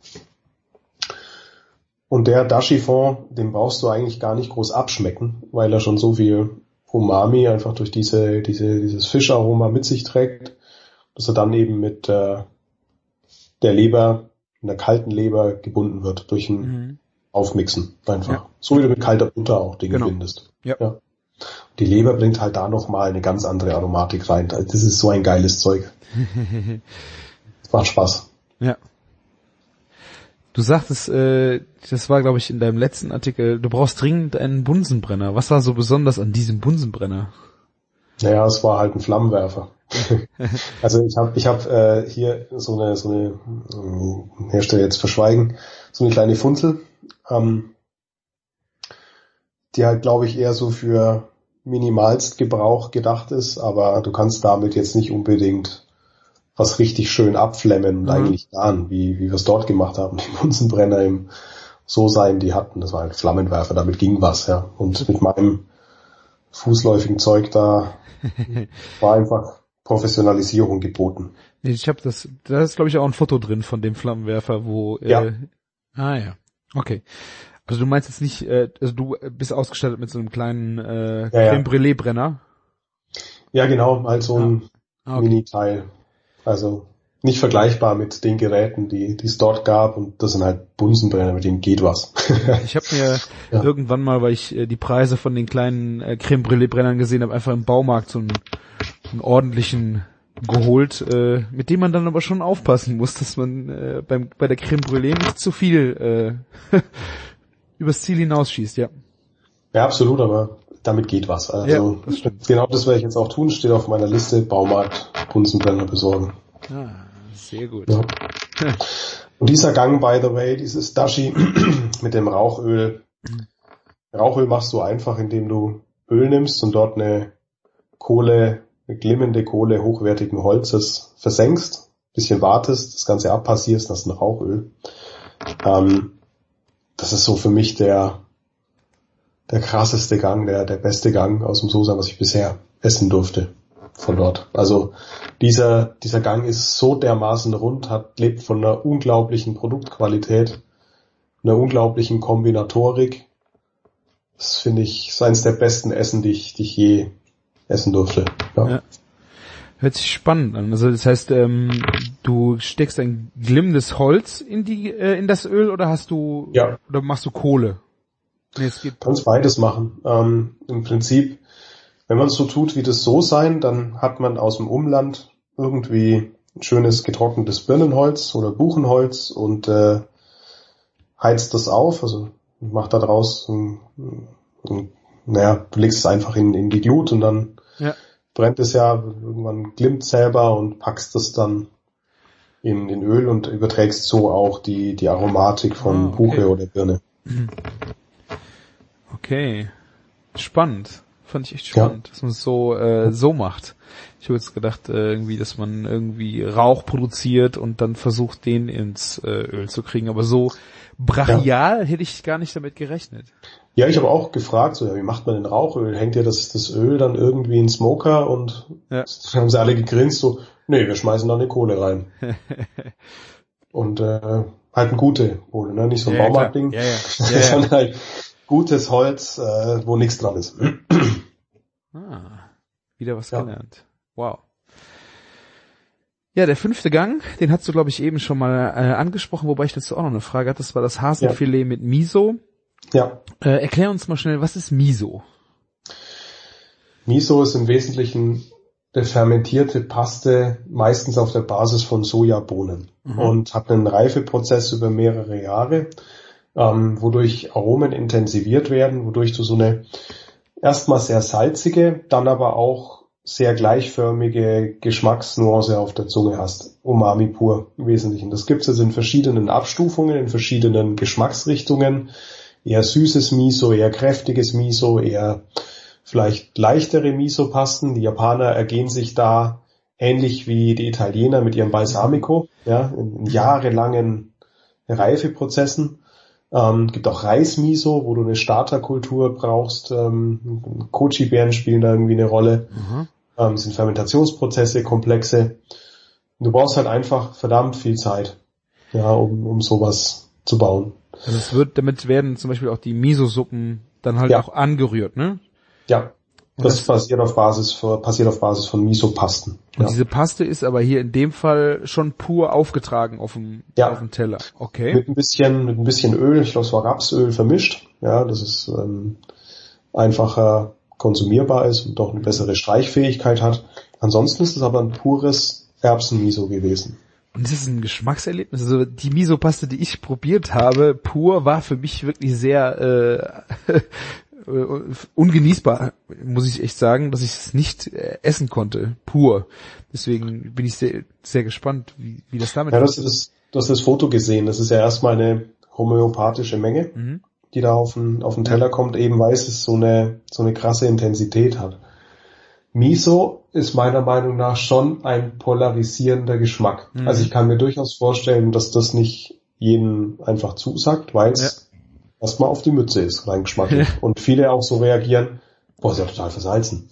Und der Dashi-Fond, den brauchst du eigentlich gar nicht groß abschmecken, weil er schon so viel Umami einfach durch dieses Fischaroma mit sich trägt, dass er dann eben mit der Leber, in der kalten Leber gebunden wird durch ein Aufmixen einfach. Ja. So wie du mit kalter Butter auch Dinge bindest. Ja. Die Leber bringt halt da nochmal eine ganz andere Aromatik rein. Das ist so ein geiles Zeug. Macht Spaß.
Ja. Du sagtest, das war glaube ich in deinem letzten Artikel, du brauchst dringend einen Bunsenbrenner. Was war so besonders an diesem Bunsenbrenner?
Naja, es war halt ein Flammenwerfer. Also ich hab hier so eine Hersteller jetzt verschweigen, so eine kleine Funzel, die halt glaube ich eher so für Minimalstgebrauch gedacht ist, aber du kannst damit jetzt nicht unbedingt was richtig schön abflemmen und eigentlich garn, wie wir es dort gemacht haben. Die Bunsenbrenner im So-Sein, die hatten, das war halt Flammenwerfer, damit ging was, ja. Und mit meinem fußläufigen Zeug da war einfach Professionalisierung geboten.
Ich habe da ist glaube ich auch ein Foto drin von dem Flammenwerfer, wo
ja.
Ja. Okay. Also du meinst jetzt nicht, also du bist ausgestattet mit so einem kleinen Crème Brûlée Brenner?
Ja, genau, halt so ein Mini-Teil. Also nicht vergleichbar mit den Geräten, die es dort gab, und das sind halt Bunsenbrenner, mit denen geht was.
Ich habe mir irgendwann mal, weil ich die Preise von den kleinen Crème Brûlée Brennern gesehen habe, einfach im Baumarkt so einen ordentlichen geholt, mit dem man dann aber schon aufpassen muss, dass man bei der Crème Brûlée nicht zu viel übers Ziel hinausschießt, ja.
Ja, absolut, aber damit geht was. Also das genau das werde ich jetzt auch tun, steht auf meiner Liste, Baumarkt, Bunsenbrenner besorgen.
Sehr gut.
Ja. Und dieser Gang, by the way, dieses Dashi mit dem Rauchöl. Rauchöl machst du einfach, indem du Öl nimmst und dort eine glimmende Kohle hochwertigen Holzes versenkst, bisschen wartest, das Ganze abpassierst, das ist ein Rauchöl. Das ist so für mich der krasseste Gang, der beste Gang aus dem So-Sein, was ich bisher essen durfte von dort. Also dieser Gang ist so dermaßen rund, lebt von einer unglaublichen Produktqualität, einer unglaublichen Kombinatorik. Das finde ich ist eines der besten Essen, die ich je essen durfte. Ja.
Hört sich spannend an. Also das heißt, du steckst ein glimmendes Holz in das Öl oder oder machst du Kohle? Nee, es geht.
Kannst beides machen. Im Prinzip, wenn man es so tut wie das so sein, dann hat man aus dem Umland irgendwie ein schönes getrocknetes Birnenholz oder Buchenholz und heizt das auf, also macht da draus du legst es einfach in die Glut und dann brennt es ja, irgendwann glimmt selber und packst das dann in Öl und überträgst so auch die Aromatik von Buche oder Birne.
Okay. Spannend. Fand ich echt spannend, dass man es so macht. Ich habe jetzt gedacht, irgendwie, dass man irgendwie Rauch produziert und dann versucht, den ins Öl zu kriegen. Aber so brachial hätte ich gar nicht damit gerechnet.
Ja, ich habe auch gefragt, wie macht man denn Rauchöl? Hängt ihr das Öl dann irgendwie in Smoker? Und dann haben sie alle gegrinst, nee, wir schmeißen da eine Kohle rein. Und halt eine gute Kohle, ne? Nicht so ein Baumarktding, sondern halt gutes Holz, wo nichts dran ist.
Wieder was gelernt. Wow. Ja, der 5. Gang, den hast du, glaube ich, eben schon mal angesprochen, wobei ich dazu auch noch eine Frage hatte. Das war das Hasenfilet mit Miso.
Ja.
Erklär uns mal schnell, was ist Miso?
Miso ist im Wesentlichen eine fermentierte Paste, meistens auf der Basis von Sojabohnen und hat einen Reifeprozess über mehrere Jahre, wodurch Aromen intensiviert werden, wodurch du so eine erstmal sehr salzige, dann aber auch sehr gleichförmige Geschmacksnuance auf der Zunge hast. Umami pur im Wesentlichen. Das gibt es also in verschiedenen Abstufungen, in verschiedenen Geschmacksrichtungen. Eher süßes Miso, eher kräftiges Miso, eher vielleicht leichtere Miso-Pasten. Die Japaner ergehen sich da ähnlich wie die Italiener mit ihrem Balsamico, in jahrelangen Reifeprozessen. Gibt auch Reismiso, wo du eine Starterkultur brauchst. Kochi-Beeren spielen da irgendwie eine Rolle. Sind Fermentationsprozesse, komplexe. Du brauchst halt einfach verdammt viel Zeit, um sowas zu bauen.
Also damit werden zum Beispiel auch die Miso-Suppen dann halt auch angerührt, ne?
Ja. Das passiert auf Basis von Miso-Pasten.
Und diese Paste ist aber hier in dem Fall schon pur aufgetragen auf dem Teller. Okay.
Mit ein bisschen Öl, ich glaube es war Rapsöl vermischt. Ja, dass es einfacher konsumierbar ist und doch eine bessere Streichfähigkeit hat. Ansonsten ist es aber ein pures Erbsen-Miso gewesen.
Und das ist ein Geschmackserlebnis. Also die Miso-Paste, die ich probiert habe, pur, war für mich wirklich sehr ungenießbar, muss ich echt sagen, dass ich es nicht essen konnte, pur. Deswegen bin ich sehr, sehr gespannt, wie das damit ist.
Du hast das Foto gesehen. Das ist ja erstmal eine homöopathische Menge, die da auf den Teller kommt, eben weil es so eine krasse Intensität hat. Miso ist meiner Meinung nach schon ein polarisierender Geschmack. Also ich kann mir durchaus vorstellen, dass das nicht jedem einfach zusagt, weil es erstmal auf die Mütze ist, rein geschmacklich. Und viele auch so reagieren, ist ja total versalzen.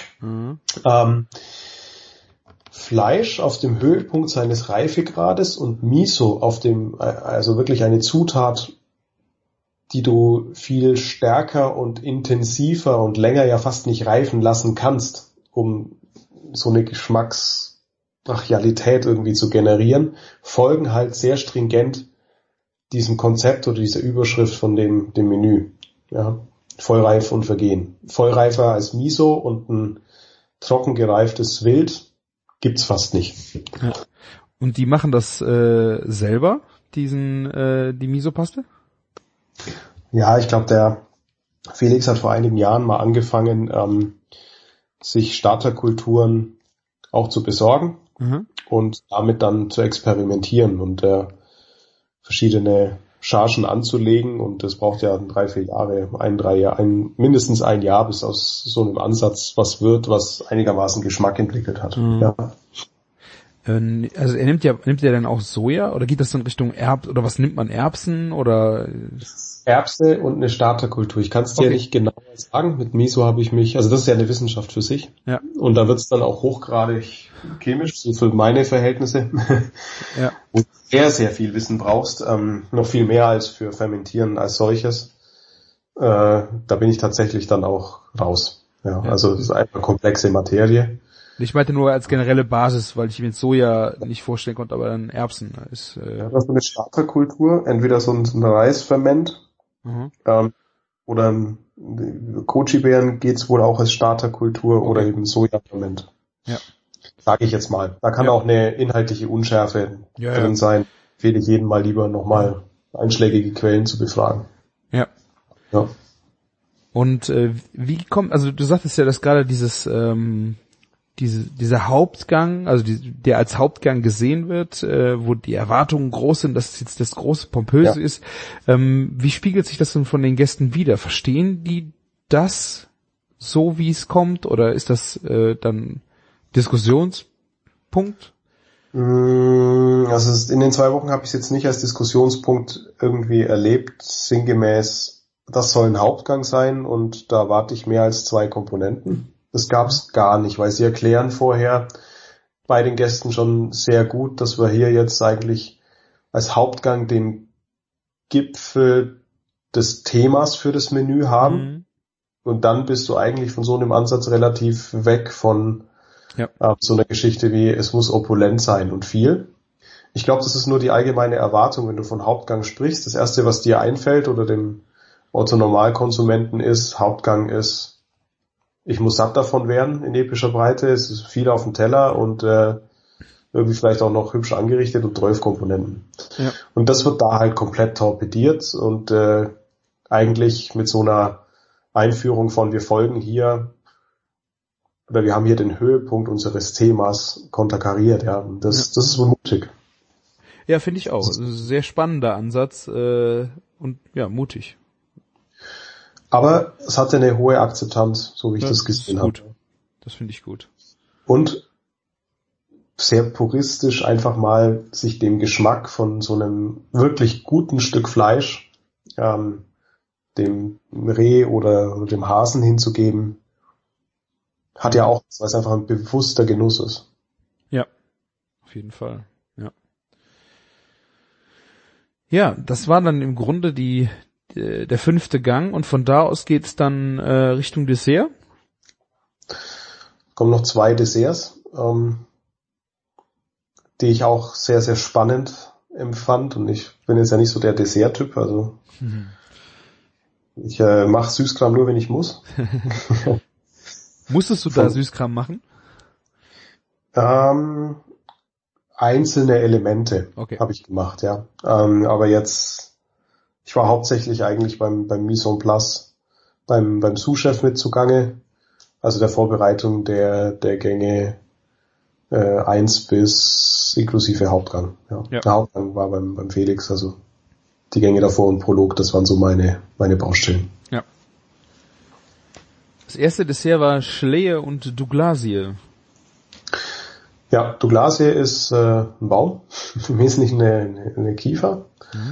Fleisch auf dem Höhepunkt seines Reifegrades und Miso also wirklich eine Zutat, die du viel stärker und intensiver und länger ja fast nicht reifen lassen kannst, um so eine Geschmacksbrachialität irgendwie zu generieren, folgen halt sehr stringent diesem Konzept oder dieser Überschrift von dem Menü. Ja, vollreif und vergehen. Vollreifer als Miso und ein trocken gereiftes Wild gibt's fast nicht.
Ja. Und die machen das selber, die Miso-Paste?
Ja, ich glaube, der Felix hat vor einigen Jahren mal angefangen, sich Starterkulturen auch zu besorgen und damit dann zu experimentieren und verschiedene Chargen anzulegen, und das braucht ja 3-4 Jahre, mindestens ein Jahr, bis aus so einem Ansatz was wird, was einigermaßen Geschmack entwickelt hat. Ja.
Also nimmt er dann auch Soja, oder geht das dann Richtung oder was nimmt man, Erbsen oder?
Erbse und eine Starterkultur. Ich kann es dir nicht genau sagen. Mit Miso habe ich mich, also das ist ja eine Wissenschaft für sich. Ja. Und da wird es dann auch hochgradig chemisch, so für meine Verhältnisse. Ja. Wo du sehr, sehr viel Wissen brauchst, noch viel mehr als für Fermentieren als solches. Da bin ich tatsächlich dann auch raus. Ja. Also es ist einfach komplexe Materie.
Ich meinte nur als generelle Basis, weil ich mir jetzt Soja nicht vorstellen konnte, aber dann Erbsen ist...
Das ist eine Starterkultur, entweder so ein Reisferment, oder Goji-Beeren geht's wohl auch als Starterkultur oder eben Sojaferment.
Ja.
Sage ich jetzt mal. Da kann auch eine inhaltliche Unschärfe drin sein. Empfehle ich jedem mal lieber nochmal einschlägige Quellen zu befragen.
Ja. Und wie kommt, also du sagtest ja, dass gerade dieser Hauptgang, also der als Hauptgang gesehen wird, wo die Erwartungen groß sind, dass es jetzt das große Pompöse ist. Wie spiegelt sich das denn von den Gästen wider? Verstehen die das so, wie es kommt, oder ist das dann Diskussionspunkt?
Also in den 2 Wochen habe ich es jetzt nicht als Diskussionspunkt irgendwie erlebt, sinngemäß, das soll ein Hauptgang sein und da erwarte ich mehr als 2 Komponenten. Das gab es gar nicht, weil sie erklären vorher bei den Gästen schon sehr gut, dass wir hier jetzt eigentlich als Hauptgang den Gipfel des Themas für das Menü haben. Und dann bist du eigentlich von so einem Ansatz relativ weg von so einer Geschichte wie, es muss opulent sein und viel. Ich glaube, das ist nur die allgemeine Erwartung, wenn du von Hauptgang sprichst. Das Erste, was dir einfällt oder dem Otto-Normalkonsumenten ist, Hauptgang ist, ich muss satt davon werden in epischer Breite, es ist viel auf dem Teller und irgendwie vielleicht auch noch hübsch angerichtet und 12 Komponenten. Ja. Und das wird da halt komplett torpediert und eigentlich mit so einer Einführung von wir folgen hier oder wir haben hier den Höhepunkt unseres Themas konterkariert, ja. Und das ist wohl mutig.
Ja, finde ich auch. Ein sehr spannender Ansatz und ja, mutig.
Aber es hatte eine hohe Akzeptanz, so wie ich das gesehen habe.
Das finde ich gut.
Und sehr puristisch einfach mal sich dem Geschmack von so einem wirklich guten Stück Fleisch, dem Reh oder dem Hasen hinzugeben, hat ja auch, weil es einfach ein bewusster Genuss ist.
Ja, auf jeden Fall. Ja, das war dann im Grunde der 5. Gang und von da aus geht's dann Richtung Dessert.
Kommen noch 2 Desserts, die ich auch sehr, sehr spannend empfand und ich bin jetzt ja nicht so der Dessert-Typ, also ich mache Süßkram nur, wenn ich muss.
Musstest du da Süßkram machen?
Einzelne Elemente habe ich gemacht, ja. Aber jetzt, ich war hauptsächlich eigentlich beim Mise en Place, beim Sous-Chef mit zugange, also der Vorbereitung der Gänge 1 bis inklusive Hauptgang. Ja. Der Hauptgang war beim Felix, also die Gänge davor und Prolog, das waren so meine Baustellen.
Ja. Das erste Dessert war Schlehe und Douglasie.
Ja, Douglasie ist ein Baum, im Wesentlichen eine Kiefer.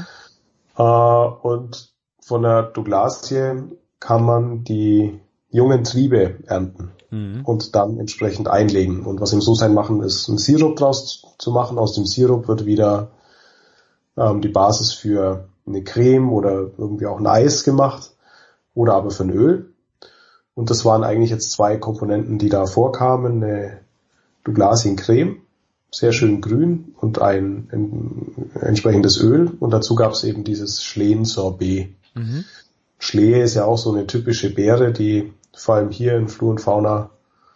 Und von der Douglasie kann man die jungen Triebe ernten und dann entsprechend einlegen. Und was im So-Sein machen, ist einen Sirup draus zu machen. Aus dem Sirup wird wieder die Basis für eine Creme oder irgendwie auch ein Eis gemacht oder aber für ein Öl. Und das waren eigentlich jetzt 2 Komponenten, die da vorkamen. Eine Douglasien Creme, sehr schön grün und ein entsprechendes Öl. Und dazu gab es eben dieses Schlehen-Sorbet. Schlehe ist ja auch so eine typische Beere, die vor allem hier in Flur und Fauna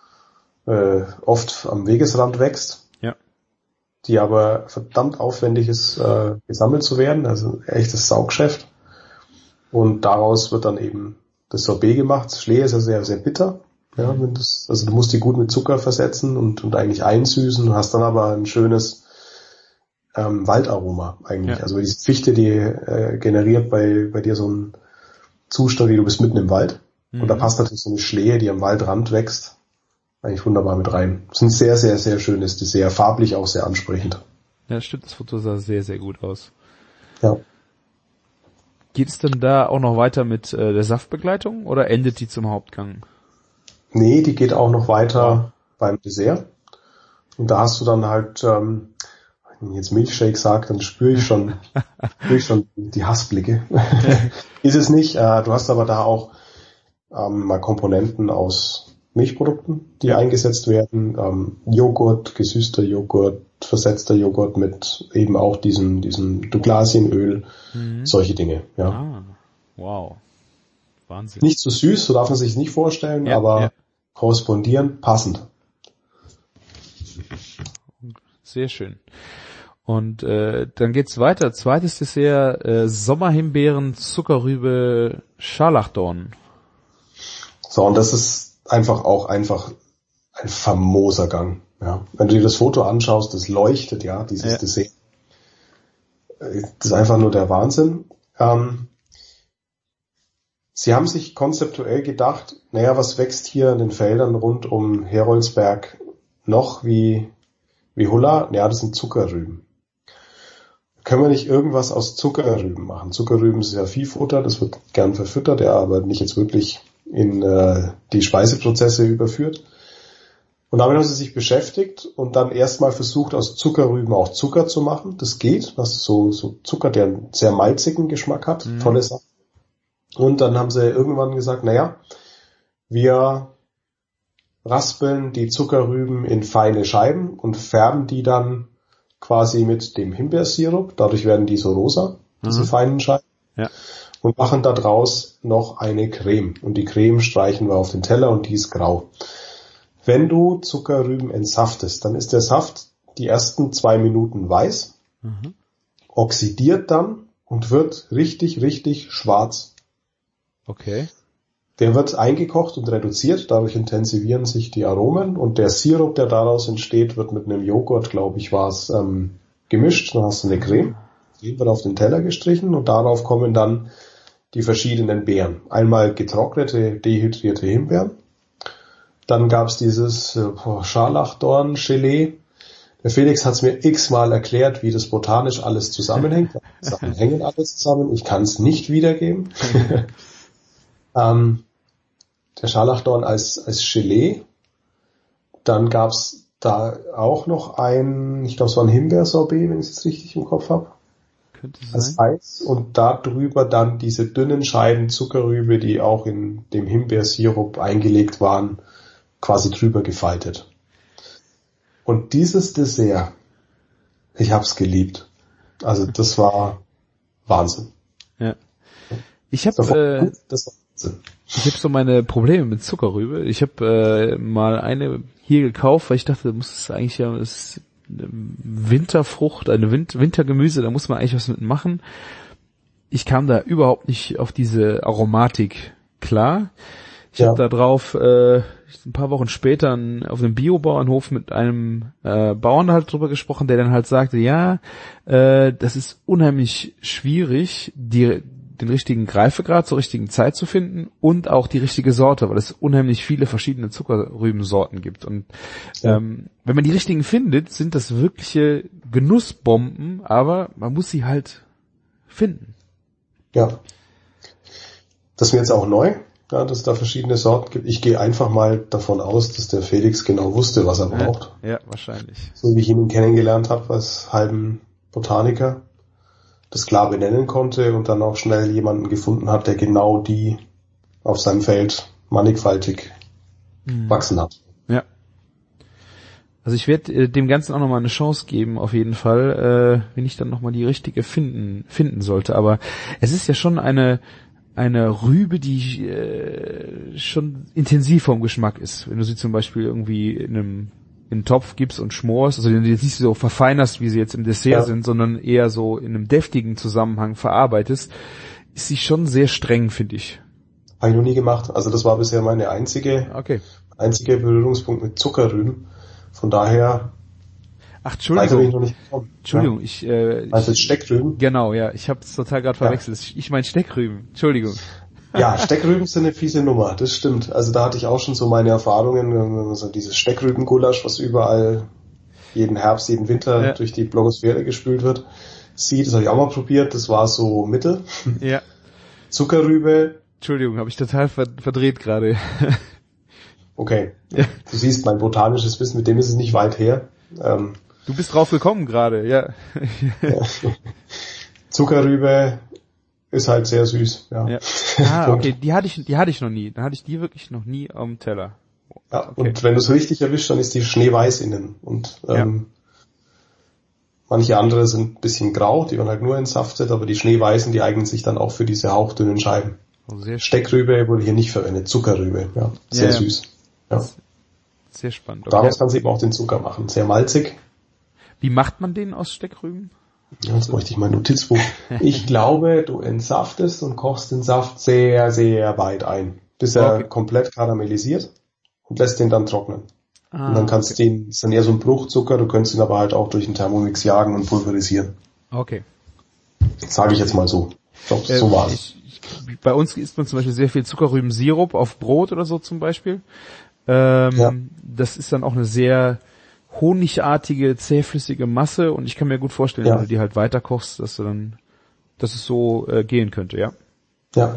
oft am Wegesrand wächst. Ja. Die aber verdammt aufwendig ist, gesammelt zu werden. Also ein echtes Sauggeschäft. Und daraus wird dann eben das Sorbet gemacht. Schlehe ist ja sehr, sehr bitter. Ja, also du musst die gut mit Zucker versetzen und eigentlich einsüßen. Du hast dann aber ein schönes Waldaroma eigentlich. Ja. Also diese Fichte, die generiert bei dir so einen Zustand, wie du bist mitten im Wald. Und da passt natürlich so eine Schlehe, die am Waldrand wächst, eigentlich wunderbar mit rein. Das ist ein sehr, sehr, sehr schönes Dessert. Farblich auch sehr ansprechend.
Ja, stimmt. Das Foto sah sehr, sehr gut aus.
Ja.
Geht es denn da auch noch weiter mit der Saftbegleitung oder endet die zum Hauptgang?
Nee, die geht auch noch weiter beim Dessert. Und da hast du dann halt, wenn ich jetzt Milchshake sage, dann spüre ich schon die Hassblicke. Ist es nicht. Du hast aber da auch mal Komponenten aus Milchprodukten, die eingesetzt werden. Joghurt, gesüßter Joghurt, versetzter Joghurt mit eben auch diesem Douglasienöl, solche Dinge. Ja.
Ah, wow. Wahnsinn.
Nicht zu süß, so darf man sich nicht vorstellen, aber korrespondierend passend.
Sehr schön. Und dann geht's weiter. Zweites Dessert, Sommerhimbeeren, Zuckerrübe, Scharlachdorn.
So, und das ist einfach ein famoser Gang. Ja. Wenn du dir das Foto anschaust, das leuchtet, ja, dieses Dessert. Das ist einfach nur der Wahnsinn. Sie haben sich konzeptuell gedacht, naja, was wächst hier in den Feldern rund um Heroldsberg noch wie Hulla? Ja, das sind Zuckerrüben. Können wir nicht irgendwas aus Zuckerrüben machen? Zuckerrüben ist ja Viehfutter, das wird gern verfüttert, ja, aber nicht jetzt wirklich in die Speiseprozesse überführt. Und damit haben sie sich beschäftigt und dann erstmal versucht, aus Zuckerrüben auch Zucker zu machen. Das geht, das ist so Zucker, der einen sehr malzigen Geschmack hat, tolle Sache. Und dann haben sie irgendwann gesagt, naja, wir raspeln die Zuckerrüben in feine Scheiben und färben die dann quasi mit dem Himbeersirup. Dadurch werden die so rosa, diese feinen Scheiben.
Ja.
Und machen da draus noch eine Creme. Und die Creme streichen wir auf den Teller und die ist grau. Wenn du Zuckerrüben entsaftest, dann ist der Saft die ersten 2 Minuten weiß, oxidiert dann und wird richtig, richtig schwarz.
Okay.
Der wird eingekocht und reduziert, dadurch intensivieren sich die Aromen und der Sirup, der daraus entsteht, wird mit einem Joghurt, glaube ich, war es, gemischt. Dann hast du eine Creme, die wird auf den Teller gestrichen und darauf kommen dann die verschiedenen Beeren. Einmal getrocknete, dehydrierte Himbeeren. Dann gab's dieses Scharlachdorn-Gelee. Der Felix hat es mir x-mal erklärt, wie das botanisch alles zusammenhängt. Sachen hängen alles zusammen. Ich kann es nicht wiedergeben. Der Scharlachdorn als Gelee. Dann gab's da auch noch ich glaube es war ein Himbeersorbet, wenn ich es richtig im Kopf habe.
Könnte
Als
sein.
Eis und da drüber dann diese dünnen Scheiben Zuckerrübe, die auch in dem Himbeersirup eingelegt waren, quasi drüber gefaltet. Und dieses Dessert, ich hab's geliebt. Also das war Wahnsinn.
Ja. Ich habe so meine Probleme mit Zuckerrübe. Ich habe mal eine hier gekauft, weil ich dachte, das ist eigentlich ja das Winterfrucht, eine Wintergemüse, da muss man eigentlich was mit machen. Ich kam da überhaupt nicht auf diese Aromatik klar. Ich habe da drauf ein paar Wochen später auf einem Biobauernhof mit einem Bauern halt drüber gesprochen, der dann halt sagte, ja, das ist unheimlich schwierig, den richtigen Greifegrad zur richtigen Zeit zu finden und auch die richtige Sorte, weil es unheimlich viele verschiedene Zuckerrübensorten gibt. Und wenn man die richtigen findet, sind das wirkliche Genussbomben, aber man muss sie halt finden.
Ja. Das ist mir jetzt auch neu, ja, dass es da verschiedene Sorten gibt. Ich gehe einfach mal davon aus, dass der Felix genau wusste, was er braucht.
Ja, wahrscheinlich.
So wie ich ihn kennengelernt habe als halben Botaniker, das klar benennen konnte und dann auch schnell jemanden gefunden hat, der genau die auf seinem Feld mannigfaltig wachsen hat.
Ja. Also ich werde dem Ganzen auch nochmal eine Chance geben, auf jeden Fall, wenn ich dann nochmal die richtige finden sollte. Aber es ist ja schon eine Rübe, die schon intensiv vom Geschmack ist. Wenn du sie zum Beispiel irgendwie in einen Topf gibst und schmorst, also die jetzt nicht so verfeinerst, wie sie jetzt im Dessert sind, sondern eher so in einem deftigen Zusammenhang verarbeitest, ist sie schon sehr streng, finde ich.
Habe ich noch nie gemacht. Also das war bisher meine einzige Berührungspunkt mit Zuckerrüben. Von daher...
Ach, Entschuldigung.
Bin ich noch nicht gekommen.
Entschuldigung,
also Steckrüben?
Genau, ja, ich habe es total gerade verwechselt. Ich meine Steckrüben. Entschuldigung.
Ja, Steckrüben sind eine fiese Nummer, das stimmt. Also da hatte ich auch schon so meine Erfahrungen, also dieses Steckrübengulasch, was überall jeden Herbst, jeden Winter durch die Blogosphäre gespült wird, das habe ich auch mal probiert, das war so mittel.
Ja.
Zuckerrübe.
Entschuldigung, habe ich total verdreht gerade.
Okay. Ja. Du siehst, mein botanisches Wissen, mit dem ist es nicht weit her.
Du bist drauf gekommen gerade, ja.
Zuckerrübe ist halt sehr süß, ja.
Ah, okay, die hatte ich noch nie. Dann hatte ich die wirklich noch nie am Teller.
Ja, okay. Und wenn du es richtig erwischt, dann ist die schneeweiß innen. Und manche andere sind ein bisschen grau, die werden halt nur entsaftet, aber die schneeweißen, die eignen sich dann auch für diese hauchdünnen Scheiben. Steckrübe wurde hier nicht verwendet, Zuckerrübe, ja, sehr süß. Ja.
Sehr spannend.
Okay. Daraus kannst du eben auch den Zucker machen, sehr malzig.
Wie macht man den aus Steckrüben?
Ja, jetzt bräuchte ich mein Notizbuch. Ich glaube, du entsaftest und kochst den Saft sehr, sehr weit ein, bis er komplett karamellisiert und lässt den dann trocknen. Und dann kannst du den, ist dann eher so ein Bruchzucker, du könntest ihn aber halt auch durch den Thermomix jagen und pulverisieren.
Okay.
Sage ich jetzt mal so. Ich glaube, so war's.
Bei uns isst man zum Beispiel sehr viel Zuckerrübensirup auf Brot oder so zum Beispiel. Das ist dann auch eine sehr honigartige, zähflüssige Masse und ich kann mir gut vorstellen, wenn du die halt weiter kochst, dass es so gehen könnte, ja?
Ja.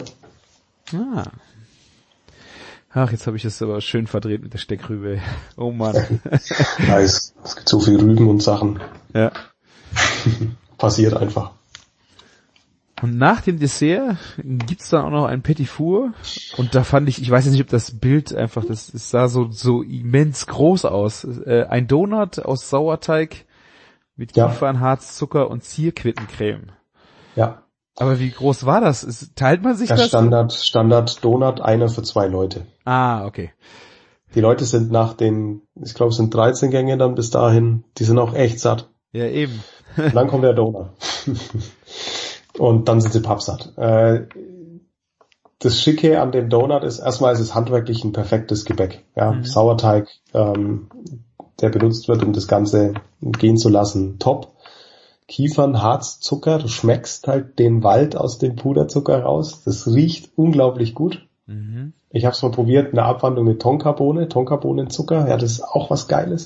Ach, jetzt habe ich es aber schön verdreht mit der Steckrübe. Oh Mann.
Nice. Es gibt so viel Rüben und Sachen.
Ja.
Passiert einfach.
Und nach dem Dessert gibt's dann auch noch ein Petit Four und da fand ich weiß jetzt nicht, ob das Bild einfach, es sah so immens groß aus. Ein Donut aus Sauerteig mit Kiefernharz, Zucker und Zierquittencreme. Ja. Aber wie groß war das? Teilt man sich das?
Standard Donut, einer für 2 Leute.
Ah, okay.
Die Leute sind ich glaube es sind 13 Gänge dann bis dahin, die sind auch echt satt.
Ja, eben.
Und dann kommt der Donut. Und dann sind sie pappsatt. Das Schicke an dem Donut ist, erstmal ist es handwerklich ein perfektes Gebäck. Ja, Sauerteig, der benutzt wird, um das Ganze gehen zu lassen, top. Kiefern, Harz, Zucker, du schmeckst halt den Wald aus dem Puderzucker raus. Das riecht unglaublich gut. Mhm. Ich habe es mal probiert, eine Abwandlung mit Tonkabohnenzucker. Ja, das ist auch was Geiles.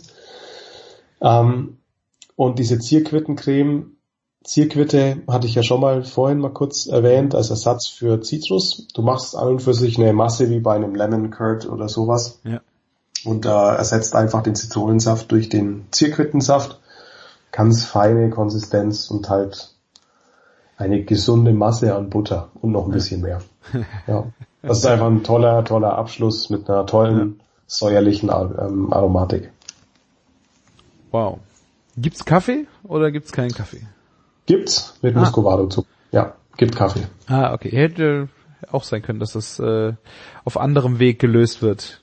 Und diese Zierquittencreme, Zierquitte hatte ich ja schon mal vorhin mal kurz erwähnt, als Ersatz für Zitrus. Du machst an und für sich eine Masse wie bei einem Lemon Curd oder sowas. Ja. Und ersetzt einfach den Zitronensaft durch den Zierquittensaft. Ganz feine Konsistenz und halt eine gesunde Masse an Butter und noch ein bisschen mehr. Ja. Das ist einfach ein toller Abschluss mit einer tollen, säuerlichen Aromatik.
Wow. Gibt's Kaffee oder gibt's keinen Kaffee?
Gibt's mit Muscovado-Zucker. Ja, gibt Kaffee.
Ah, okay. Hätte auch sein können, dass das auf anderem Weg gelöst wird.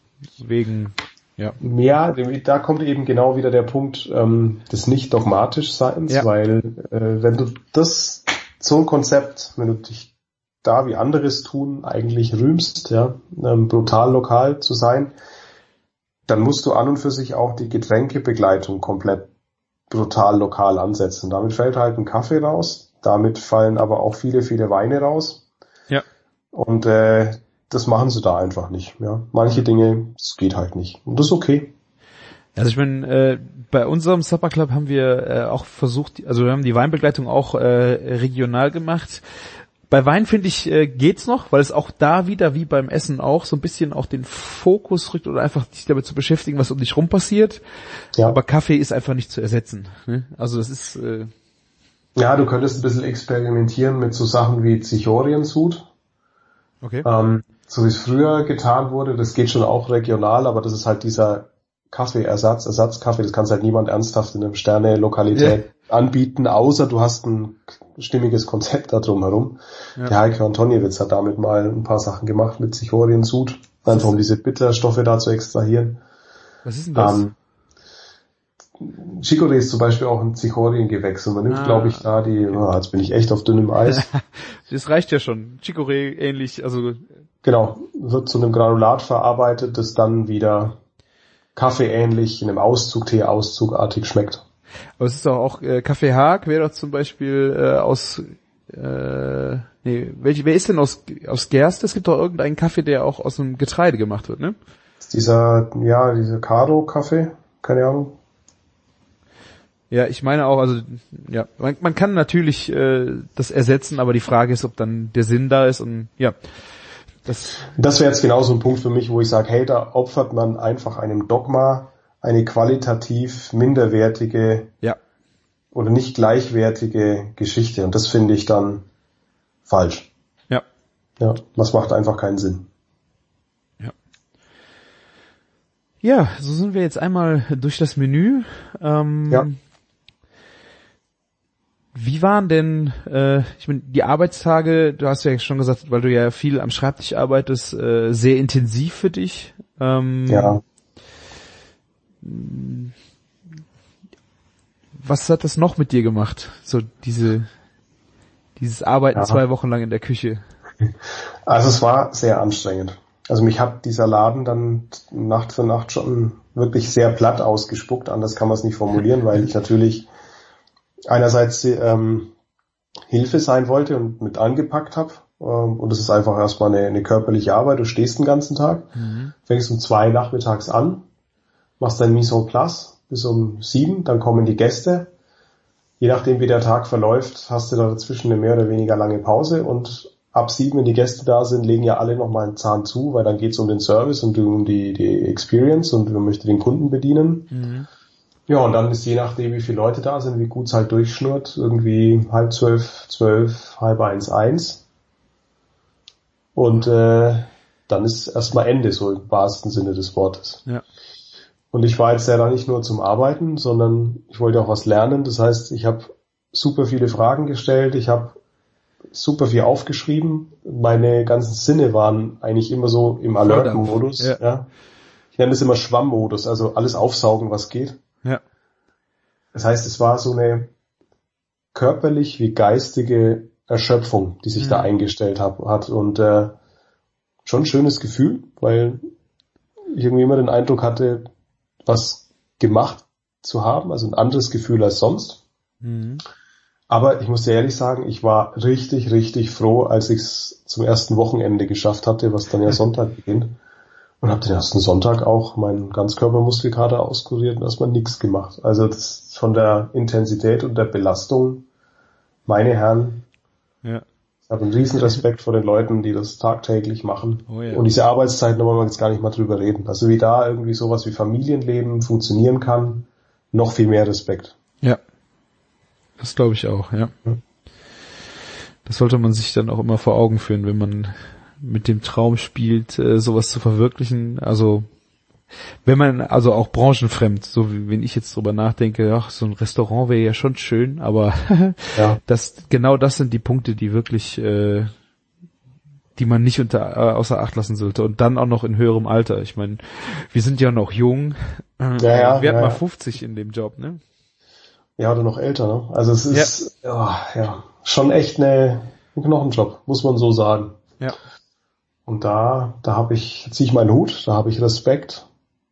Ja,
da kommt eben genau wieder der Punkt des Nicht-Dogmatisch-Seins, weil wenn du so ein Konzept, wenn du dich da wie anderes tun, eigentlich rühmst, brutal lokal zu sein, dann musst du an und für sich auch die Getränkebegleitung komplett brutal lokal ansetzen. Damit fällt halt ein Kaffee raus, damit fallen aber auch viele, viele Weine raus. Ja. Und das machen sie da einfach nicht. Ja. Manche Dinge, das geht halt nicht. Und das ist okay.
Also ich meine, bei unserem Supper Club haben wir auch versucht, also wir haben die Weinbegleitung auch regional gemacht. Bei Wein finde ich geht's noch, weil es auch da wieder wie beim Essen auch so ein bisschen auch den Fokus rückt oder einfach sich damit zu beschäftigen, was um dich rum passiert. Ja. Aber Kaffee ist einfach nicht zu ersetzen. Ne? Also das ist
ja, du könntest ein bisschen experimentieren mit so Sachen wie Zichoriensud. Okay. So wie es früher getan wurde, das geht schon auch regional, aber das ist halt dieser Ersatzkaffee, das kannst halt niemand ernsthaft in einer Sterne-Lokalität anbieten, außer du hast ein stimmiges Konzept da drumherum. Ja. Der Heiko Antoniewicz hat damit mal ein paar Sachen gemacht mit Zichoriensud, einfach um diese Bitterstoffe da zu extrahieren.
Was ist denn das?
Chicorée ist zum Beispiel auch ein Zichoriengewächs und man nimmt, glaube ich, da jetzt bin ich echt auf dünnem Eis.
Das reicht ja schon. Chicorée ähnlich, also.
Genau, wird zu einem Granulat verarbeitet, das dann wieder kaffeeähnlich in einem Teeauszugartig schmeckt.
Aber es ist doch auch Kaffee Haag wäre doch zum Beispiel wer ist denn aus Gerste? Es gibt doch irgendeinen Kaffee, der auch aus einem Getreide gemacht wird, ne?
Dieser Caro-Kaffee, keine Ahnung.
Ja, ich meine auch, also ja, man kann natürlich das ersetzen, aber die Frage ist, ob dann der Sinn da ist und ja.
Das wäre jetzt genau so ein Punkt für mich, wo ich sage, hey, da opfert man einfach einem Dogma eine qualitativ minderwertige oder nicht gleichwertige Geschichte. Und das finde ich dann falsch. Ja. Ja, das macht einfach keinen Sinn.
Ja. Ja, so sind wir jetzt einmal durch das Menü.
Ja.
Wie waren denn, ich meine, die Arbeitstage, du hast ja schon gesagt, weil du ja viel am Schreibtisch arbeitest, sehr intensiv für dich.
Ja.
Was hat das noch mit dir gemacht? So dieses Arbeiten 2 Wochen lang in der Küche.
Also es war sehr anstrengend. Also mich hat dieser Laden dann Nacht für Nacht schon wirklich sehr platt ausgespuckt. Anders kann man es nicht formulieren, weil ich natürlich einerseits Hilfe sein wollte und mit angepackt habe. Und es ist einfach erstmal eine körperliche Arbeit. Du stehst den ganzen Tag, fängst um 2 nachmittags an, machst dein Mise en place bis um 7, dann kommen die Gäste. Je nachdem, wie der Tag verläuft, hast du da dazwischen eine mehr oder weniger lange Pause und ab 7, wenn die Gäste da sind, legen ja alle nochmal einen Zahn zu, weil dann geht's um den Service und um die Experience und man möchte den Kunden bedienen. Ja, und dann ist je nachdem, wie viele Leute da sind, wie gut es halt durchschnurrt, irgendwie 11:30, 12, 12:30, 1. Und dann ist erstmal Ende, so im wahrsten Sinne des Wortes.
Ja.
Und ich war jetzt ja da nicht nur zum Arbeiten, sondern ich wollte auch was lernen. Das heißt, ich habe super viele Fragen gestellt, ich habe super viel aufgeschrieben. Meine ganzen Sinne waren eigentlich immer so im Alert-Modus. Ja. Ich nenne das immer Schwammmodus, also alles aufsaugen, was geht.
Ja.
Das heißt, es war so eine körperlich wie geistige Erschöpfung, die sich da eingestellt hat. Und schon ein schönes Gefühl, weil ich irgendwie immer den Eindruck hatte, was gemacht zu haben, also ein anderes Gefühl als sonst. Aber ich muss dir ehrlich sagen, ich war richtig, richtig froh, als ich es zum ersten Wochenende geschafft hatte, was dann ja Sonntag beginnt. Und habe den ersten Sonntag auch meinen Ganzkörpermuskelkater auskuriert und erstmal nichts gemacht. Also das von der Intensität und der Belastung, meine Herren, ich habe einen riesen Respekt vor den Leuten, die das tagtäglich machen.
Oh ja.
Und diese Arbeitszeiten, da wollen wir jetzt gar nicht mal drüber reden. Also wie da irgendwie sowas wie Familienleben funktionieren kann, noch viel mehr Respekt.
Ja, das glaube ich auch, ja. Das sollte man sich dann auch immer vor Augen führen, wenn man mit dem Traum spielt, sowas zu verwirklichen. Also wenn man, also auch branchenfremd, so wie wenn ich jetzt drüber nachdenke, ach, so ein Restaurant wäre ja schon schön, aber genau das sind die Punkte, die wirklich, die man nicht außer Acht lassen sollte. Und dann auch noch in höherem Alter. Ich meine, wir sind ja noch jung. Wir hatten mal 50 in dem Job, ne?
Ja, oder noch älter, ne? Also es ist schon echt ein Knochenjob, muss man so sagen.
Ja.
Und da ziehe ich meinen Hut, da habe ich Respekt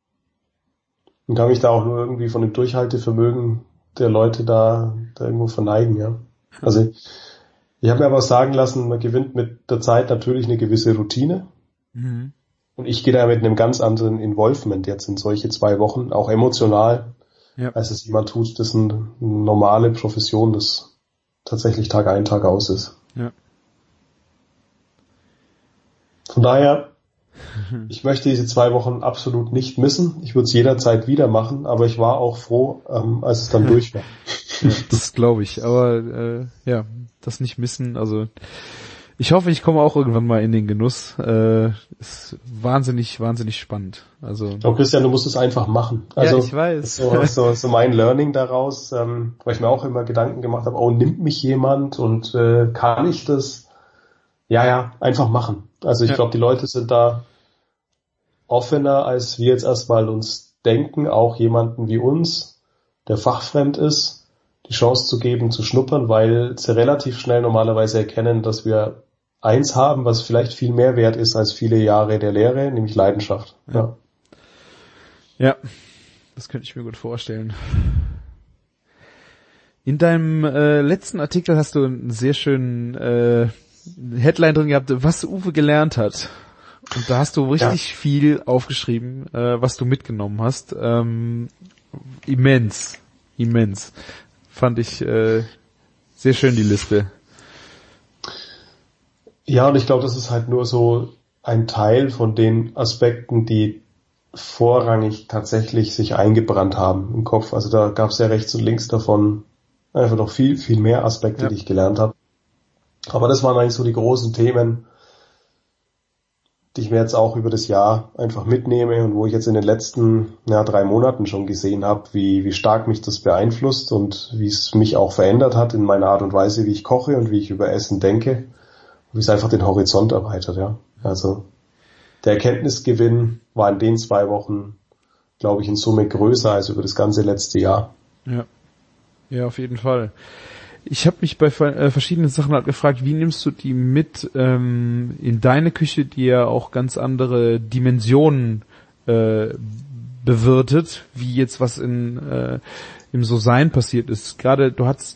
und kann mich da auch nur irgendwie von dem Durchhaltevermögen der Leute da irgendwo verneigen, ja. Also ich habe mir aber sagen lassen, man gewinnt mit der Zeit natürlich eine gewisse Routine. Und ich gehe da mit einem ganz anderen Involvement jetzt in solche 2 Wochen, auch emotional, als es jemand tut, dessen normale Profession das tatsächlich Tag ein, Tag aus ist.
Ja.
Von daher, ich möchte diese 2 Wochen absolut nicht missen. Ich würde es jederzeit wieder machen, aber ich war auch froh, als es dann durch war.
Ja, das glaube ich. Aber das nicht missen. Also ich hoffe, ich komme auch irgendwann mal in den Genuss. Ist wahnsinnig, wahnsinnig spannend. Also.
Aber Christian, du musst es einfach machen. Also,
ja, ich weiß.
So mein Learning daraus, weil ich mir auch immer Gedanken gemacht habe, nimmt mich jemand und kann ich das? Ja, einfach machen. Also ich glaube, die Leute sind da offener, als wir jetzt erstmal uns denken, auch jemanden wie uns, der fachfremd ist, die Chance zu geben, zu schnuppern, weil sie relativ schnell normalerweise erkennen, dass wir eins haben, was vielleicht viel mehr wert ist als viele Jahre der Lehre, nämlich Leidenschaft.
Ja, das könnte ich mir gut vorstellen. In deinem letzten Artikel hast du einen sehr schönen Headline drin gehabt, was Uwe gelernt hat. Und da hast du richtig viel aufgeschrieben, was du mitgenommen hast. Immens. Fand ich sehr schön, die Liste.
Ja, und ich glaube, das ist halt nur so ein Teil von den Aspekten, die vorrangig tatsächlich sich eingebrannt haben im Kopf. Also da gab es ja rechts und links davon einfach noch viel, viel mehr Aspekte, die ich gelernt habe. Aber das waren eigentlich so die großen Themen. die ich mir jetzt auch über das Jahr einfach mitnehme und wo ich jetzt in den letzten 3 Monaten schon gesehen habe, wie stark mich das beeinflusst und wie es mich auch verändert hat in meiner Art und Weise, wie ich koche und wie ich über Essen denke, wie es einfach den Horizont erweitert, ja. Also der Erkenntnisgewinn war in den 2 Wochen, glaube ich, in Summe größer als über das ganze letzte Jahr.
Ja, auf jeden Fall. Ich habe mich bei verschiedenen Sachen halt gefragt, wie nimmst du die mit in deine Küche, die ja auch ganz andere Dimensionen bewirtet, wie jetzt was im So-Sein passiert ist. Gerade du hast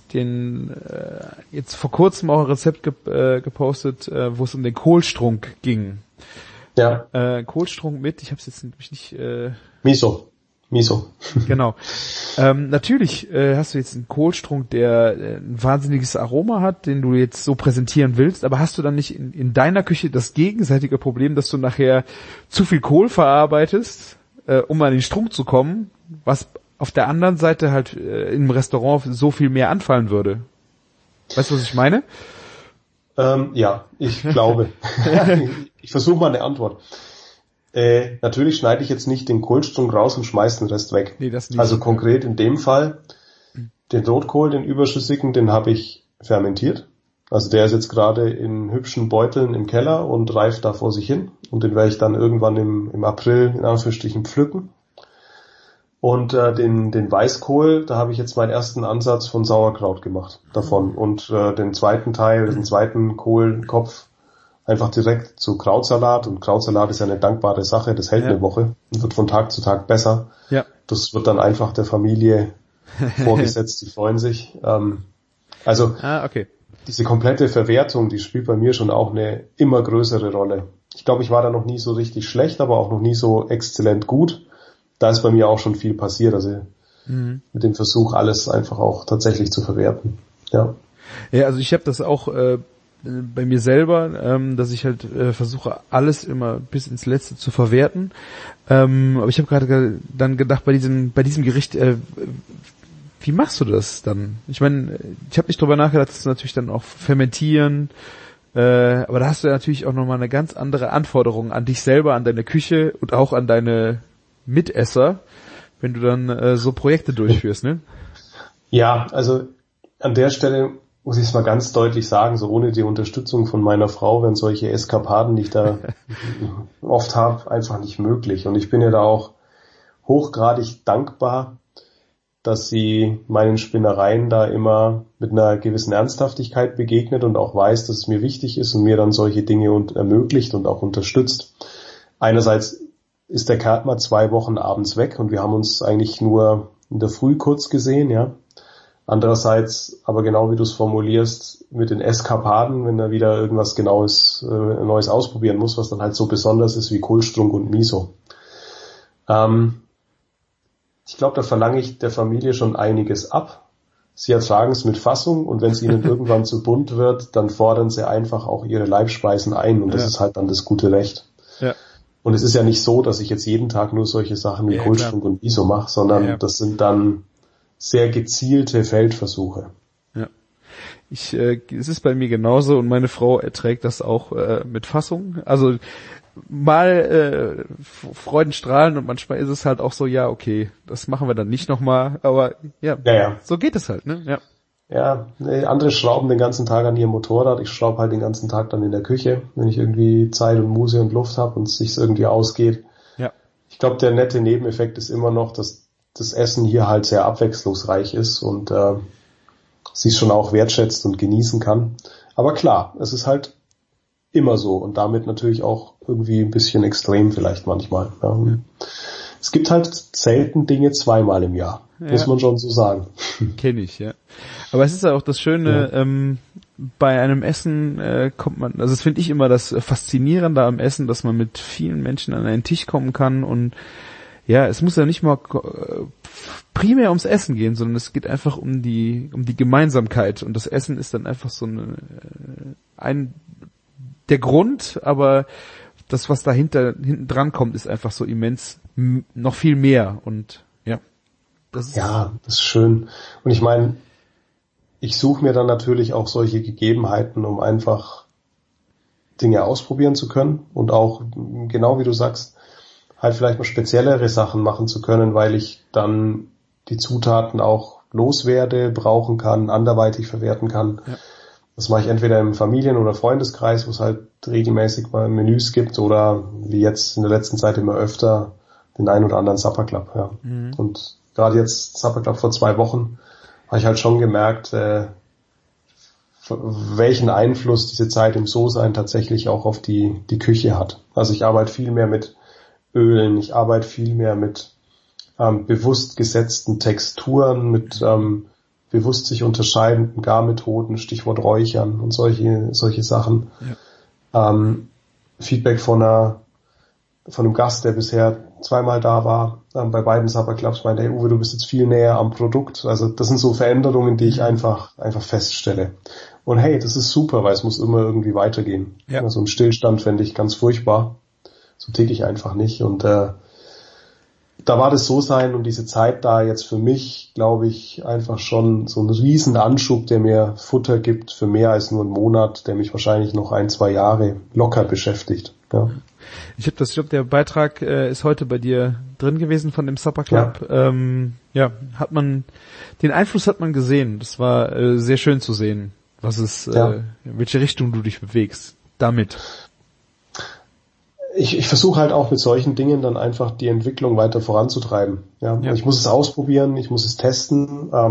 jetzt vor kurzem auch ein Rezept gepostet, wo es um den Kohlstrunk ging.
Ja.
Kohlstrunk mit, ich habe es jetzt nicht...
Miso.
Genau. Natürlich hast du jetzt einen Kohlstrunk, der ein wahnsinniges Aroma hat, den du jetzt so präsentieren willst, aber hast du dann nicht in deiner Küche das gegenseitige Problem, dass du nachher zu viel Kohl verarbeitest, um an den Strunk zu kommen, was auf der anderen Seite halt im Restaurant so viel mehr anfallen würde? Weißt du, was ich meine?
Ja, ich glaube. Ich versuche mal eine Antwort. Natürlich schneide ich jetzt nicht den Kohlstrunk raus und schmeiße den Rest weg.
Nee, das nicht.
Also konkret in dem Fall, den Rotkohl, den überschüssigen, den habe ich fermentiert. Also der ist jetzt gerade in hübschen Beuteln im Keller und reift da vor sich hin. Und den werde ich dann irgendwann im April in Anführungsstrichen pflücken. Und den Weißkohl, da habe ich jetzt meinen ersten Ansatz von Sauerkraut gemacht davon. Und den zweiten Teil, den zweiten Kohlkopf, einfach direkt zu Krautsalat. Und Krautsalat ist ja eine dankbare Sache, das hält eine Woche und wird von Tag zu Tag besser.
Ja.
Das wird dann einfach der Familie vorgesetzt, die freuen sich.
Okay.
Diese komplette Verwertung, die spielt bei mir schon auch eine immer größere Rolle. Ich glaube, ich war da noch nie so richtig schlecht, aber auch noch nie so exzellent gut. Da ist bei mir auch schon viel passiert, also mit dem Versuch, alles einfach auch tatsächlich zu verwerten. Ja,
also ich habe das auch bei mir selber, dass ich halt versuche, alles immer bis ins Letzte zu verwerten. Aber ich habe gerade dann gedacht, bei diesem Gericht, wie machst du das dann? Ich meine, ich habe nicht drüber nachgedacht, dass du natürlich dann auch fermentieren, aber da hast du ja natürlich auch nochmal eine ganz andere Anforderung an dich selber, an deine Küche und auch an deine Mitesser, wenn du dann so Projekte durchführst, ne?
Ja, also an der Stelle muss ich es mal ganz deutlich sagen, so ohne die Unterstützung von meiner Frau wären solche Eskapaden, die ich da oft habe, einfach nicht möglich. Und ich bin ja da auch hochgradig dankbar, dass sie meinen Spinnereien da immer mit einer gewissen Ernsthaftigkeit begegnet und auch weiß, dass es mir wichtig ist und mir dann solche Dinge ermöglicht und auch unterstützt. Einerseits ist der Kerl mal 2 Wochen abends weg und wir haben uns eigentlich nur in der Früh kurz gesehen, ja. Andererseits, aber genau wie du es formulierst, mit den Eskapaden, wenn er wieder irgendwas Neues ausprobieren muss, was dann halt so besonders ist wie Kohlstrunk und Miso. Ich glaube, da verlange ich der Familie schon einiges ab. Sie ertragen es mit Fassung und wenn es ihnen irgendwann zu bunt wird, dann fordern sie einfach auch ihre Leibspeisen ein und das ist halt dann das gute Recht.
Ja.
Und es ist ja nicht so, dass ich jetzt jeden Tag nur solche Sachen wie Kohlstrunk und Miso mache, sondern das sind dann sehr gezielte Feldversuche.
Ja. Es ist bei mir genauso und meine Frau erträgt das auch mit Fassung. Also mal freudenstrahlend und manchmal ist es halt auch so, ja, okay, das machen wir dann nicht nochmal, aber ja, so geht es halt, ne? Ja.
Ja, andere schrauben den ganzen Tag an ihrem Motorrad, ich schraube halt den ganzen Tag dann in der Küche, wenn ich irgendwie Zeit und Muße und Luft habe und es sich irgendwie ausgeht.
Ja.
Ich glaube, der nette Nebeneffekt ist immer noch, dass das Essen hier halt sehr abwechslungsreich ist und sie es schon auch wertschätzt und genießen kann. Aber klar, es ist halt immer so und damit natürlich auch irgendwie ein bisschen extrem vielleicht manchmal. Ja. Es gibt halt selten Dinge 2-mal im Jahr, muss man schon so sagen.
Kenne ich, ja. Aber es ist ja auch das Schöne, bei einem Essen kommt man, also das finde ich immer das Faszinierende am Essen, dass man mit vielen Menschen an einen Tisch kommen kann und ja, es muss ja nicht mal primär ums Essen gehen, sondern es geht einfach um die Gemeinsamkeit und das Essen ist dann einfach so der Grund, aber das, was hinten dran kommt, ist einfach so immens noch viel mehr und ja. Das ist
schön. Und ich meine, ich suche mir dann natürlich auch solche Gegebenheiten, um einfach Dinge ausprobieren zu können und auch, genau wie du sagst, halt vielleicht mal speziellere Sachen machen zu können, weil ich dann die Zutaten auch loswerde, brauchen kann, anderweitig verwerten kann. Ja. Das mache ich entweder im Familien- oder Freundeskreis, wo es halt regelmäßig mal Menüs gibt oder wie jetzt in der letzten Zeit immer öfter den einen oder anderen Supper Club. Ja. Mhm. Und gerade jetzt Supper Club vor 2 Wochen habe ich halt schon gemerkt, welchen Einfluss diese Zeit im So-Sein tatsächlich auch auf die Küche hat. Also ich arbeite viel mehr mit Ölen, ich arbeite viel mehr mit bewusst gesetzten Texturen, mit bewusst sich unterscheidenden Garmethoden, Stichwort Räuchern und solche Sachen. Ja. Feedback von einem Gast, der bisher 2-mal da war, bei beiden Supper Clubs meinte, hey Uwe, du bist jetzt viel näher am Produkt. Also das sind so Veränderungen, die ich einfach feststelle. Und hey, das ist super, weil es muss immer irgendwie weitergehen. Ja. Also ein Stillstand fände ich ganz furchtbar. So ticke ich einfach nicht. Und da war das So-Sein und diese Zeit da jetzt für mich, glaube ich, einfach schon so ein riesen Anschub, der mir Futter gibt für mehr als nur einen Monat, der mich wahrscheinlich noch 1-2 Jahre locker beschäftigt. Ja.
Ich glaube, der Beitrag ist heute bei dir drin gewesen von dem Supper Club. Ja, hat man den Einfluss hat man gesehen. Das war sehr schön zu sehen, was es, in welche Richtung du dich bewegst damit.
Ich versuche halt auch mit solchen Dingen dann einfach die Entwicklung weiter voranzutreiben. Ja. Ich muss es ausprobieren, ich muss es testen. Da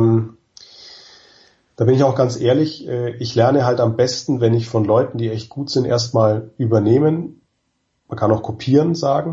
bin ich auch ganz ehrlich, ich lerne halt am besten, wenn ich von Leuten, die echt gut sind, erstmal übernehmen. Man kann auch kopieren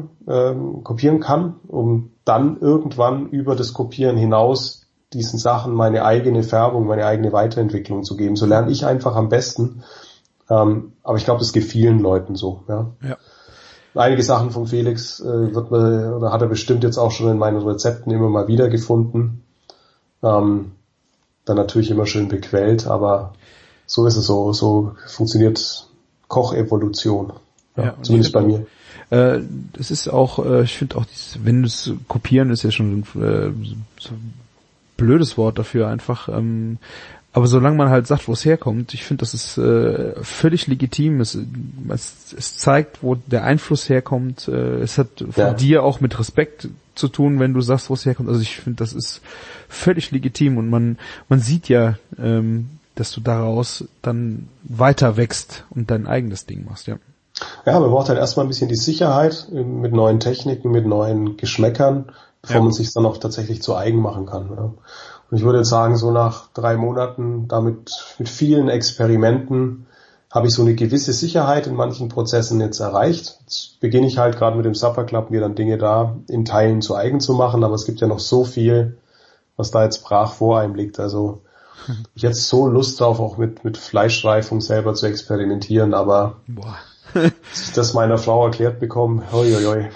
kann, um dann irgendwann über das Kopieren hinaus diesen Sachen meine eigene Färbung, meine eigene Weiterentwicklung zu geben. So lerne ich einfach am besten. Aber ich glaube, das geht vielen Leuten so. Ja. Einige Sachen von Felix hat er bestimmt jetzt auch schon in meinen Rezepten immer mal wieder gefunden. Dann natürlich immer schön bequält, aber so ist es so funktioniert Kochevolution. Ja, zumindest bei mir.
Es ist auch, ich finde auch, wenn es kopieren ist ja schon so ein blödes Wort dafür einfach. Aber solange man halt sagt, wo es herkommt, ich finde, das ist völlig legitim. Es zeigt, wo der Einfluss herkommt. Es hat von dir auch mit Respekt zu tun, wenn du sagst, wo es herkommt. Also ich finde, das ist völlig legitim und man sieht ja, dass du daraus dann weiter wächst und dein eigenes Ding machst, ja.
Ja, man braucht halt erstmal ein bisschen die Sicherheit mit neuen Techniken, mit neuen Geschmäckern, bevor man sich dann auch tatsächlich zu eigen machen kann. Ja. Und ich würde jetzt sagen, so nach 3 Monaten damit mit vielen Experimenten habe ich so eine gewisse Sicherheit in manchen Prozessen jetzt erreicht. Jetzt beginne ich halt gerade mit dem Supper Club, mir dann Dinge da in Teilen zu eigen zu machen, aber es gibt ja noch so viel, was da jetzt brach vor einem liegt. Also ich hätte so Lust drauf, auch mit Fleischreifung selber zu experimentieren, aber als ich das meiner Frau erklärt bekomme, hoi.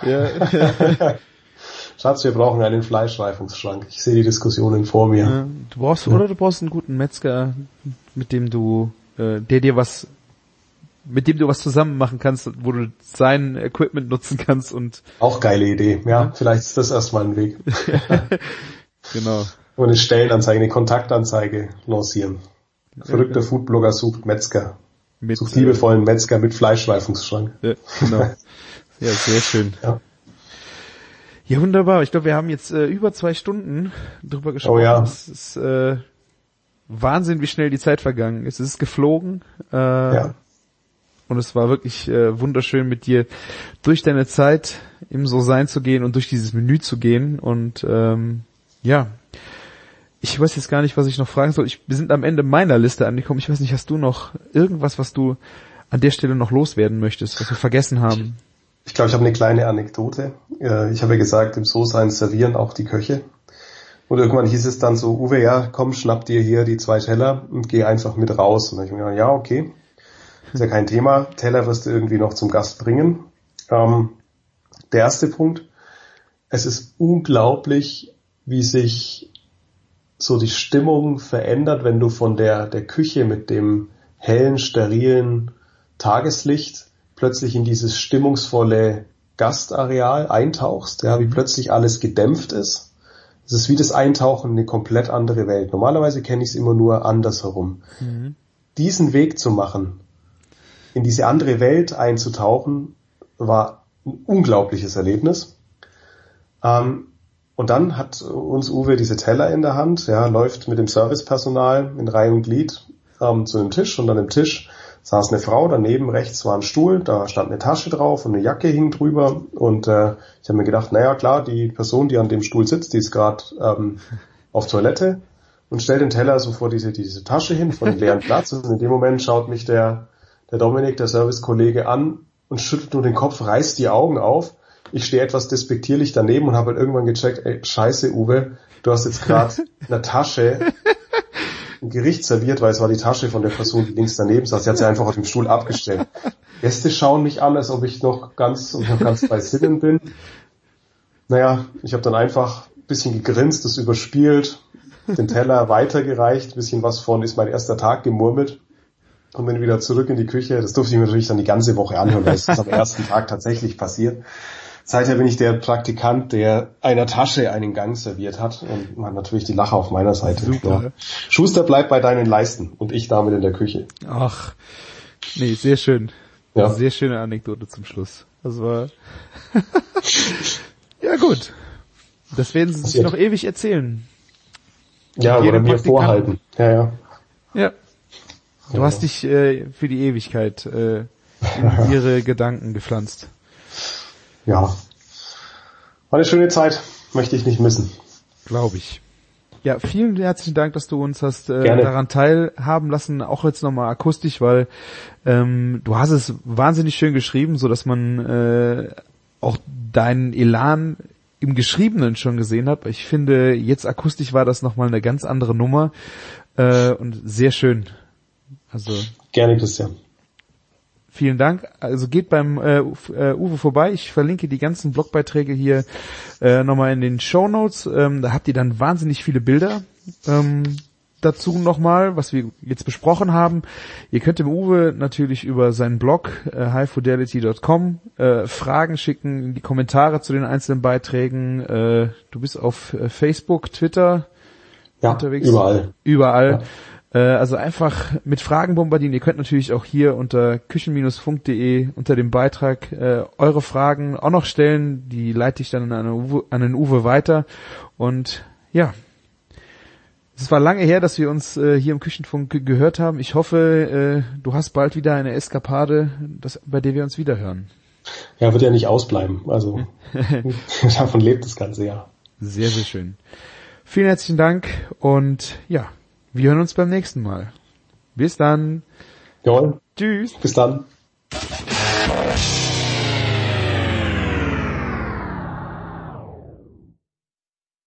Ja. Schatz, wir brauchen einen Fleischreifungsschrank. Ich sehe die Diskussionen vor mir.
Ja, du brauchst einen guten Metzger, mit dem du was zusammen machen kannst, wo du sein Equipment nutzen kannst und
auch geile Idee. Ja, vielleicht ist das erstmal ein Weg.
Genau.
Und eine Stellenanzeige, eine Kontaktanzeige lancieren. Verrückter Foodblogger sucht Metzger. Sucht liebevollen Metzger mit Fleischreifungsschrank.
Ja, genau. Ja, sehr schön. Ja, wunderbar. Ich glaube, wir haben jetzt über 2 Stunden drüber gesprochen.
Oh ja.
Es ist Wahnsinn, wie schnell die Zeit vergangen ist. Es ist geflogen. Und es war wirklich wunderschön, mit dir durch deine Zeit im So-Sein zu gehen und durch dieses Menü zu gehen. Und ich weiß jetzt gar nicht, was ich noch fragen soll. Wir sind am Ende meiner Liste angekommen. Ich weiß nicht, hast du noch irgendwas, was du an der Stelle noch loswerden möchtest, was wir vergessen haben?
Ich glaube, ich habe eine kleine Anekdote. Ich habe ja gesagt, im So-Sein servieren auch die Köche. Und irgendwann hieß es dann so, Uwe, ja, komm, schnapp dir hier die 2 Teller und geh einfach mit raus. Und dann habe ich mir gedacht, ja, okay, ist ja kein Thema. Teller wirst du irgendwie noch zum Gast bringen. Der erste Punkt, es ist unglaublich, wie sich so die Stimmung verändert, wenn du von der Küche mit dem hellen, sterilen Tageslicht plötzlich in dieses stimmungsvolle Gastareal eintauchst, ja, wie plötzlich alles gedämpft ist. Es ist wie das Eintauchen in eine komplett andere Welt. Normalerweise kenne ich es immer nur andersherum. Mhm. Diesen Weg zu machen, in diese andere Welt einzutauchen, war ein unglaubliches Erlebnis. Und dann hat uns Uwe diese Teller in der Hand, ja, läuft mit dem Servicepersonal in Reihe und Glied zu einem Tisch, und an dem Tisch saß eine Frau, daneben rechts war ein Stuhl, da stand eine Tasche drauf und eine Jacke hing drüber, und ich habe mir gedacht, naja klar, die Person, die an dem Stuhl sitzt, die ist gerade auf Toilette, und stellt den Teller so vor diese Tasche hin, vor den leeren Platz, und in dem Moment schaut mich der Dominik, der Servicekollege, an und schüttelt nur den Kopf, reißt die Augen auf. Ich stehe etwas despektierlich daneben und habe halt irgendwann gecheckt, ey, scheiße Uwe, du hast jetzt gerade in der Tasche ein Gericht serviert, weil es war die Tasche von der Person, die links daneben saß. Sie hat sie einfach auf dem Stuhl abgestellt. Gäste schauen mich an, als ob ich noch ganz bei Sinnen bin. Naja, ich habe dann einfach ein bisschen gegrinst, das überspielt, den Teller weitergereicht, ein bisschen was von ist mein erster Tag gemurmelt und bin wieder zurück in die Küche. Das durfte ich mir natürlich dann die ganze Woche anhören, weil es ist am ersten Tag tatsächlich passiert. Seither bin ich der Praktikant, der einer Tasche einen Gang serviert hat, und man hat natürlich die Lacher auf meiner Seite.
Super.
Ja. Schuster, bleib bei deinen Leisten, und ich damit in der Küche.
Ach, nee, sehr schön.
Ja.
Sehr schöne Anekdote zum Schluss. Das war ja gut. Das werden sie sich noch ewig erzählen.
Ja,
Jeder
oder mir
Praktikant.
vorhalten. Ja.
Ja. Du hast dich für die Ewigkeit in ihre Gedanken gepflanzt.
Ja. War eine schöne Zeit. Möchte ich nicht missen.
Glaube ich. Ja, vielen herzlichen Dank, dass du uns hast
Gerne.
daran teilhaben lassen, auch jetzt nochmal akustisch, weil du hast es wahnsinnig schön geschrieben, so dass man auch deinen Elan im Geschriebenen schon gesehen hat. Ich finde, jetzt akustisch war das nochmal eine ganz andere Nummer und sehr schön. Also
Gerne, Christian.
vielen Dank. Also geht beim Uwe vorbei. Ich verlinke die ganzen Blogbeiträge hier nochmal in den Shownotes. Da habt ihr dann wahnsinnig viele Bilder dazu nochmal, was wir jetzt besprochen haben. Ihr könnt dem Uwe natürlich über seinen Blog highfidelity.com Fragen schicken, in die Kommentare zu den einzelnen Beiträgen. Du bist auf Facebook, Twitter unterwegs? Überall. Ja. Also einfach mit Fragen bombardieren. Ihr könnt natürlich auch hier unter küchen-funk.de unter dem Beitrag eure Fragen auch noch stellen. Die leite ich dann an den Uwe weiter. Und ja, es war lange her, dass wir uns hier im Küchenfunk gehört haben. Ich hoffe, du hast bald wieder eine Eskapade, bei der wir uns wiederhören.
Ja, wird ja nicht ausbleiben. Also davon lebt das ganze Jahr.
Sehr, sehr schön. Vielen herzlichen Dank und ja, wir hören uns beim nächsten Mal. Bis dann.
Jawohl.
Tschüss.
Bis dann.